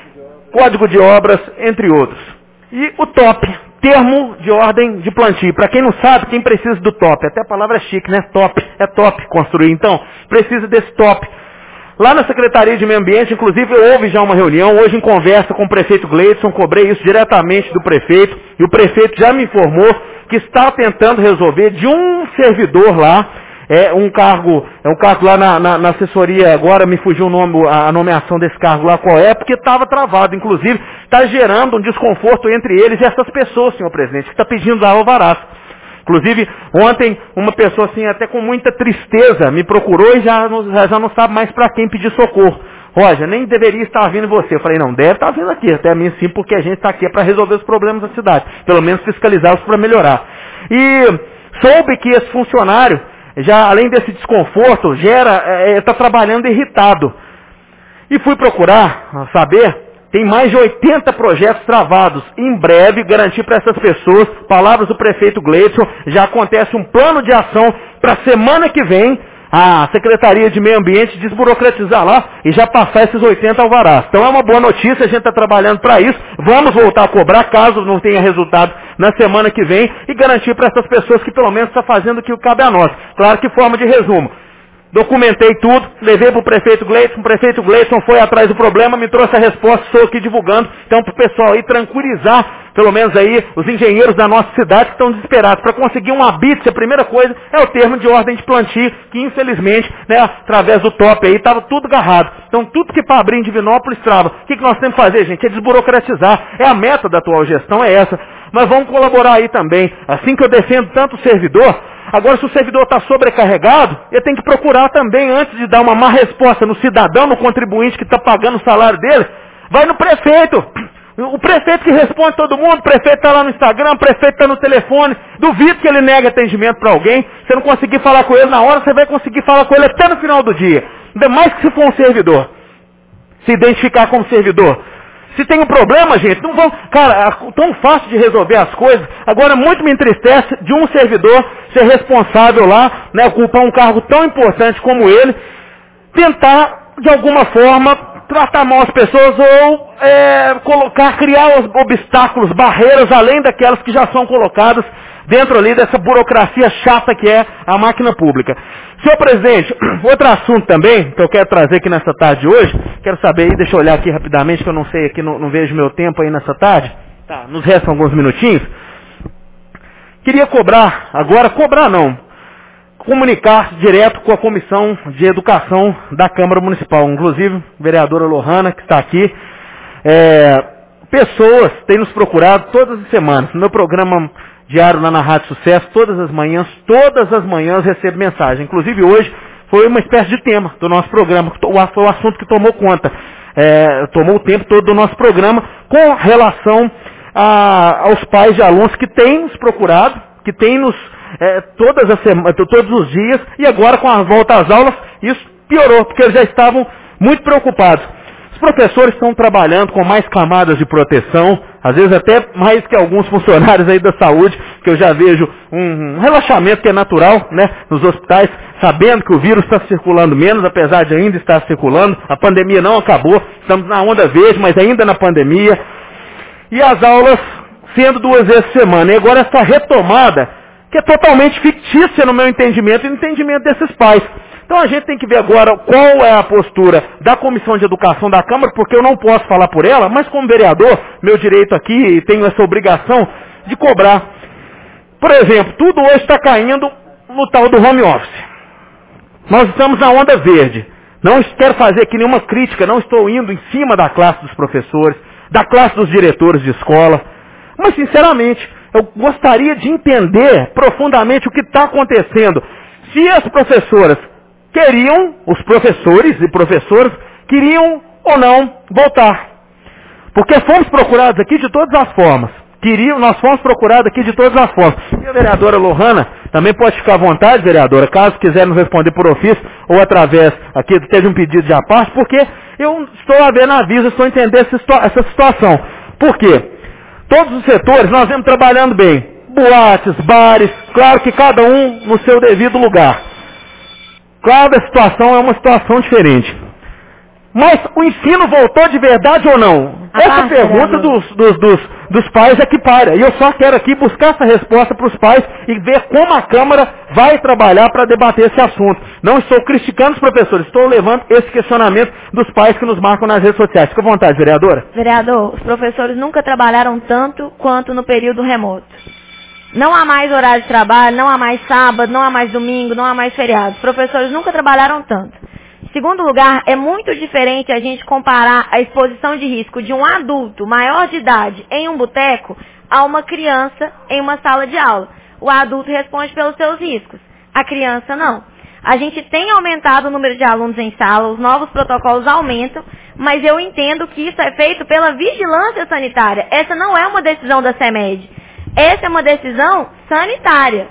Código de obras, entre outros. E o TOP, termo de ordem de plantio. Para quem não sabe, quem precisa do TOP, até a palavra é chique, né? TOP, é top construir. Então, precisa desse TOP. Lá na Secretaria de Meio Ambiente, inclusive, houve já uma reunião, hoje em conversa com o prefeito Gleidson, cobrei isso diretamente do prefeito, e o prefeito já me informou que está tentando resolver de um servidor lá, um cargo lá na assessoria, agora me fugiu o nome, a nomeação desse cargo lá, qual é, porque estava travado, inclusive, está gerando um desconforto entre eles e essas pessoas, senhor presidente, que está pedindo lá alvarás. Inclusive, ontem, uma pessoa assim, até com muita tristeza, me procurou e já não sabe mais para quem pedir socorro. Roger, nem deveria estar vindo você. Eu falei, não, deve estar vindo aqui, até a mim sim, porque a gente está aqui para resolver os problemas da cidade, pelo menos fiscalizá-los para melhorar. E soube que esse funcionário, já além desse desconforto, está trabalhando irritado. E fui procurar saber, tem mais de 80 projetos travados. Em breve, garantir para essas pessoas, palavras do prefeito Gleidson, já acontece um plano de ação para a semana que vem, a Secretaria de Meio Ambiente desburocratizar lá e já passar esses 80 alvarás. Então é uma boa notícia, a gente está trabalhando para isso. Vamos voltar a cobrar, caso não tenha resultado na semana que vem, e garantir para essas pessoas que pelo menos está fazendo o que cabe a nós. Claro que forma de resumo. Documentei tudo, levei para o prefeito Gleidson foi atrás do problema, me trouxe a resposta, estou aqui divulgando. Então, para o pessoal aí tranquilizar, pelo menos aí, os engenheiros da nossa cidade que estão desesperados. Para conseguir um habite, a primeira coisa é o termo de ordem de plantio, que infelizmente, né, através do TOP aí, estava tudo agarrado. Então, tudo que para abrir em Divinópolis trava. O que nós temos que fazer, gente? É desburocratizar. É a meta da atual gestão, é essa. Mas vamos colaborar aí também. Assim que eu defendo tanto o servidor, agora se o servidor está sobrecarregado, ele tem que procurar também, antes de dar uma má resposta no cidadão, no contribuinte que está pagando o salário dele, vai no prefeito. O prefeito que responde todo mundo, o prefeito está lá no Instagram, o prefeito está no telefone, duvido que ele negue atendimento para alguém, você não conseguir falar com ele na hora, você vai conseguir falar com ele até no final do dia. Ainda mais que se for um servidor, se identificar como servidor. Se tem um problema, gente, não vão... Cara, é tão fácil de resolver as coisas. Agora, muito me entristece de um servidor ser responsável lá, né, ocupar um cargo tão importante como ele, tentar, de alguma forma, tratar mal as pessoas ou criar os obstáculos, barreiras, além daquelas que já são colocadas dentro ali dessa burocracia chata que é a máquina pública. Senhor presidente, outro assunto também que eu quero trazer aqui nessa tarde de hoje, quero saber aí, deixa eu olhar aqui rapidamente, que eu não sei aqui, não vejo meu tempo aí nessa tarde. Tá, nos restam alguns minutinhos. Queria comunicar direto com a Comissão de Educação da Câmara Municipal, inclusive a vereadora Lohana, que está aqui. Pessoas têm nos procurado todas as semanas. No meu programa diário lá na Rádio Sucesso, todas as manhãs recebo mensagem. Inclusive hoje foi uma espécie de tema do nosso programa, foi o assunto que tomou conta, tomou o tempo todo do nosso programa, com relação aos pais de alunos que têm nos procurado, que têm nos todos os dias, e agora com a volta às aulas, isso piorou, porque eles já estavam muito preocupados. Os professores estão trabalhando com mais camadas de proteção, às vezes até mais que alguns funcionários aí da saúde, que eu já vejo um relaxamento que é natural, né, nos hospitais, sabendo que o vírus está circulando menos, apesar de ainda estar circulando, a pandemia não acabou, estamos na onda verde, mas ainda na pandemia, e as aulas sendo 2 vezes por semana, e agora essa retomada, que é totalmente fictícia no meu entendimento e no entendimento desses pais. Então a gente tem que ver agora qual é a postura da Comissão de Educação da Câmara, porque eu não posso falar por ela, mas como vereador, meu direito aqui, e tenho essa obrigação de cobrar. Por exemplo, tudo hoje está caindo no tal do home office. Nós estamos na onda verde. Não quero fazer aqui nenhuma crítica, não estou indo em cima da classe dos professores, da classe dos diretores de escola. Mas, sinceramente, eu gostaria de entender profundamente o que está acontecendo. Se as professoras queriam, os professores e professoras, queriam ou não voltar. Porque fomos procurados aqui de todas as formas. Nós fomos procurados aqui de todas as formas. E a vereadora Lohana também pode ficar à vontade, vereadora, caso quiser nos responder por ofício ou através, aqui teve um pedido de à parte, porque eu estou a ver na avisa, estou a entender essa situação. Por quê? Todos os setores nós vemos trabalhando bem. Boates, bares, claro que cada um no seu devido lugar. Cada situação é uma situação diferente. Mas o ensino voltou de verdade ou não? Essa pergunta dos pais é que para. E eu só quero aqui buscar essa resposta para os pais e ver como a Câmara vai trabalhar para debater esse assunto. Não estou criticando os professores, estou levando esse questionamento dos pais que nos marcam nas redes sociais. Fica à vontade, vereadora. Vereador, os professores nunca trabalharam tanto quanto no período remoto. Não há mais horário de trabalho, não há mais sábado, não há mais domingo, não há mais feriado. Os professores nunca trabalharam tanto. Em segundo lugar, é muito diferente a gente comparar a exposição de risco de um adulto maior de idade em um boteco a uma criança em uma sala de aula. O adulto responde pelos seus riscos, a criança não. A gente tem aumentado o número de alunos em sala, os novos protocolos aumentam, mas eu entendo que isso é feito pela vigilância sanitária. Essa não é uma decisão da CEMED. Essa é uma decisão sanitária.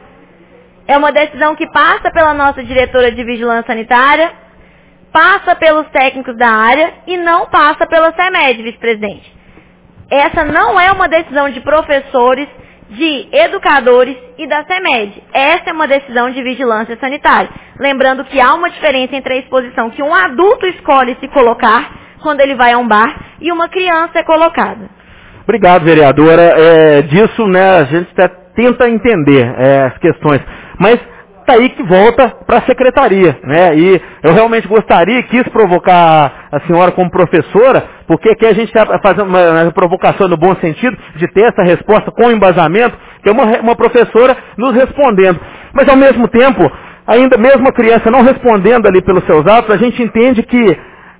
É uma decisão que passa pela nossa diretora de vigilância sanitária, passa pelos técnicos da área e não passa pela CEMED, vice-presidente. Essa não é uma decisão de professores, de educadores e da CEMED. Essa é uma decisão de vigilância sanitária. Lembrando que há uma diferença entre a exposição que um adulto escolhe se colocar quando ele vai a um bar e uma criança é colocada. Obrigado, vereadora. Disso, né, a gente tenta entender as questões. Mas tá aí que volta para a secretaria, né? E eu realmente gostaria, quis provocar a senhora como professora, porque aqui a gente está fazendo uma provocação no bom sentido de ter essa resposta com embasamento, que é uma professora nos respondendo. Mas ao mesmo tempo, ainda mesmo a criança não respondendo ali pelos seus atos, a gente entende que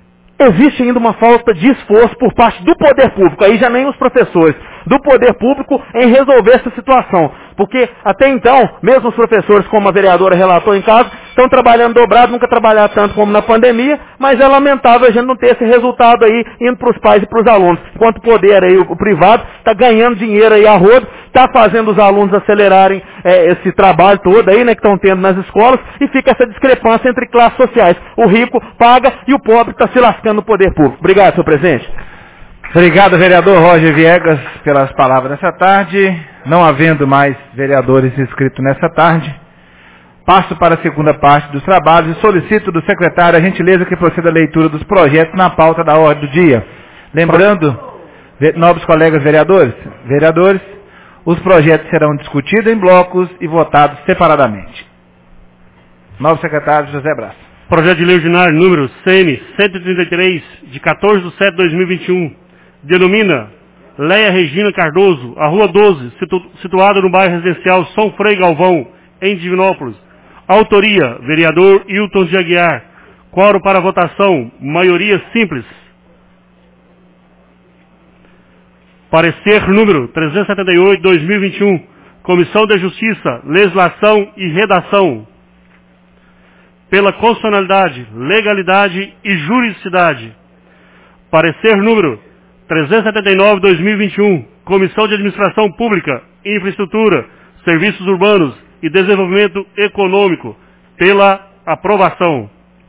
existe ainda uma falta de esforço por parte do poder público, aí já nem os professores, do poder público em resolver essa situação. Porque até então, mesmo os professores, como a vereadora relatou em casa, estão trabalhando dobrado, nunca trabalharam tanto como na pandemia, mas é lamentável a gente não ter esse resultado aí indo para os pais e para os alunos. Enquanto o poder aí, o privado, está ganhando dinheiro aí a rodo, está fazendo os alunos acelerarem esse trabalho todo aí, né, que estão tendo nas escolas, e fica essa discrepância entre classes sociais. O rico paga e o pobre está se lascando no poder público. Obrigado, senhor presidente. Obrigado, vereador Roger Viegas, pelas palavras nessa tarde. Não havendo mais vereadores inscritos nessa tarde, passo para a segunda parte dos trabalhos e solicito do secretário a gentileza que proceda a leitura dos projetos na pauta da ordem do dia. Lembrando, nobres colegas vereadores, os projetos serão discutidos em blocos e votados separadamente. Novo secretário José Braço. Projeto de lei ordinário número CM 133, de 14/7/2021, denomina Leia Regina Cardoso, a Rua 12, situada no bairro residencial São Frei Galvão, em Divinópolis. Autoria, vereador Hilton de Aguiar. Quórum para votação, maioria simples. Parecer número 378/2021, Comissão de Justiça, Legislação e Redação. Pela constitucionalidade, legalidade e juridicidade. Parecer número 379/2021, Comissão de Administração Pública, Infraestrutura, Serviços Urbanos e Desenvolvimento Econômico, pela aprovação.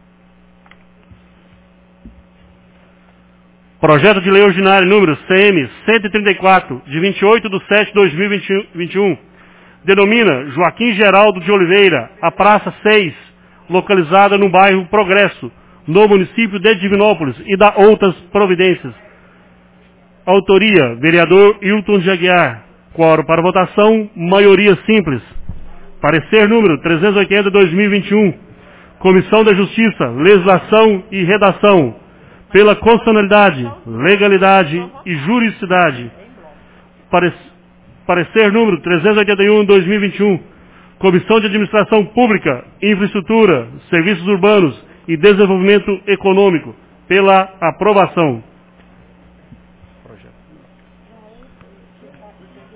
Projeto de lei ordinário número CM 134, de 28/7/2021, denomina Joaquim Geraldo de Oliveira, a Praça 6, localizada no bairro Progresso, no município de Divinópolis, e dá outras providências. Autoria, vereador Hilton de Aguiar. Quórum para votação, maioria simples. Parecer número 380/2021, Comissão da Justiça, Legislação e Redação. Pela constitucionalidade, legalidade e juridicidade. Parecer número 381/2021, Comissão de Administração Pública, Infraestrutura, Serviços Urbanos e Desenvolvimento Econômico, pela aprovação.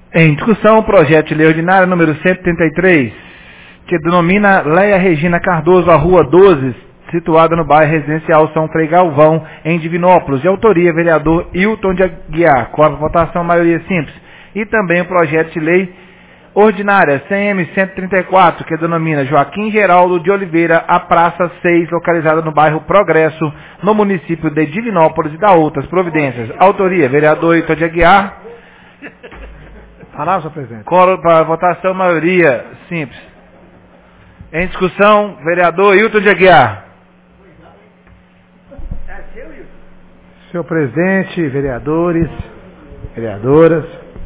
Em discussão, o projeto de lei ordinária número 133, que denomina Leia Regina Cardoso, a Rua 12, situada no bairro residencial São Frei Galvão, em Divinópolis, de autoria vereador Hilton de Aguiar, com a votação maioria simples. E também o projeto de lei ordinária CM 134, que denomina Joaquim Geraldo de Oliveira, a Praça 6, localizada no bairro Progresso, no município de Divinópolis, e da outras providências. Autoria vereador Hilton de Aguiar. Palavra, presidente. Coro para votação, maioria simples. Em discussão, vereador Hilton de Aguiar. Senhor presidente, vereadores, vereadoras,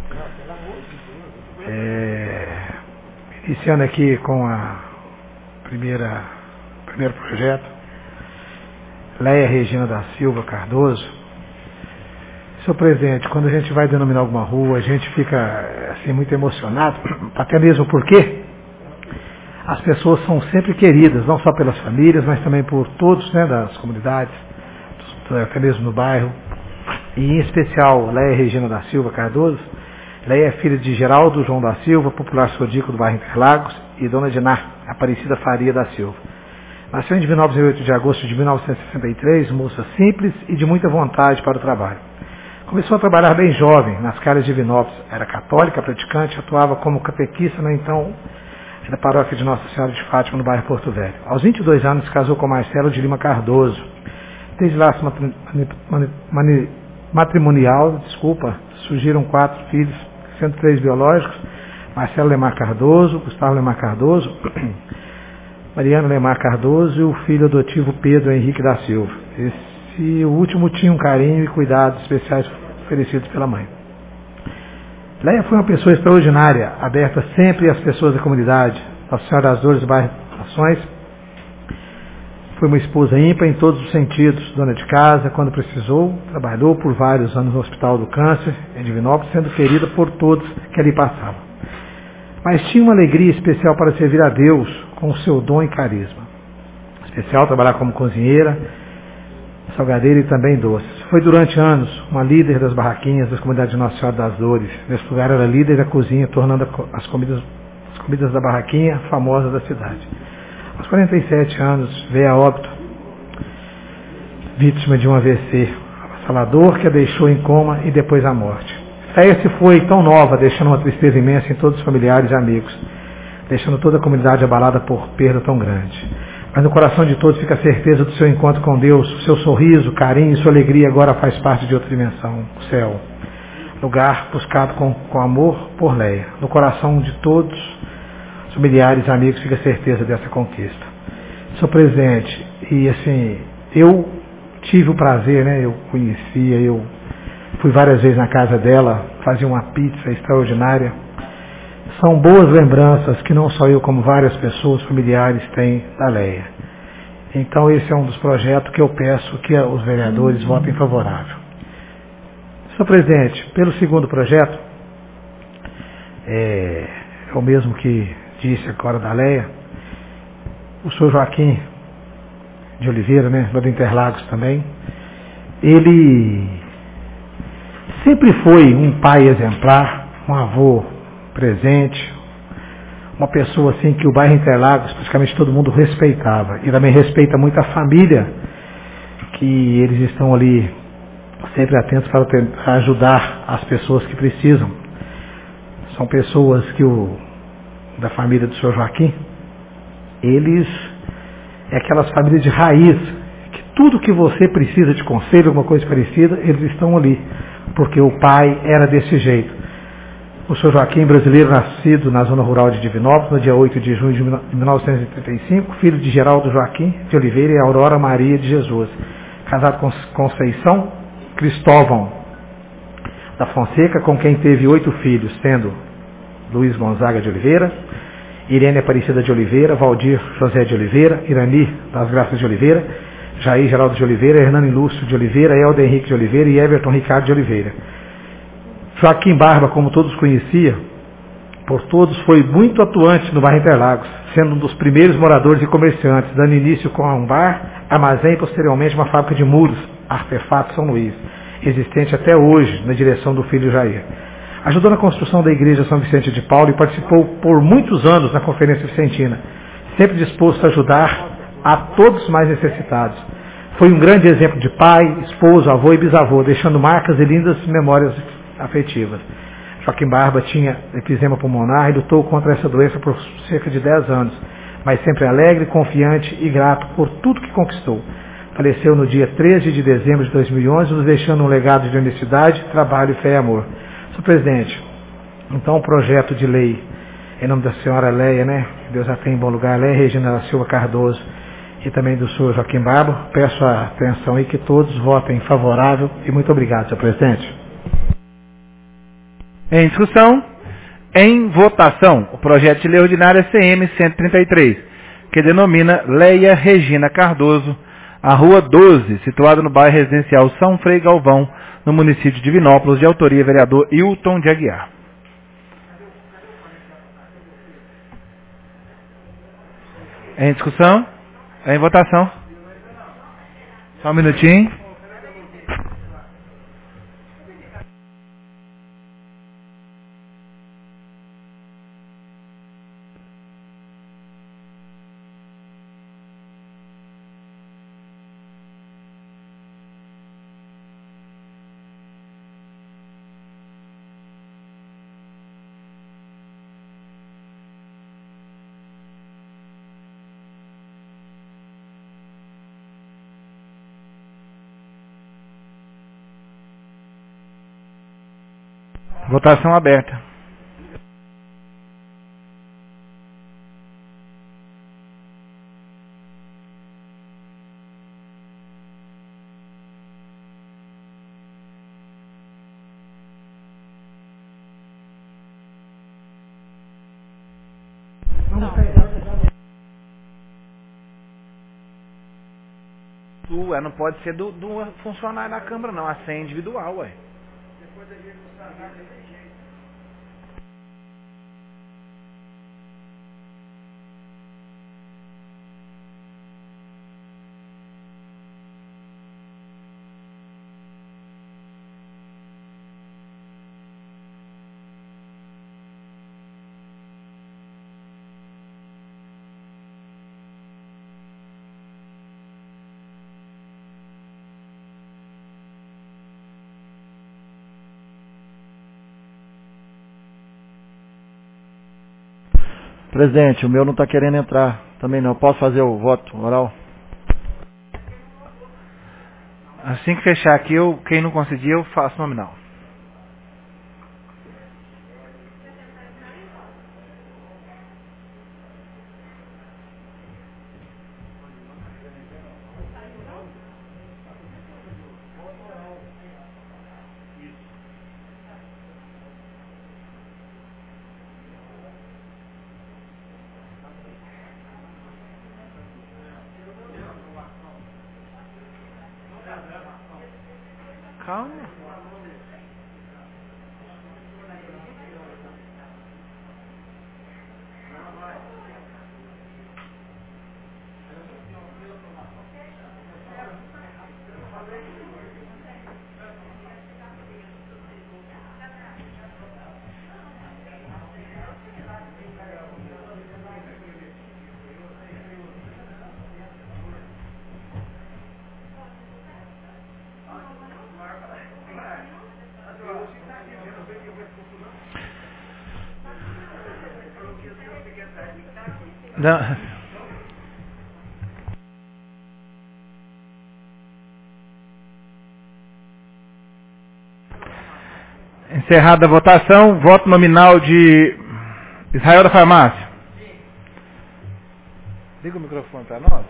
iniciando aqui com a primeiro projeto, Leia Regina da Silva Cardoso. Senhor presidente, quando a gente vai denominar alguma rua, a gente fica assim muito emocionado, até mesmo porque as pessoas são sempre queridas, não só pelas famílias, mas também por todos, né, das comunidades, até mesmo no bairro, e em especial Leia Regina da Silva Cardoso. Leia é filha de Geraldo João da Silva, popular sodico do bairro Interlagos, e dona de Aparecida Faria da Silva. Nasceu em Divinópolis em 8 de agosto de 1963, moça simples e de muita vontade para o trabalho. Começou a trabalhar bem jovem, nas calhas de Divinópolis. Era católica, praticante, atuava como catequista na então da paróquia de Nossa Senhora de Fátima, no bairro Porto Velho. Aos 22 anos, se casou com Marcelo de Lima Cardoso. Desde lá, matrimonial, surgiram 4 filhos, sendo 3 biológicos: Marcelo Lemar Cardoso, Gustavo Lemar Cardoso, Mariana Lemar Cardoso e o filho adotivo Pedro Henrique da Silva. Esse último tinha um carinho e cuidados especiais oferecidos pela mãe. Leia foi uma pessoa extraordinária, aberta sempre às pessoas da comunidade. Nossa Senhora das Dores do bairro Nações. Foi uma esposa ímpar em todos os sentidos, dona de casa quando precisou, trabalhou por vários anos no Hospital do Câncer, em Divinópolis, sendo querida por todos que ali passavam. Mas tinha uma alegria especial para servir a Deus com o seu dom e carisma. Especial trabalhar como cozinheira, salgadeira e também doces. Foi durante anos uma líder das barraquinhas das comunidades de Nossa Senhora das Dores. Nesse lugar era líder da cozinha, tornando as comidas da barraquinha famosas da cidade. Aos 47 anos, veio a óbito, vítima de um AVC avassalador que a deixou em coma e depois a morte. Leia se foi tão nova, deixando uma tristeza imensa em todos os familiares e amigos, deixando toda a comunidade abalada por perda tão grande. Mas no coração de todos fica a certeza do seu encontro com Deus, o seu sorriso, carinho e sua alegria agora faz parte de outra dimensão, o céu. Lugar buscado com amor por Leia. No coração de todos os familiares e amigos fica a certeza dessa conquista. Senhor presidente, e assim, eu tive o prazer, né, eu conhecia, eu fui várias vezes na casa dela, fazia uma pizza extraordinária. São boas lembranças que não só eu, como várias pessoas, familiares, têm da Leia. Então esse é um dos projetos que eu peço que os vereadores votem favorável. Senhor presidente, pelo segundo projeto, é o mesmo que disse agora da Leia, o senhor Joaquim de Oliveira, né, lá do Interlagos também, ele sempre foi um pai exemplar, um avô presente, uma pessoa assim que o bairro Interlagos, praticamente todo mundo respeitava, e também respeita muito a família, que eles estão ali sempre atentos para tentar ajudar as pessoas que precisam. São pessoas que da família do senhor Joaquim, eles é aquelas famílias de raiz, que tudo que você precisa de conselho, alguma coisa parecida, eles estão ali, porque o pai era desse jeito. O senhor Joaquim, brasileiro, nascido na zona rural de Divinópolis, no dia 8 de junho de 1935, filho de Geraldo Joaquim de Oliveira e Aurora Maria de Jesus, casado com Conceição Cristóvão da Fonseca, com quem teve 8 filhos, sendo Luiz Gonzaga de Oliveira, Irene Aparecida de Oliveira, Valdir José de Oliveira, Irani das Graças de Oliveira, Jair Geraldo de Oliveira, Hernani Lúcio de Oliveira, Helder Henrique de Oliveira e Everton Ricardo de Oliveira. Joaquim Barba, como todos conheciam, por todos foi muito atuante no bairro Interlagos, sendo um dos primeiros moradores e comerciantes, dando início com um bar, armazém e posteriormente uma fábrica de muros, Artefato São Luís, existente até hoje na direção do filho Jair. Ajudou na construção da Igreja São Vicente de Paulo e participou por muitos anos na Conferência Vicentina, sempre disposto a ajudar a todos os mais necessitados. Foi um grande exemplo de pai, esposo, avô e bisavô, deixando marcas e lindas memórias afetivas. Joaquim Barba tinha efisema pulmonar e lutou contra essa doença por cerca de 10 anos, mas sempre alegre, confiante e grato por tudo que conquistou. Faleceu no dia 13 de dezembro de 2011, nos deixando um legado de honestidade, trabalho, fé e amor. Senhor presidente, então o projeto de lei, em nome da senhora Leia, né? Deus a tem em bom lugar, Leia Regina da Silva Cardoso, e também do senhor Joaquim Barba, peço a atenção aí que todos votem favorável e muito obrigado, senhor presidente. Em discussão, em votação, o projeto de lei ordinária CM 133, que denomina Leia Regina Cardoso, a Rua 12, situada no bairro residencial São Frei Galvão, no município de Divinópolis, de autoria vereador Hilton de Aguiar. Em discussão, em votação. Só um minutinho. Votação aberta. Não pode ser do funcionário da Câmara, não. A senha é individual, ué. Presidente, o meu não está querendo entrar também não. Posso fazer o voto oral? Assim que fechar aqui, quem não conseguir, eu faço nominal. Calma. Não. Encerrada a votação, voto nominal de Israel da Farmácia. Liga o microfone para nós.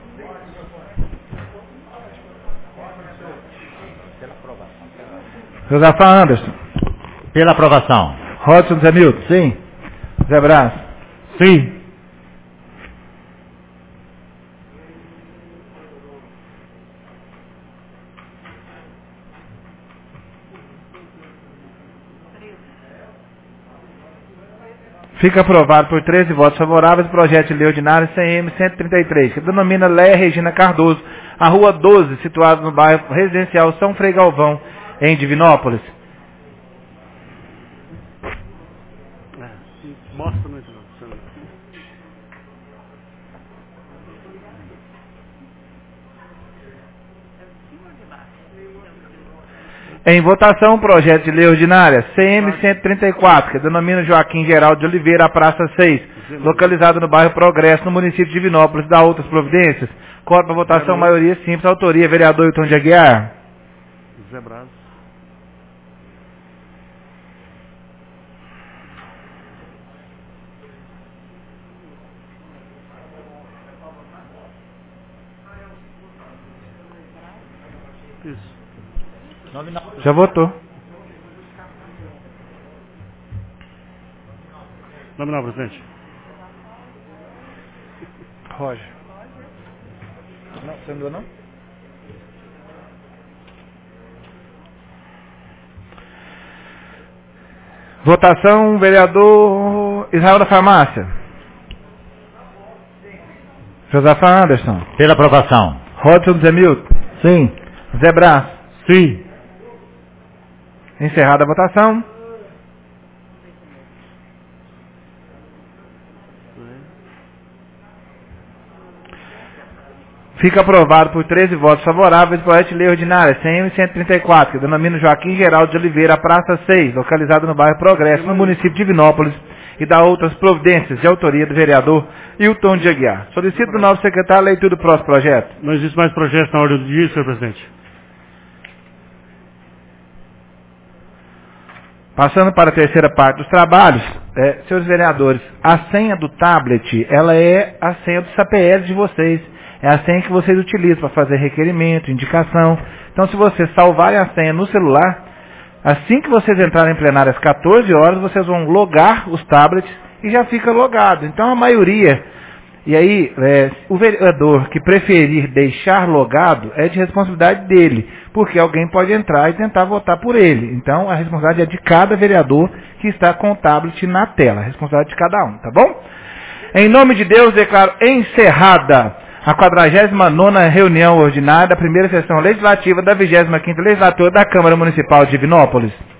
Josafá Anderson. Pela aprovação. Rodson Zé Milton. Sim. Zé Brás. Sim. Fica aprovado por 13 votos favoráveis o projeto de lei ordinário CM 133, que denomina Leia Regina Cardoso, a Rua 12, situada no bairro residencial São Frei Galvão, em Divinópolis. Bosta não entra. Em votação, o projeto de lei ordinária CM-134, que denomina Joaquim Geraldo de Oliveira, a Praça 6, localizado no bairro Progresso, no município de Divinópolis, dá outras providências. Código para votação, maioria simples, autoria, vereador Hilton de Aguiar. Zé Braz. Isso. Já votou. Nominal, presidente. Roger. Não, você não? Votação, vereador Israel da Farmácia. Josafá Anderson. Pela aprovação. Rodson Zé Milton. Sim. Zé Brás. Sim. Encerrada a votação. Fica aprovado por 13 votos favoráveis o projeto de lei ordinária CM-134, que denomina Joaquim Geraldo de Oliveira, Praça 6, localizado no bairro Progresso, no município de Divinópolis, e dá outras providências de autoria do vereador Hilton de Aguiar. Solicito do novo secretário a leitura do próximo projeto. Não existe mais projeto na ordem do dia, senhor presidente. Passando para a terceira parte dos trabalhos, senhores vereadores, a senha do tablet, ela é a senha do CPL de vocês. É a senha que vocês utilizam para fazer requerimento, indicação. Então, se vocês salvarem a senha no celular, assim que vocês entrarem em plenário às 14 horas, vocês vão logar os tablets e já fica logado. Então, a maioria, e aí, o vereador que preferir deixar logado é de responsabilidade dele, porque alguém pode entrar e tentar votar por ele. Então, a responsabilidade é de cada vereador que está com o tablet na tela. A responsabilidade de cada um, tá bom? Em nome de Deus, declaro encerrada a 49ª reunião ordinária da primeira sessão legislativa da 25ª legislatura da Câmara Municipal de Divinópolis.